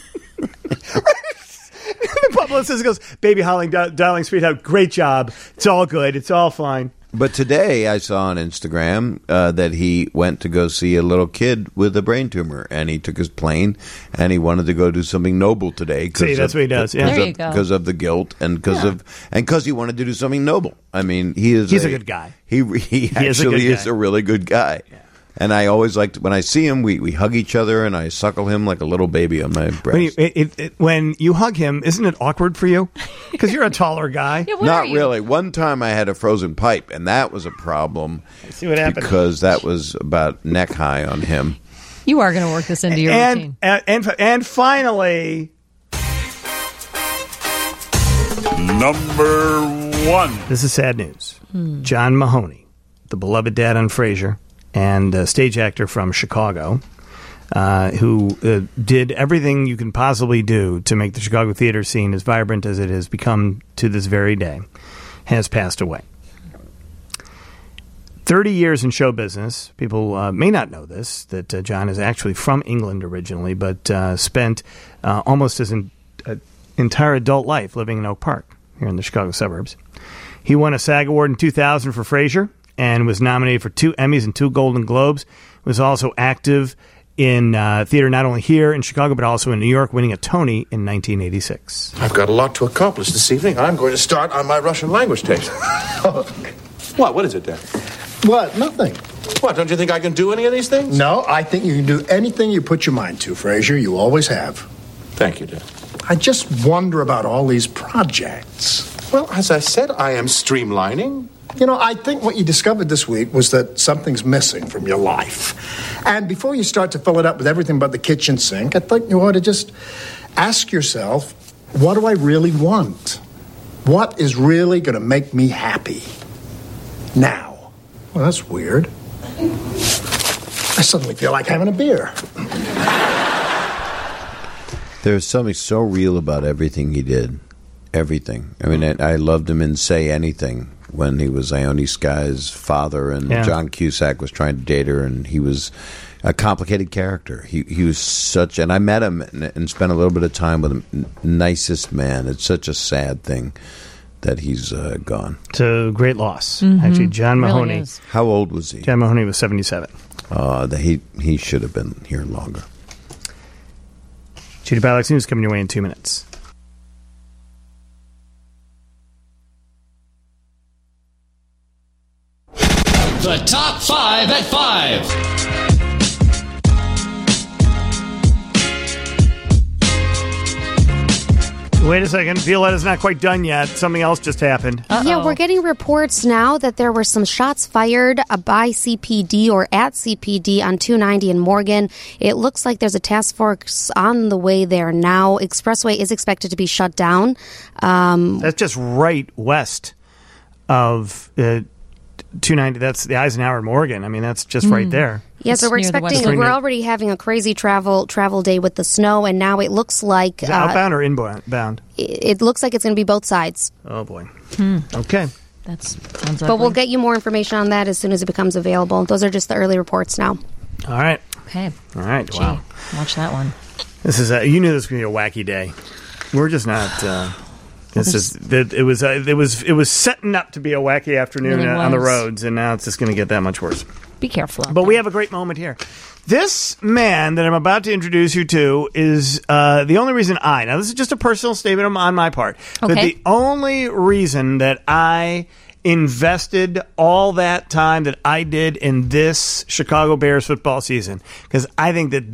The publicist goes, "Baby Holling, darling, sweetheart, great job. It's all good. It's all fine." But today I saw on Instagram that he went to go see a little kid with a brain tumor, and he took his plane, and he wanted to go do something noble today. See, that's what he does. Yeah, there you go. Because of the guilt, and because he wanted to do something noble. I mean, he's a good guy. He actually is a really good guy. Yeah. And I always liked when I see him, we hug each other, and I suckle him like a little baby on my breast. When you hug him, isn't it awkward for you? Because you're a taller guy. Yeah, Not really. One time I had a frozen pipe, and that was a problem. See what happened. Because that was about neck high on him. You are going to work this into your routine. And finally, number 1. This is sad news. John Mahoney, the beloved dad on Frasier, and a stage actor from Chicago, who did everything you can possibly do to make the Chicago theater scene as vibrant as it has become to this very day, has passed away. 30 years in show business. People may not know this, that John is actually from England originally, but spent almost his entire adult life living in Oak Park, here in the Chicago suburbs. He won a SAG Award in 2000 for Frasier, and was nominated for 2 Emmys and 2 Golden Globes. Was also active in theater not only here in Chicago, but also in New York, winning a Tony in 1986. I've got a lot to accomplish this evening. I'm going to start on my Russian language test. What? What is it, Dad? What? Nothing. What, don't you think I can do any of these things? No, I think you can do anything you put your mind to, Frasier. You always have. Thank you, Dad. I just wonder about all these projects. Well, as I said, I am streamlining. You know, I think what you discovered this week was that something's missing from your life. And before you start to fill it up with everything but the kitchen sink, I think you ought to just ask yourself, what do I really want? What is really going to make me happy? Now. Well, that's weird. I suddenly feel like having a beer. There's something so real about everything he did. Everything. I mean, I loved him in Say Anything when he was Ione Skye's father and John Cusack was trying to date her, and he was a complicated character. He was such, and I met him and spent a little bit of time with him. Nicest man. It's such a sad thing that he's gone. It's a great loss. Mm-hmm. Actually, John Mahoney. Really is. How old was he? John Mahoney was 77. He should have been here longer. Judy Balax News coming your way in 2 minutes. The Top 5 at 5. Wait a second. Violetta's not quite done yet. Something else just happened. Yeah, we're getting reports now that there were some shots fired by CPD or at CPD on 290 in Morgan. It looks like there's a task force on the way there now. Expressway is expected to be shut down. That's just right west of 290. That's the Eisenhower and Morgan. I mean, that's just right there. Yeah, so we're expecting, we're already having a crazy travel day with the snow, and now it looks like... Is it outbound or inbound? It looks like it's going to be both sides. Oh, boy. Okay. That sounds But we'll get you more information on that as soon as it becomes available. Those are just the early reports now. All right. Okay. All right. Gee, Wow. Watch that one. This is you knew this was going to be a wacky day. We're just not... it was setting up to be a wacky afternoon Really on the was. roads, and now it's just going to get that much worse. Be careful. But we have a great moment here. This man that I'm about to introduce you to is the only reason now this is just a personal statement on my part, but Okay. the only reason that I invested all that time that I did in this Chicago Bears football season, because I think that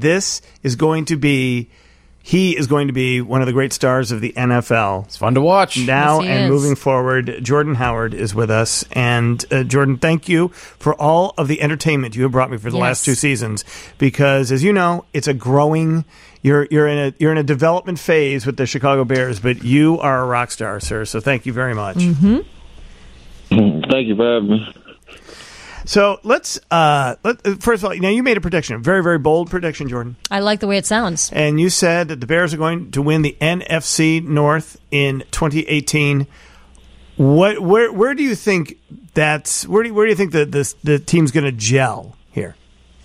he is going to be one of the great stars of the NFL. It's fun to watch. Now Yes, he and is. moving forward, Jordan Howard is with us. And Jordan, thank you for all of the entertainment you have brought me for the last 2 seasons. Because, as you know, it's a growing. You're in a development phase with the Chicago Bears, but you are a rock star, sir. So thank you very much. Mm-hmm. Thank you for having me. So let's first of all, now you made a prediction, a very, very bold prediction, Jordan. I like the way it sounds. And you said that the Bears are going to win the NFC North in 2018. Where do you think where do you think the team's going to gel here?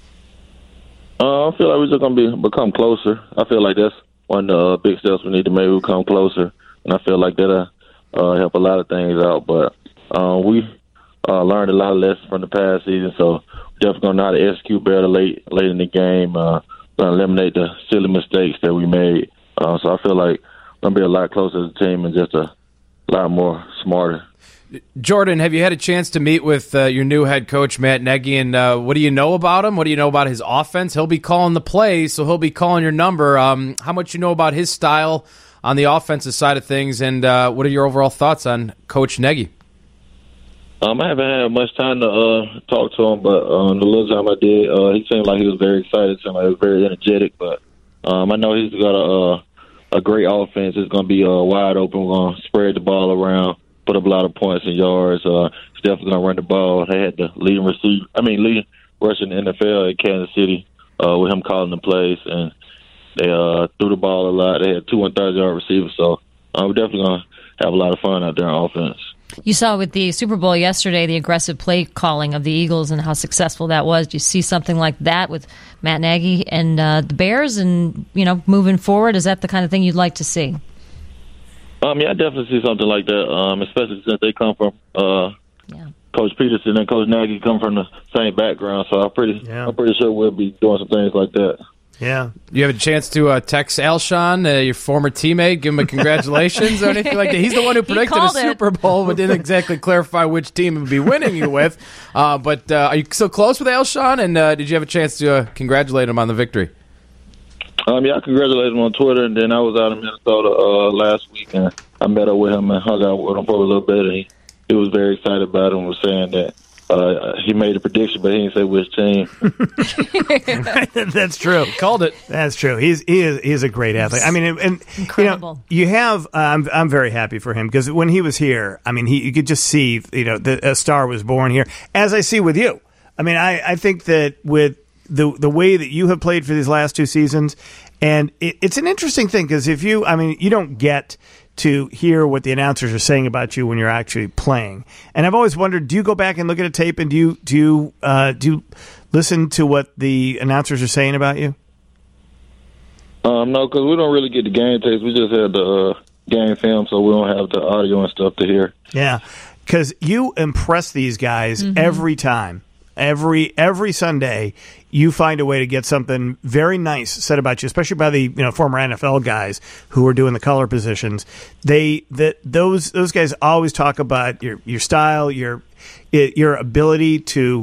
I feel like we're just going to become closer. I feel like that's one of the big steps we need to make. We become closer, and I feel like that'll help a lot of things out. But we learned a lot of lessons from the past season, so definitely going to know how to execute better late in the game. Going to eliminate the silly mistakes that we made. So I feel like we're going to be a lot closer as a team and just a lot more smarter. Jordan, have you had a chance to meet with your new head coach, Matt Nagy, and what do you know about him? What do you know about his offense? He'll be calling the plays, so he'll be calling your number. How much you know about his style on the offensive side of things, and what are your overall thoughts on Coach Nagy? I haven't had much time to talk to him, but the little time I did, he seemed like he was very excited. Seemed like he was very energetic. But I know he's got a great offense. It's going to be wide open. We're going to spread the ball around, put up a lot of points and yards. He's definitely going to run the ball. They had the leading rusher in the NFL at Kansas City with him calling the plays, and they threw the ball a lot. They had 2 130-yard receivers, so we're definitely going to have a lot of fun out there on offense. You saw with the Super Bowl yesterday the aggressive play calling of the Eagles and how successful that was. Do you see something like that with Matt Nagy and the Bears and, moving forward? Is that the kind of thing you'd like to see? I definitely see something like that, especially since they come from Coach Peterson and Coach Nagy come from the same background. So I'm pretty sure we'll be doing some things like that. Yeah. You have a chance to text Alshon, your former teammate, give him a congratulations or anything like that. He's the one who predicted a Super Bowl, but didn't exactly clarify which team he would be winning you with. But are you still close with Alshon, and did you have a chance to congratulate him on the victory? I congratulated him on Twitter, and then I was out in Minnesota last week, and I met up with him and hung out with him for a little bit, and he was very excited about it and was saying that he made a prediction, but he didn't say which team. That's true. Called it. That's true. He is a great athlete. Incredible. You have. I'm very happy for him because when he was here, you could just see a star was born here, as I see with you. I mean, I think that with the way that you have played for these last 2 seasons, and it's an interesting thing because you don't get to hear what the announcers are saying about you when you're actually playing. And I've always wondered, do you go back and look at a tape and do you listen to what the announcers are saying about you? No, because we don't really get the game tapes. We just had the game film, so we don't have the audio and stuff to hear. Yeah, because you impress these guys every time. Every Sunday, you find a way to get something very nice said about you, especially by the former NFL guys who are doing the color positions. Those guys always talk about your style, your ability to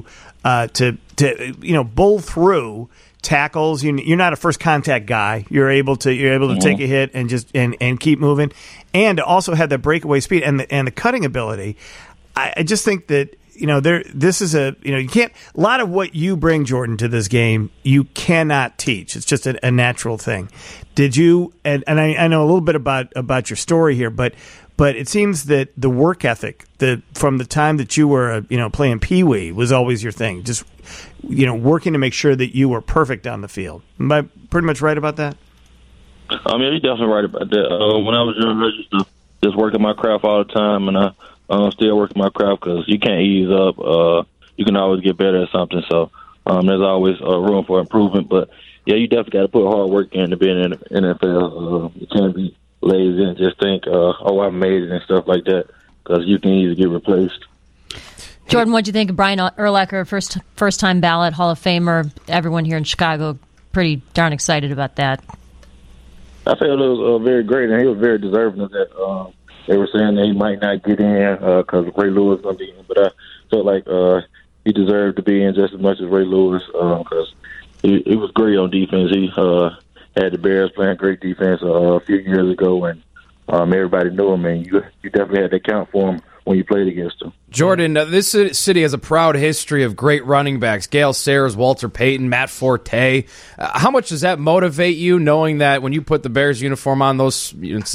bowl through tackles. You're not a first contact guy. You're able to take a hit and just and keep moving, and to also have that breakaway speed and the cutting ability. I just think that. This is you can't, a lot of what you bring, Jordan, to this game, you cannot teach. It's just a natural thing. Did you, and I know a little bit about your story here, but it seems that the work ethic, from the time that you were, playing Pee Wee was always your thing. Just, working to make sure that you were perfect on the field. Am I pretty much right about that? I mean, you're definitely right about that. When I was young, I used to just work at my craft all the time, and I'm still working my craft because you can't ease up. You can always get better at something. So there's always room for improvement. But, yeah, you definitely got to put hard work in to be in the NFL. You can't be lazy and just think, I made it and stuff like that, because you can easily get replaced. Jordan, what do you think of Brian Urlacher, first-time ballot Hall of Famer? Everyone here in Chicago pretty darn excited about that. I felt it was very great, and he was very deserving of that. They were saying that he might not get in because Ray Lewis was going to be in, but I felt like he deserved to be in just as much as Ray Lewis because he was great on defense. He had the Bears playing great defense a few years ago, and everybody knew him, and you definitely had to count for him when you played against him. Jordan, this city has a proud history of great running backs. Gale Sayers, Walter Payton, Matt Forte. How much does that motivate you, knowing that when you put the Bears uniform on, those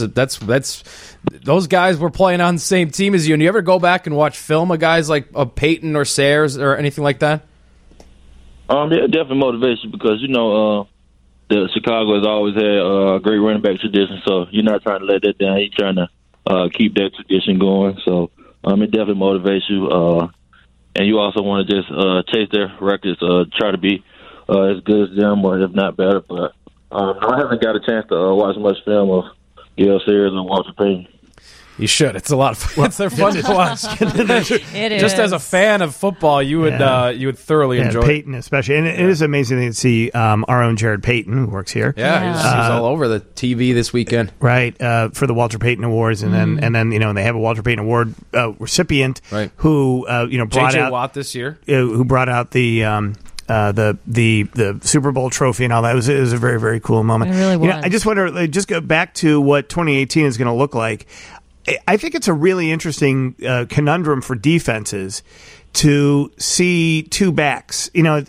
guys were playing on the same team as you? And you ever go back and watch film of guys like Payton or Sayers or anything like that? Yeah, definitely motivation because, the Chicago has always had a great running back tradition, so you're not trying to let that down. You're trying to keep that tradition going. So it definitely motivates you. And you also want to just chase their records, try to be as good as them or if not better. But I haven't got a chance to watch much film of Gale Sayers and Walter Payton. You should. It's a lot of fun. They're fun to watch. It is. Just as a fan of football, you would thoroughly enjoy Peyton, especially. And it is amazing to see our own Jared Payton, who works here. Yeah, he was all over the TV this weekend. Right, for the Walter Payton Awards. And then they have a Walter Payton Award recipient who brought J.J. out Watt this year. Who brought out the Super Bowl trophy and all that. It was a very, very cool moment. It really was. I just wonder, just go back to what 2018 is going to look like. I think it's a really interesting conundrum for defenses to see two backs.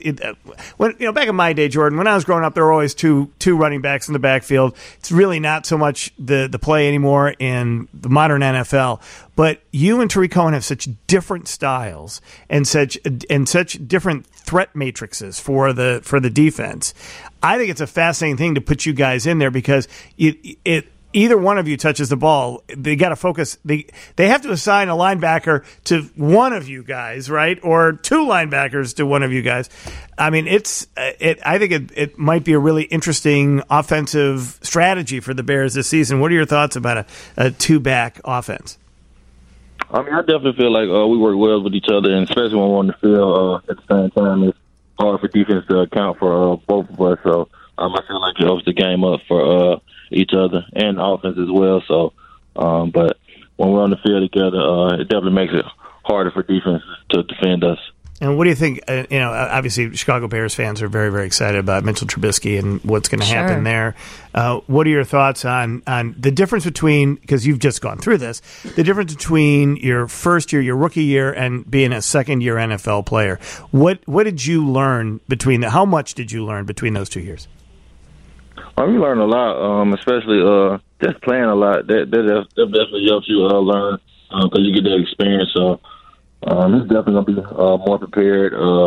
Back in my day, Jordan, when I was growing up, there were always two running backs in the backfield. It's really not so much the play anymore in the modern NFL. But you and Tariq Cohen have such different styles and such different threat matrices for the defense. I think it's a fascinating thing to put you guys in there because either one of you touches the ball, they got to focus. They have to assign a linebacker to one of you guys, right? Or two linebackers to one of you guys. I mean, I think it might be a really interesting offensive strategy for the Bears this season. What are your thoughts about a two-back offense? I mean, I definitely feel like we work well with each other, and especially when we're on the field at the same time, it's hard for defense to account for both of us. So I feel like it opens the game up for each other and offense as well. So, but when we're on the field together, it definitely makes it harder for defense to defend us. And what do you think? Obviously, Chicago Bears fans are very, very excited about Mitchell Trubisky and what's going to happen there. What are your thoughts on the difference between, because you've just gone through this, the difference between your first year, your rookie year, and being a second-year NFL player? What did you learn between how much did you learn between those 2 years? You learn a lot, especially just playing a lot. That definitely helps you learn because you get that experience. So it's definitely going to be more prepared.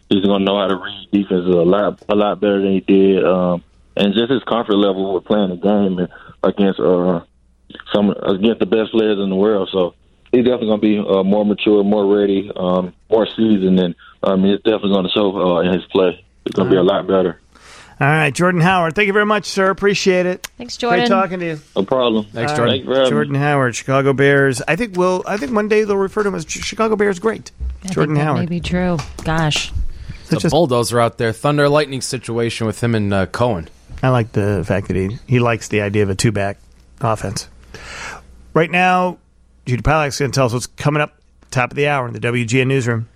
He's going to know how to read defenses a lot better than he did, and just his comfort level with playing the game against against the best players in the world. So he's definitely going to be more mature, more ready, more seasoned, and it's definitely going to show in his play. It's going to be a lot better. All right, Jordan Howard. Thank you very much, sir. Appreciate it. Thanks, Jordan. Great talking to you. No problem. Thanks, Jordan. Thank you for having Jordan me. Howard, Chicago Bears. I think one day they'll refer to him as Chicago Bears great. Jordan Howard. May be true. Gosh. It's a bulldozer out there. Thunder lightning situation with him and Cohen. I like the fact that he likes the idea of a two-back offense. Right now, Judy Pollack's going to tell us what's coming up top of the hour in the WGN Newsroom.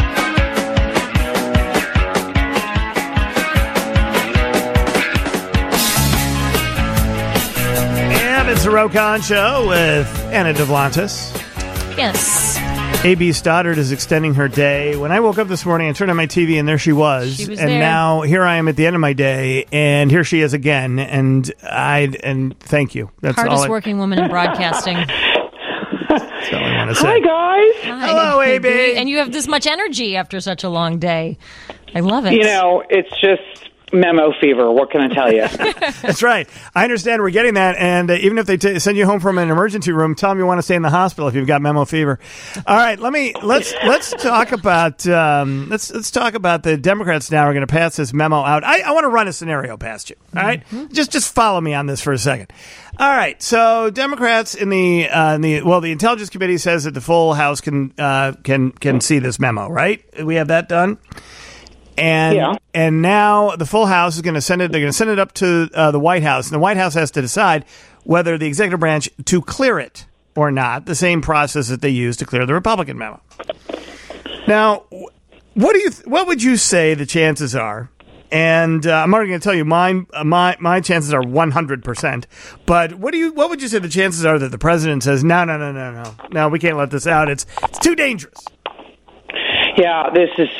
And it's the Rokon Show with Anna Duvlantis. Yes. A.B. Stoddard is extending her day. When I woke up this morning, I turned on my TV, and there she was. She was and there. now here I am at the end of my day, and here she is again. And thank you. That's Hardest working woman in broadcasting. That's all I want to say. Hi, guys. Hi, Hello, AB. And you have this much energy after such a long day. I love it. You know, it's just memo fever. What can I tell you? That's right. I understand we're getting that, and even if they send you home from an emergency room, tell them you want to stay in the hospital if you've got memo fever. All right, let's talk about let's talk about the Democrats now are going to pass this memo out. I want to run a scenario past you. All right, just follow me on this for a second. All right, so Democrats in the Intelligence Committee says that the full House can see this memo. Right, we have that done. And now the full House is going to send it. They're going to send it up to the White House, and the White House has to decide whether the executive branch to clear it or not. The same process that they used to clear the Republican memo. Now, what would you say the chances are? And I'm already going to tell you my chances are 100%. But what would you say the chances are that the president says no, we can't let this out. It's too dangerous. Yeah, this is.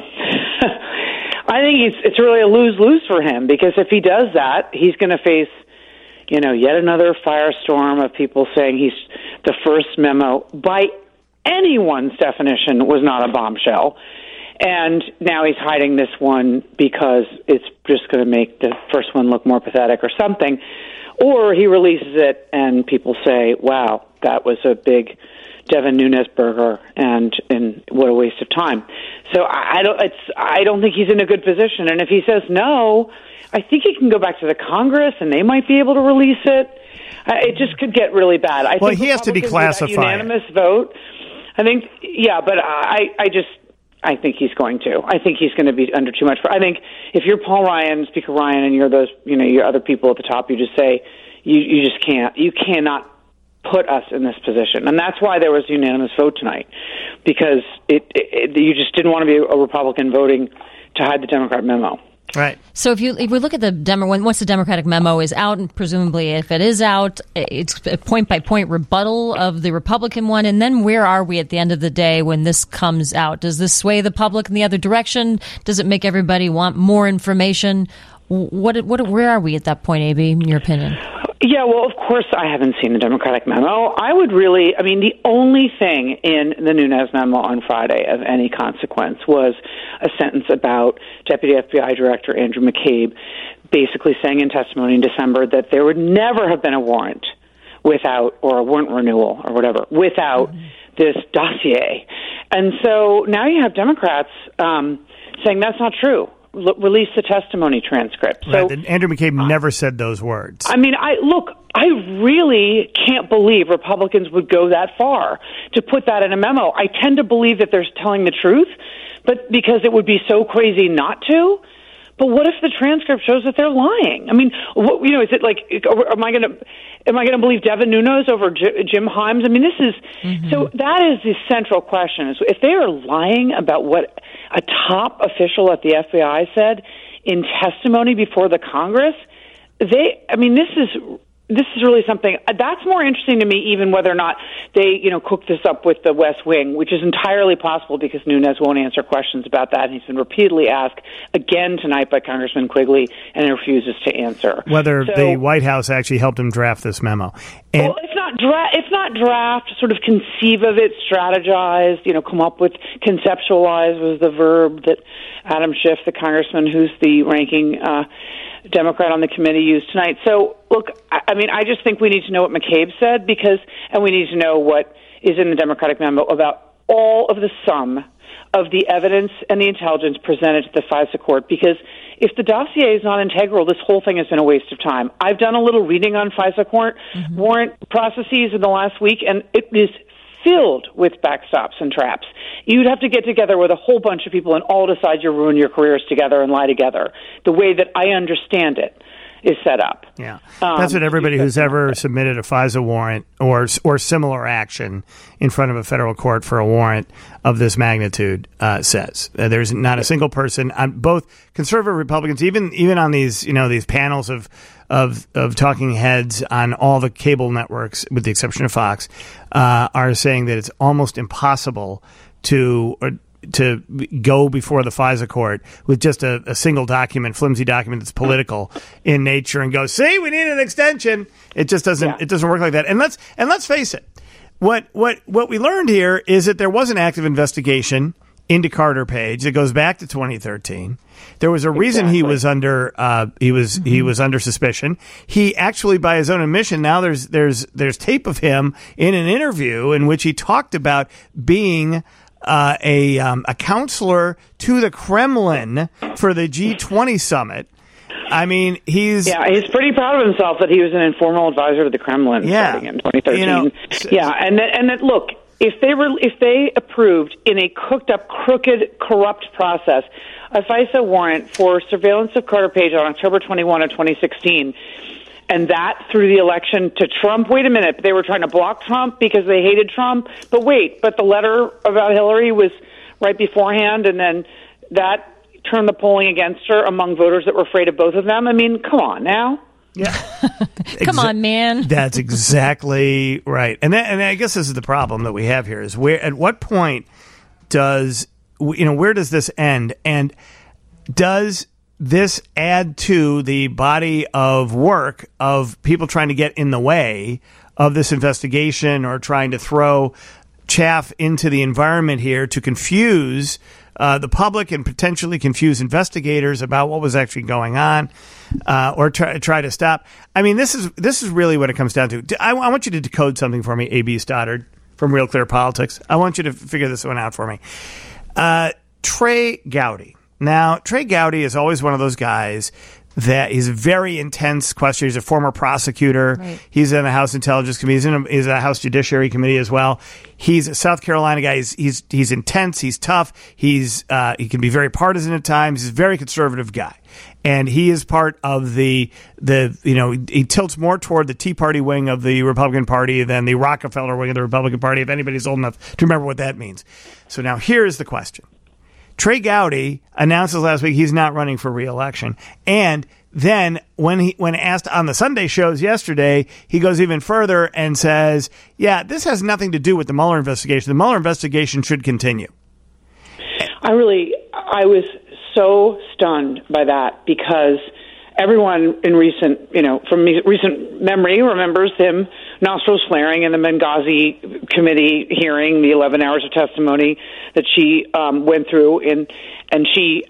I think it's really a lose-lose for him, because if he does that, he's going to face, yet another firestorm of people saying the first memo by anyone's definition was not a bombshell, and now he's hiding this one because it's just going to make the first one look more pathetic or something, or he releases it and people say, "Wow, that was a big Devin Nunes burger, and what a waste of time." So I don't think he's in a good position. And if he says no, I think he can go back to the Congress, and they might be able to release it. It just could get really bad. I think he has to declassify it. Unanimous vote. I think, but I think he's going to. I think he's going to be under too much. I think if you're Paul Ryan, Speaker Ryan, and you're those, your other people at the top, you just say you just can't. You cannot put us in this position. And that's why there was a unanimous vote tonight, because you just didn't want to be a Republican voting to hide the Democrat memo. Right. So if we look at once the Democratic memo is out, and presumably if it is out, it's a point-by-point rebuttal of the Republican one, and then where are we at the end of the day when this comes out? Does this sway the public in the other direction? Does it make everybody want more information? Where are we at that point, AB, in your opinion? Yeah, well, of course I haven't seen the Democratic memo. The only thing in the Nunes memo on Friday of any consequence was a sentence about Deputy FBI Director Andrew McCabe basically saying in testimony in December that there would never have been a warrant without, or a warrant renewal or whatever, without this dossier. And so now you have Democrats saying that's not true. Release the testimony transcript. So right. Andrew McCabe never said those words. I really can't believe Republicans would go that far to put that in a memo. I tend to believe that they're telling the truth, but because it would be so crazy not to. But what if the transcript shows that they're lying? I mean, is it like, am I going to believe Devin Nunes over Jim Himes? I mean, this is so. That is the central question: is if they are lying about what a top official at the FBI said in testimony before the Congress, this is this is really something that's more interesting to me, even whether or not they, cook this up with the West Wing, which is entirely possible because Nunes won't answer questions about that. And he's been repeatedly asked again tonight by Congressman Quigley, and he refuses to answer. Whether the White House actually helped him draft this memo. And well, it's not draft, sort of conceive of it, strategize, come up with, conceptualize was the verb that Adam Schiff, the congressman who's the ranking Democrat on the committee, used tonight. So, look, I just think we need to know what McCabe said and we need to know what is in the Democratic memo about all of the sum of the evidence and the intelligence presented to the FISA court, because if the dossier is not integral, this whole thing has been a waste of time. I've done a little reading on FISA court warrant processes in the last week, and it is filled with backstops and traps. You'd have to get together with a whole bunch of people and all decide you ruin your careers together and lie together. The way that I understand it is set up. Yeah, that's what everybody who's ever submitted a FISA warrant or similar action in front of a federal court for a warrant of this magnitude says. There's not a single person on both conservative Republicans, even on these these panels of talking heads on all the cable networks, with the exception of Fox, are saying that it's almost impossible to go before the FISA court with just a single document, flimsy document that's political in nature, and go, see, we need an extension. It just doesn't. It doesn't work like that. And let's face it. What we learned here is that there was an active investigation into Carter Page that goes back to 2013. There was a reason he was under he was under suspicion. He actually, by his own admission, now there's tape of him in an interview in which he talked about being a counselor to the Kremlin for the G20 summit. I mean, he's pretty proud of himself that he was an informal advisor to the Kremlin starting in 2013. And look, if they approved in a cooked up, crooked, corrupt process a FISA warrant for surveillance of Carter Page on October 21 of 2016. And that through the election to Trump. Wait a minute. They were trying to block Trump because they hated Trump. But the letter about Hillary was right beforehand, and then that turned the polling against her among voters that were afraid of both of them. I mean, come on now. Yeah. Come on, man. That's exactly right. And I guess this is the problem that we have here is at what point where does this end? And does this add to the body of work of people trying to get in the way of this investigation or trying to throw chaff into the environment here to confuse the public and potentially confuse investigators about what was actually going on, or try to stop? I mean, this is really what it comes down to. I want you to decode something for me, A.B. Stoddard from Real Clear Politics. I want you to figure this one out for me. Trey Gowdy. Now, Trey Gowdy is always one of those guys that is a very intense questioner. He's a former prosecutor. Right. He's in the House Intelligence Committee. He's in a House Judiciary Committee as well. He's a South Carolina guy. He's intense. He's tough. He can be very partisan at times. He's a very conservative guy. And he is part of he tilts more toward the Tea Party wing of the Republican Party than the Rockefeller wing of the Republican Party, if anybody's old enough to remember what that means. So now here's the question. Trey Gowdy announces last week he's not running for re-election. And then when asked on the Sunday shows yesterday, he goes even further and says, yeah, this has nothing to do with the Mueller investigation. The Mueller investigation should continue. I was so stunned by that because everyone in recent memory remembers him nostrils flaring in the Benghazi committee hearing, the 11 hours of testimony that she went through, and he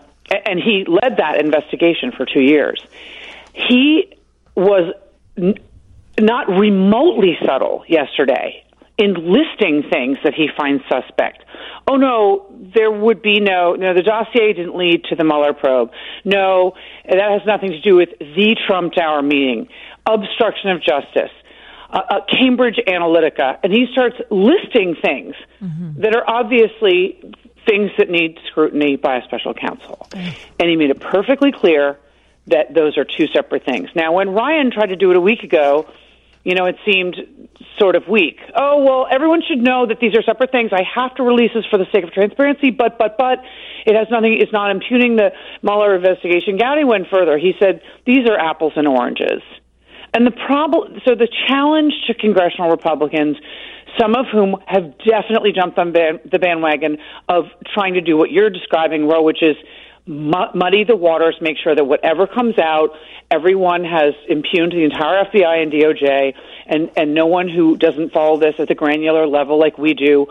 led that investigation for 2 years. He was not remotely subtle yesterday in listing things that he finds suspect. Oh, no, there would be no, the dossier didn't lead to the Mueller probe. No, that has nothing to do with the Trump Tower meeting, obstruction of justice, Cambridge Analytica. And he starts listing things that are obviously things that need scrutiny by a special counsel. And he made it perfectly clear that those are two separate things. Now, when Ryan tried to do it a week ago, it seemed sort of weak. Oh, well, everyone should know that these are separate things. I have to release this for the sake of transparency, but it has nothing, it's not impugning the Mueller investigation. Gowdy went further. He said, these are apples and oranges. And the challenge to congressional Republicans, some of whom have definitely jumped on the bandwagon of trying to do what you're describing, Ro, which is muddy the waters, make sure that whatever comes out, everyone has impugned the entire FBI and DOJ, and no one who doesn't follow this at the granular level like we do,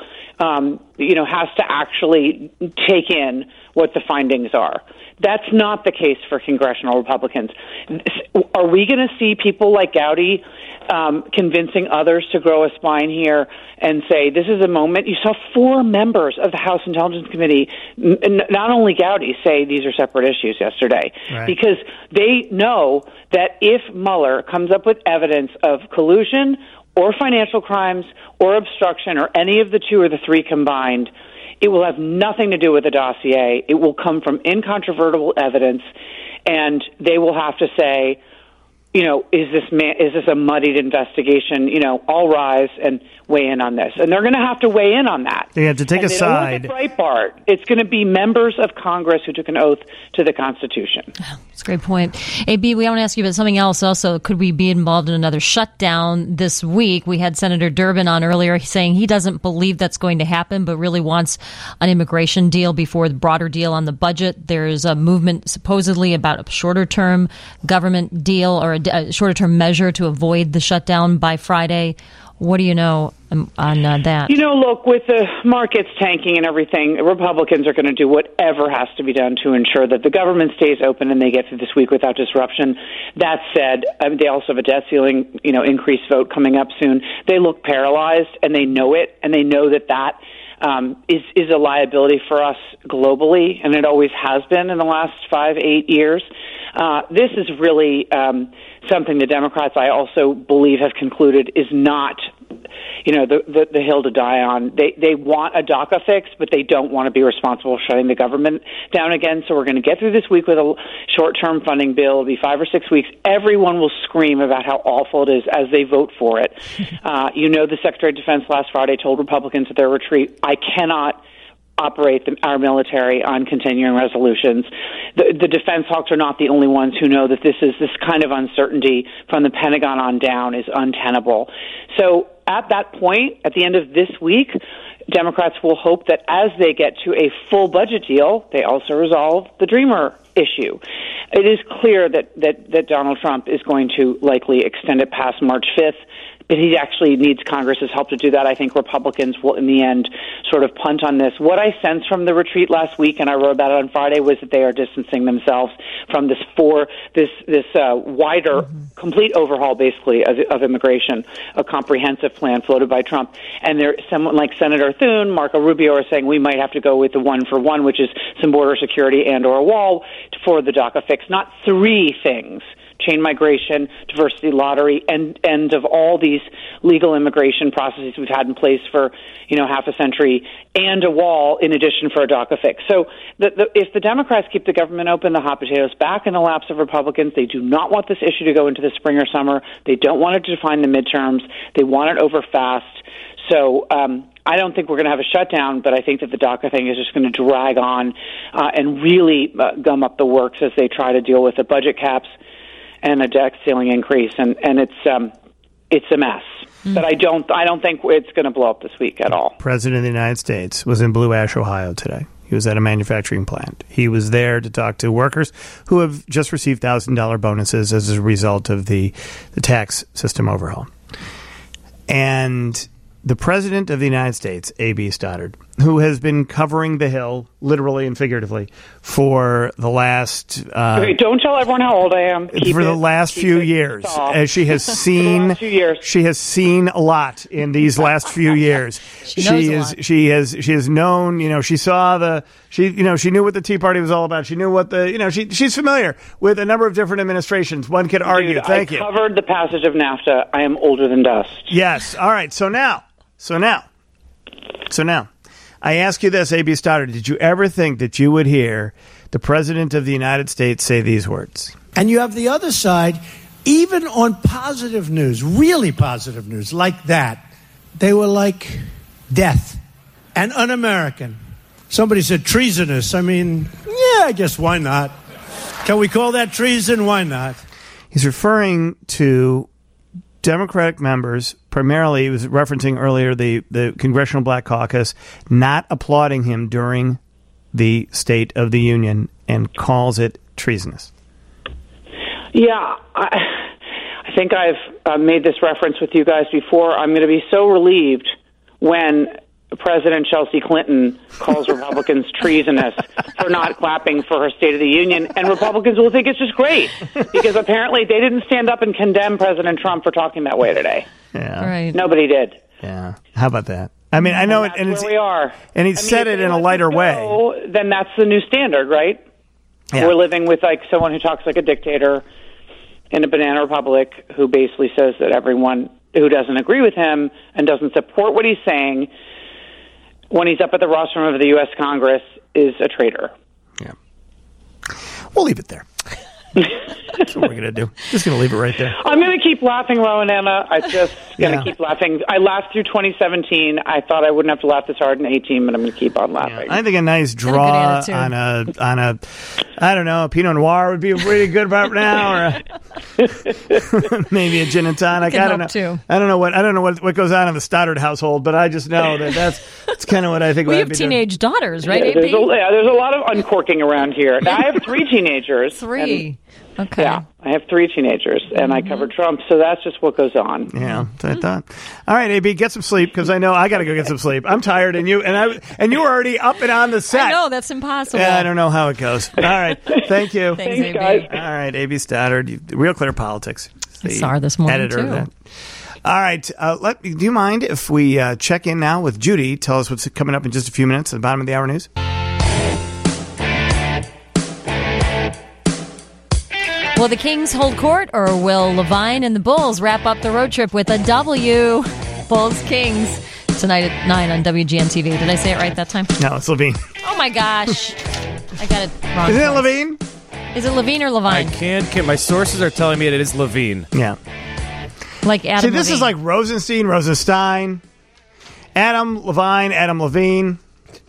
has to actually take in what the findings are. That's not the case for congressional Republicans. Are we going to see people like Gowdy convincing others to grow a spine here and say, this is a moment? You saw 4 members of the House Intelligence Committee, not only Gowdy, say these are separate issues yesterday, right, because they know that if Mueller comes up with evidence of collusion or financial crimes or obstruction or any of the 2 or the 3 combined, it will have nothing to do with the dossier. It will come from incontrovertible evidence, and they will have to say, is this a muddied investigation? All rise and weigh in on this. And they're going to have to weigh in on that. They have to take a side. Breitbart. It's going to be members of Congress who took an oath to the Constitution. That's a great point. AB, we want to ask you about something else also. Could we be involved in another shutdown this week? We had Senator Durbin on earlier saying he doesn't believe that's going to happen, but really wants an immigration deal before the broader deal on the budget. There's a movement supposedly about a shorter-term government deal or a shorter-term measure to avoid the shutdown by Friday. What do you know on that? Look, with the markets tanking and everything, Republicans are going to do whatever has to be done to ensure that the government stays open and they get through this week without disruption. That said, they also have a debt ceiling, increased vote coming up soon. They look paralyzed, and they know it, and they know that is a liability for us globally, and it always has been in the last 5-8 years. This is really something the Democrats, I also believe, have concluded is not, the hill to die on. They want a DACA fix, but they don't want to be responsible for shutting the government down again. So we're going to get through this week with a short-term funding bill. It'll be 5 or 6 weeks. Everyone will scream about how awful it is as they vote for it. The Secretary of Defense last Friday told Republicans at their retreat, I cannot operate our military on continuing resolutions. The defense hawks are not the only ones who know that this kind of uncertainty from the Pentagon on down is untenable. So at that point, at the end of this week, Democrats will hope that as they get to a full budget deal, they also resolve the Dreamer issue. It is clear that Donald Trump is going to likely extend it past March 5th. But he actually needs Congress's help to do that. I think Republicans will, in the end, sort of punt on this. What I sensed from the retreat last week, and I wrote about it on Friday, was that they are distancing themselves from this wider, complete overhaul, basically, of immigration, a comprehensive plan floated by Trump. And there, someone like Senator Thune, Marco Rubio are saying we might have to go with the 1-for-1, which is some border security and or a wall for the DACA fix, not 3 things. Chain migration, diversity lottery, and end of all these legal immigration processes we've had in place for, half a century, and a wall in addition for a DACA fix. So if the Democrats keep the government open, the hot potatoes back in the laps of Republicans, they do not want this issue to go into the spring or summer. They don't want it to define the midterms. They want it over fast. So I don't think we're going to have a shutdown, but I think that the DACA thing is just going to drag on and really gum up the works as they try to deal with the budget caps and a debt ceiling increase, and it's a mess. But I don't think it's going to blow up this week at all. President of the United States was in Blue Ash, Ohio today. He was at a manufacturing plant. He was there to talk to workers who have just received $1,000 bonuses as a result of the tax system overhaul. And the President of the United States, A.B. Stoddard, who has been covering the Hill, literally and figuratively, for the last... okay, don't tell everyone how old I am. For the last few years. As she has seen... She has seen a lot in these last few years. She has known, she saw she knew what the Tea Party was all about. She knew what she's familiar with a number of different administrations. One could argue. Thank you. I covered the passage of NAFTA. I am older than dust. Yes. All right. So now, I ask you this, A.B. Stoddard. Did you ever think that you would hear the President of the United States say these words? And you have the other side, even on positive news, really positive news, like that, they were like death and un-American. Somebody said treasonous. I mean, I guess why not? Can we call that treason? Why not? He's referring to Democratic members, primarily, he was referencing earlier the Congressional Black Caucus, not applauding him during the State of the Union and calls it treasonous. Yeah, I think I've made this reference with you guys before. I'm going to be so relieved when President Chelsea Clinton calls Republicans treasonous for not clapping for her State of the Union, and Republicans will think it's just great because apparently they didn't stand up and condemn President Trump for talking that way today. Yeah, right. Nobody did. Yeah, how about that? I mean, I know it, and that's where we are. And he said it in a lighter way. Then that's the new standard, right? Yeah. We're living with like someone who talks like a dictator in a banana republic who basically says that everyone who doesn't agree with him and doesn't support what he's saying when he's up at the rostrum of the U.S. Congress is a traitor. Yeah. We'll leave it there. That's what we're going to do. Just going to leave it right there. I'm going to keep laughing, Ro and Anna. I'm just going to keep laughing. I laughed through 2017. I thought I wouldn't have to laugh this hard in 18, but I'm going to keep on laughing. Yeah, I think a nice draw on a I don't know, a Pinot Noir would be pretty good about now, or maybe a gin and tonic. I don't know. Too. I don't know what goes on in the Stoddard household, but I just know that's kind of what I think. We have teenage daughters, right? Yeah, there's a lot of uncorking around here. Now, I have 3 teenagers. 3. Okay. Yeah, I have 3 teenagers, and I covered Trump, so that's just what goes on. Yeah, that's what I thought. All right, AB, get some sleep because I know I got to go get some sleep. I'm tired, and you were already up and on the set. I know, that's impossible. Yeah, I don't know how it goes. All right, thank you. Thanks, AB. Guys. All right, AB Stoddard, Real Clear Politics. I saw her this morning, editor too. Of that. All right, do you mind if we check in now with Judy? Tell us what's coming up in just a few minutes at the bottom of the hour news. Will the Kings hold court, or will Levine and the Bulls wrap up the road trip with a W? Bulls Kings tonight at 9 on WGN TV. Did I say it right that time? No, it's Levine. Oh my gosh, I got it wrong. Isn't it Levine? Is it Levine or Levine? I can't. My sources are telling me it is Levine. Yeah. Like Adam. See, this Levine. is like Rosenstein, Adam Levine, Adam Levine.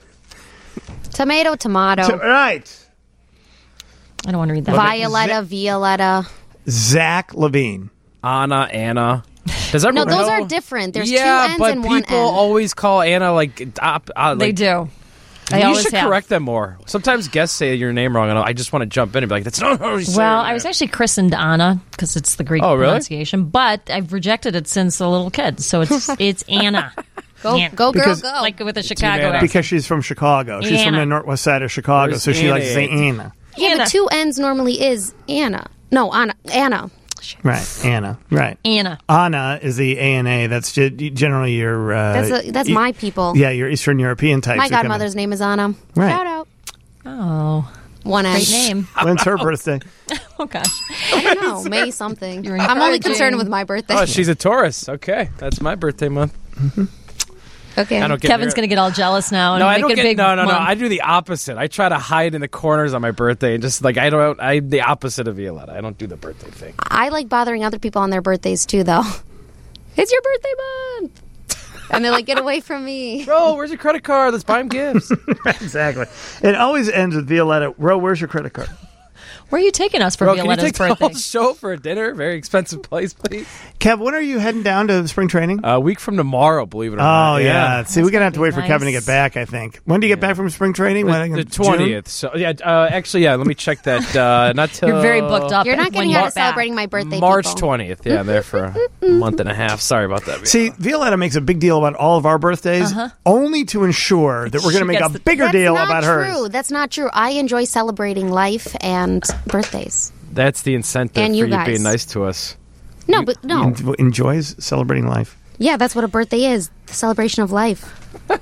Tomato. Right. I don't want to read that. Violetta. Zach Levine. Anna. Does everyone No, those know? are different. There's 2 yeah, N's but and 1 N. people always call Anna like They do. You should correct them more. Sometimes guests say your name wrong, and I just want to jump in and be like, "That's not how you say it." Well, I was actually christened Anna because it's the Greek pronunciation, but I've rejected it since a little kid, so it's Anna. Go, girl, go. Like with a Chicago accent. Because she's from Chicago. She's from the northwest side of Chicago, so she likes to say Anna. Yeah, but 2 N's normally is Anna. No, Anna. Right, Anna. Right, Anna is the ANA. That's generally your. That's my people. Yeah, your Eastern European types. My godmother's name is Anna. Right. Shout out. Oh, 1 N. Great name. When's her birthday? Oh gosh, I don't know. May something. I'm only concerned with my birthday. Oh, she's a Taurus. Okay, that's my birthday month. Mm-hmm. Okay. Kevin's going to get all jealous now. And No, make I don't it get. big No. month. I do the opposite. I try to hide in the corners on my birthday and just like I'm the opposite of Violetta. I don't do the birthday thing. I like bothering other people on their birthdays too, though. It's your birthday month, and they're like, "Get away from me!" Bro, where's your credit card? Let's buy him gifts. Exactly. It always ends with Violetta. Ro, where's your credit card? Where are you taking us for Bro, Violetta's can you take birthday? the whole show for a dinner? Very expensive place, please. Kev, when are you heading down to spring training? A week from tomorrow, believe it or not. Oh, yeah. See, we're going to have to wait for nice. Kevin to get back, I think. When do you get back from spring training? The 20th. So, yeah, actually, let me check that. Not till You're very booked up. You're not when getting you out get of back. celebrating my birthday. March people. 20th. Yeah, I'm there for a month and a half. Sorry about that. See, Violetta makes a big deal about all of our birthdays, only to ensure that we're going to make a bigger deal about hers. That's not true. I enjoy celebrating life and birthdays. That's the incentive And for you you guys. being nice to us. No, but no. Enjoys celebrating life. Yeah, that's what a birthday is. The celebration of life.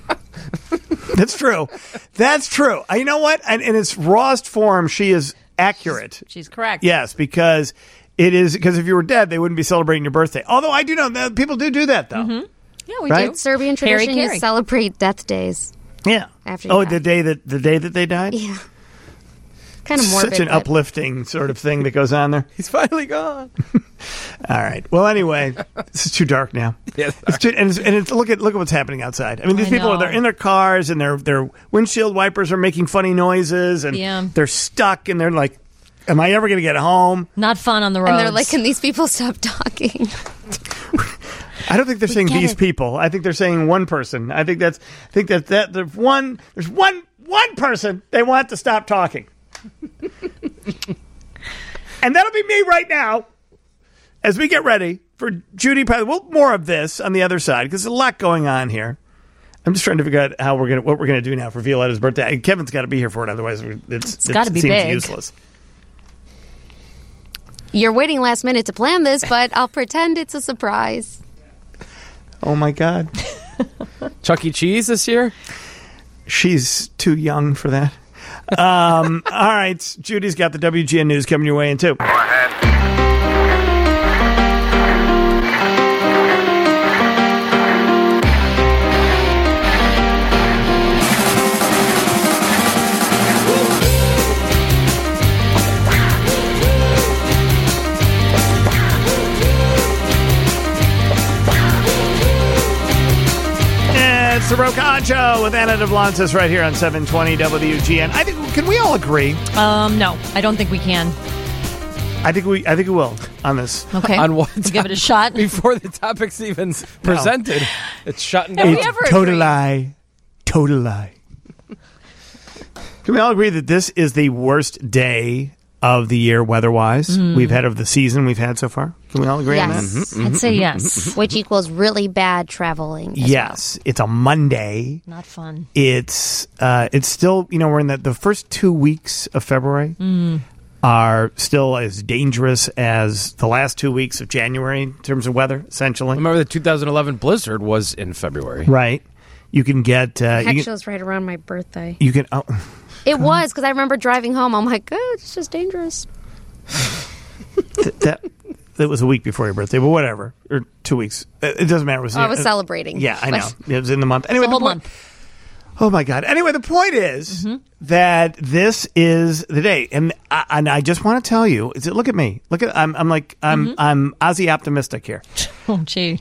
That's true. That's true. You know what? And in its rawest form, she is accurate. She's correct. Yes, because if you were dead, they wouldn't be celebrating your birthday. Although I do know that people do that, though. Mm-hmm. Yeah, we Right? do. Serbian tradition, you celebrate death days. Yeah. After you die. the day that they died? Yeah. Kind of morbid. Such an but- uplifting sort of thing that goes on there. He's finally gone. All right. Well, anyway, this is too dark now. Yeah, look at what's happening outside. I mean, these I people know. they're in their cars and their windshield wipers are making funny noises and Yeah. they're stuck and they're like, Am I ever going to get home? Not fun on the road. And they're like, can these people stop talking? I don't think they're saying these people. I think they're saying one person. I think that there's one person they want to stop talking. And that'll be me right now as we get ready for Judy. Well, more of this on the other side because there's a lot going on here. I'm just trying to figure out what we're gonna do now for Violetta's birthday. Kevin's got to be here for it, otherwise it's got to be seems big. useless. You're waiting last minute to plan this, but I'll pretend it's a surprise. Oh my God. Chuck E. Cheese this year? She's too young for that. All right. Judy's got the WGN News coming your way in 2. It's the Rokan Show with Anna DeVlantis right here on 720 WGN. Can we all agree? No, I don't think we can. I think we will on this. Okay. On what? We'll give it a shot. Before the topic's even presented, it's shutting down. It's total lie. Total lie. Can we all agree that this is the worst day of the year weather-wise we've had of the season we've had so far? Can we all agree on that? Yes. I'd say yes. Which equals really bad traveling. Yes. It's a Monday. Not fun. It's still, we're in the first 2 weeks of February are still as dangerous as the last 2 weeks of January in terms of weather, essentially. Remember the 2011 blizzard was in February. Right. You can get... Actually, it was right around my birthday. You can... It was, because I remember driving home. I'm like, it's just dangerous. that was a week before your birthday, but whatever. Or 2 weeks. It doesn't matter. I was celebrating. Yeah, I know. It was in the month. Anyway, the whole month. Oh, my God. Anyway, the point is that this is the day. And I just want to tell you, look at me. I'm Ozzy optimistic here. Oh, gee.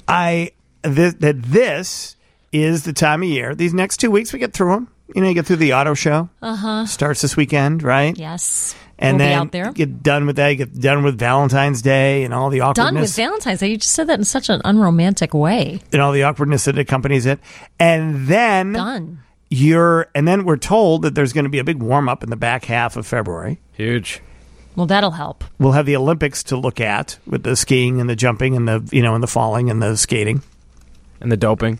This is the time of year. These next 2 weeks, we get through them. You get through the auto show. Starts this weekend, right? Yes. And we'll then be out there. Get done with that. You get done with Valentine's Day and all the awkwardness. Done with Valentine's Day? You just said that in such an unromantic way. And all the awkwardness that accompanies it. And then done. And then we're told that there's going to be a big warm up in the back half of February. Huge. Well, that'll help. We'll have the Olympics to look at with the skiing and the jumping and the and the falling and the skating and the doping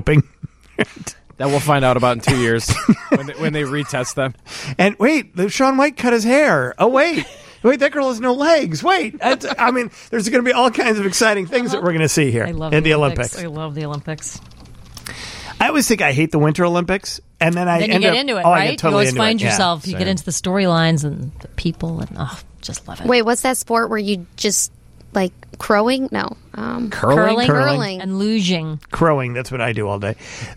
That we'll find out about in 2 years when they retest them. And wait, Shaun White cut his hair. Oh, wait, that girl has no legs. Wait. There's going to be all kinds of exciting things that we're going to see here in the Olympics. I love the Olympics. I always think I hate the Winter Olympics. And then you get into it, right? Totally you always find yourself, you Same. get into the storylines and the people, and just love it. Wait, what's that sport where you just, crowing? No. Curling and luging. Crowing, that's what I do all day.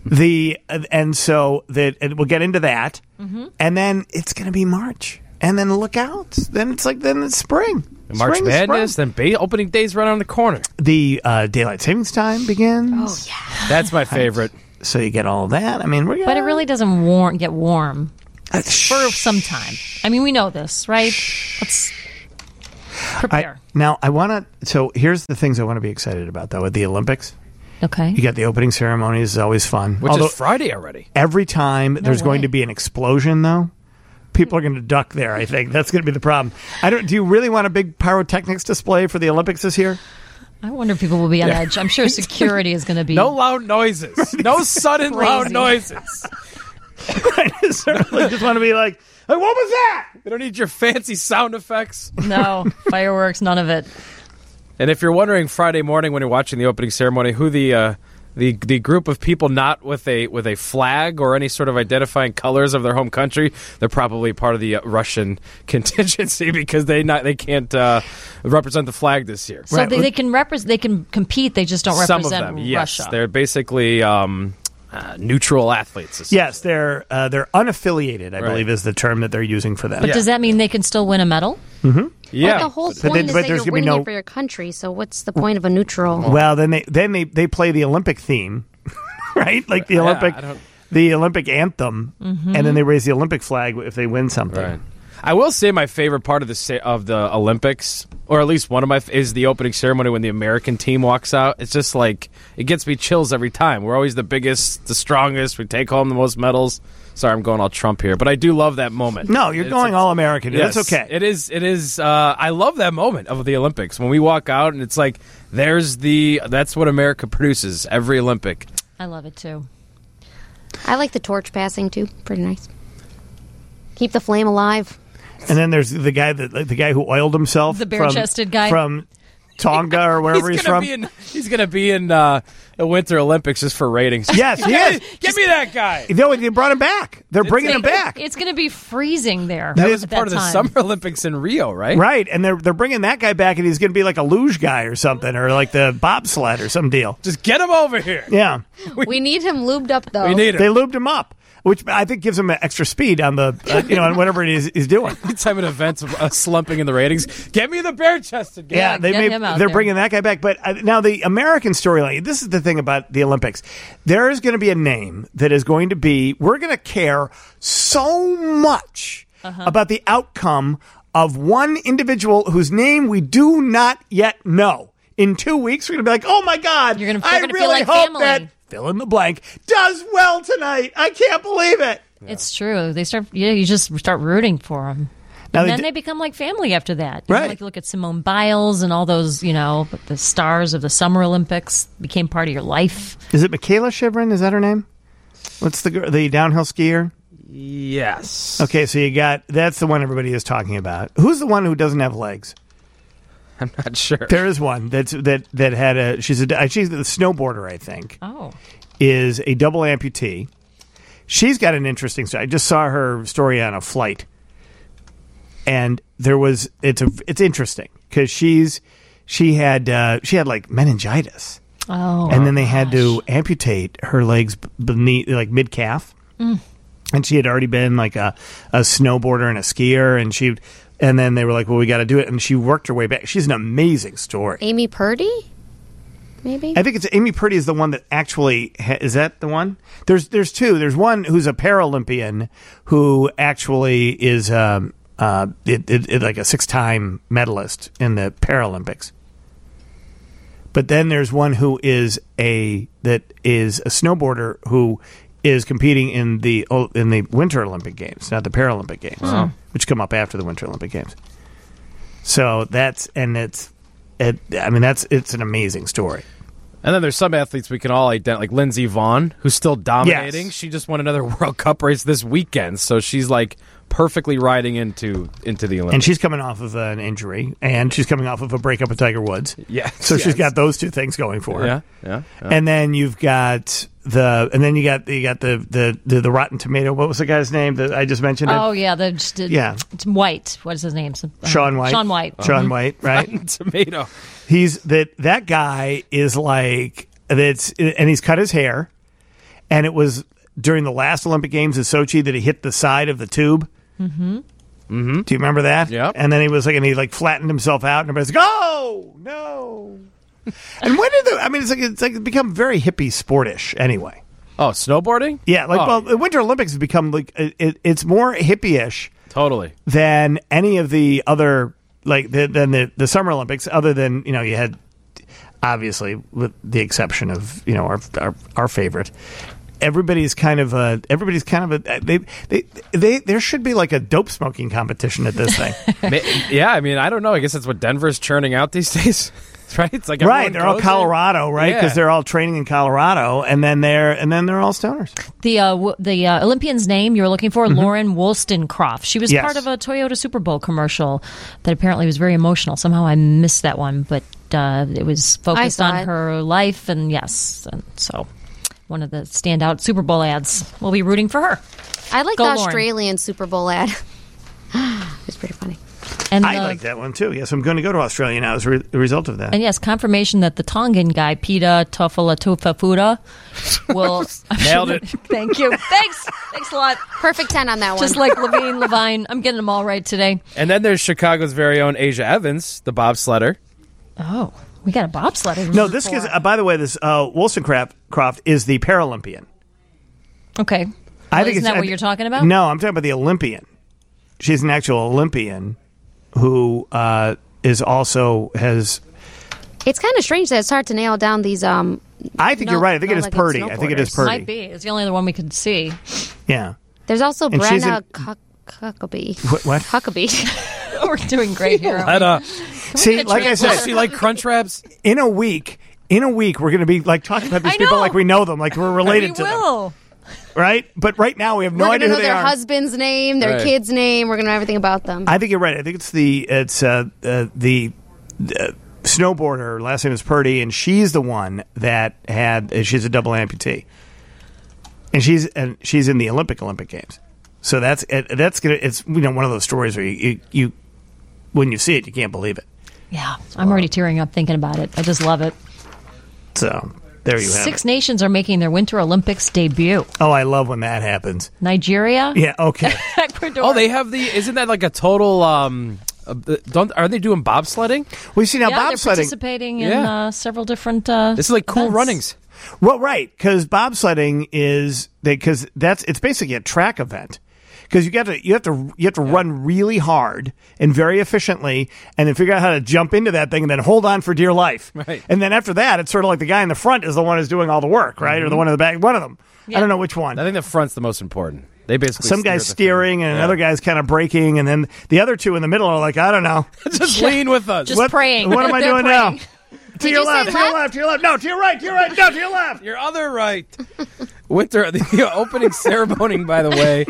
And we'll get into that. And then it's going to be March. And then look out. Then it's spring. March Madness, then opening day's right around the corner. The daylight savings time begins. Oh, yeah. That's my favorite. So you get all that. But it really doesn't get warm for some time. We know this, right? Let's prepare. So here's the things I want to be excited about, though, at the Olympics. Okay. You got the opening ceremonies. It's always fun. Which is Friday already. Every time there's going to be an explosion, though, people are going to duck there, I think. That's going to be the problem. Do you really want a big pyrotechnics display for the Olympics this year? I wonder if people will be on edge. I'm sure security is going to be... No loud noises. No sudden loud noises. I just want to be like, hey, what was that? They don't need your fancy sound effects. No, fireworks, none of it. And if you're wondering Friday morning when you're watching the opening ceremony who the group of people not with a flag or any sort of identifying colors of their home country, they're probably part of the Russian contingency because they can't represent the flag this year. So they can compete. They just don't represent some of them, yes. Russia. They're basically neutral athletes. Yes, they're unaffiliated, I believe is the term that they're using for that. But does that mean they can still win a medal? Mm-hmm. Yeah. But the whole point is that you're winning it for your country, so what's the point of a neutral? Well, then they play the Olympic theme, right? Like the Olympic anthem, and then they raise the Olympic flag if they win something. Right. I will say my favorite part of the Olympics, or at least one of is the opening ceremony when the American team walks out. It's just like, it gets me chills every time. We're always the biggest, the strongest. We take home the most medals. Sorry, I'm going all Trump here, but I do love that moment. No, you're going all American. Yes, That's okay. It is. I love that moment of the Olympics when we walk out and it's like, that's what America produces every Olympic. I love it too. I like the torch passing too. Pretty nice. Keep the flame alive. And then there's the guy who oiled himself. The bare-chested guy from Tonga or wherever he's from. He's going to be in the Winter Olympics just for ratings. Yes, he is. Get me that guy. They brought him back. They're bringing him back. It's going to be freezing there. That was part of the Summer Olympics in Rio, right? Right, and they're bringing that guy back, and he's going to be like a luge guy or something, or like the bobsled or some deal. Just get him over here. Yeah. We need him lubed up, though. We need him. They lubed him up, which I think gives him extra speed on the, on whatever it is he's doing. Anytime an event's slumping in the ratings, get me the bare-chested guy. Yeah, they're bringing that guy back. But now the American storyline, this is the thing about the Olympics. There is going to be a name that is going to be, we're going to care so much about the outcome of one individual whose name we do not yet know. In 2 weeks, we're going to be like, oh my God, they're I gonna really feel like hope family. that fill in the blank does well tonight. I can't believe it. It's true. They start. You just start rooting for them. And then they become like family after that. Right. Like you look at Simone Biles and all those, the stars of the Summer Olympics became part of your life. Is it Michaela Shiverin? Is that her name? What's the downhill skier? Yes. Okay, so that's the one everybody is talking about. Who's the one who doesn't have legs? I'm not sure. There is one that had she's a snowboarder, I think. Oh. Is a double amputee. She's got an interesting story. I just saw her story on a flight. And it's interesting because she had like meningitis. Oh. And then they had to amputate her legs beneath, like mid calf. Mm. And she had already been like a snowboarder and a skier, and then they were like, well, we got to do it. And she worked her way back. She's an amazing story. Amy Purdy? Maybe? I think it's Amy Purdy is the one that actually is that the one? There's two. There's one who's a Paralympian who actually is like a 6-time medalist in the Paralympics. But then there's one who is a snowboarder who is competing in the Winter Olympic Games, not the Paralympic Games, which come up after the Winter Olympic Games. So it's an amazing story. And then there's some athletes we can all identify, like Lindsey Vonn, who's still dominating. Yes. She just won another World Cup race this weekend, so she's like perfectly riding into the Olympics. And she's coming off of an injury, and she's coming off of a breakup with Tiger Woods. Yeah, so she's got those two things going for her. Yeah. And then you got the Rotten Tomato. What was the guy's name that I just mentioned? Oh yeah, it's White. What is his name? Shaun White. Shaun White. Shaun White. Right. Rotten Tomato. He's that guy is like that's, and he's cut his hair, and it was during the last Olympic Games in Sochi that he hit the side of the tube. Mm-hmm. Mm-hmm. Do you remember that? Yeah. And then he flattened himself out, and everybody's like, "Oh no!" And when did it's like become very hippie sportish anyway. Oh, snowboarding? Yeah, the Winter Olympics has become like it's more hippie-ish totally than any of the other than the Summer Olympics. Other than you had obviously with the exception of our favorite. Everybody's kind of there should be like a dope smoking competition at this thing. Yeah, I don't know. I guess that's what Denver's churning out these days. Right, it's like right. They're all Colorado, right? Because they're all training in Colorado, and then they're all stoners. The Olympian's name you were looking for, Lauren Wollstonecraft. She was part of a Toyota Super Bowl commercial that apparently was very emotional. Somehow I missed that one, but it was focused on her life, and so one of the standout Super Bowl ads. We'll be rooting for her. I like Go, the Lauren. Australian Super Bowl ad. It's pretty funny. And I like that one too. Yes, I'm going to go to Australia now as a result of that. And yes, confirmation that the Tongan guy, Pita Tofalatufafuda, will... Nailed it. Thank you. Thanks a lot. Perfect 10 on that one. Just like Levine. I'm getting them all right today. And then there's Chicago's very own Asia Evans, the bobsledder. Oh, we got a bobsledder. No, this is, by the way, this Wollstonecraft is the Paralympian. Okay. I think isn't that what you're talking about? No, I'm talking about the Olympian. she's an actual Olympian who is also has. It's kind of strange that it's hard to nail down these. I think you're right. I think it is Purdy. I think it is Purdy. Might be. It's the only other one we could see. Yeah. There's also And she's Brenna in- Huckabee. What? Huckabee. We're doing great here. See, like I said, she like Crunch Wraps. In a week, we're going to be like talking about these I people know. like we know them, like we're related We to will. them, right? But right now we have no We're idea gonna who know they their are. husband's name, their Right. kid's name. We're gonna know everything about them. I think you're right. I think it's the snowboarder. Her last name is Purdy, and she's the one that she's a double amputee, and she's in the Olympic Games. So that's gonna. It's one of those stories where you when you see it, you can't believe it. Yeah, I'm already tearing up thinking about it. I just love it. So there you have it. 6 nations are making their Winter Olympics debut. Oh, I love when that happens. Nigeria? Yeah, okay. Ecuador. Oh, they have isn't that like a total, are they doing bobsledding? Well, you see now yeah, they're bobsledding. participating in several different This is like cool events. runnings. Well, right, because bobsledding is it's basically a track event. Because you have to run really hard and very efficiently, and then figure out how to jump into that thing, and then hold on for dear life. Right. And then after that, it's sort of like the guy in the front is the one who's doing all the work, right, or the one in the back. One of them. I don't know which one. I think the front's the most important. They basically Some steer guy's the steering, and another guy's kind of braking, and then the other two in the middle are like, I don't know, Just lean with us. Just praying. What am I They're doing praying. now? To your left, to your left, to your left. No, to your right, no, to your left. Your other right. Winter, the opening ceremony, by the way,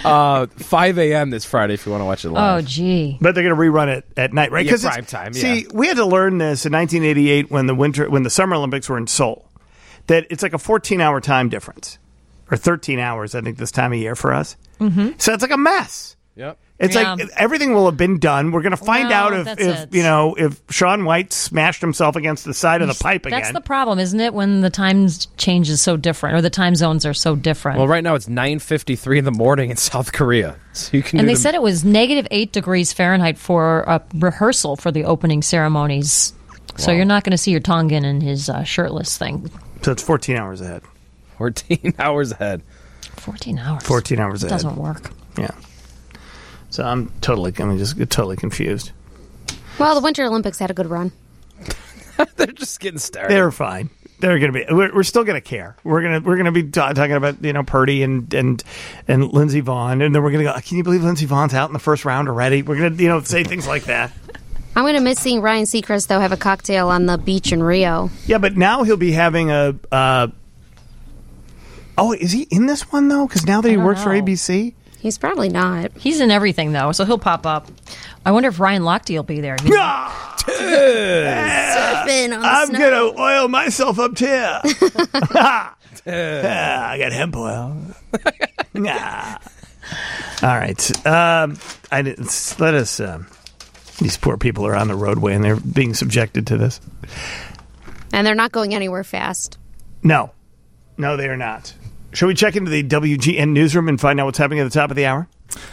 5 a.m. this Friday if you want to watch it Oh, live. gee. But they're going to rerun it at night, right? Yeah, 'Cause prime time, yeah. See, we had to learn this in 1988 when the Summer Olympics were in Seoul, that it's like a 14-hour time difference, or 13 hours, I think, this time of year for us. Mm-hmm. So it's like a mess. Yep. It's Yeah. like everything will have been done. We're going to find Well, out that's if it. if Shaun White smashed himself against the side of the pipe again. That's the problem, isn't it? When the times change is so different, or the time zones are so different. Well, right now it's 9:53 in the morning in South Korea. So you can and do they said it was -8 degrees Fahrenheit for a rehearsal for the opening ceremonies. So Wow. you're not going to see your Tongan in his shirtless thing. So it's 14 hours ahead. 14 hours ahead. 14 hours. 14 hours ahead. Doesn't work. Yeah. So I'm totally confused. Well, the Winter Olympics had a good run. They're just getting started. They're fine. They're going to be. We're still going to care. We're going to be talking about Purdy and Lindsey Vonn, and then we're going to go. Can you believe Lindsey Vonn's out in the first round already? We're going to say things like that. I'm going to miss seeing Ryan Seacrest, though, have a cocktail on the beach in Rio. Yeah, but now he'll be having a. Oh, is he in this one though? Because now that he don't works for know. ABC. He's probably not. He's in everything, though, so he'll pop up. I wonder if Ryan Lochte will be there. Surfing on the I'm snow. going to oil myself up here. I got hemp oil. Nah. All right. Let us. These poor people are on the roadway and they're being subjected to this. And they're not going anywhere fast. No, they are not. Shall we check into the WGN newsroom and find out what's happening at the top of the hour?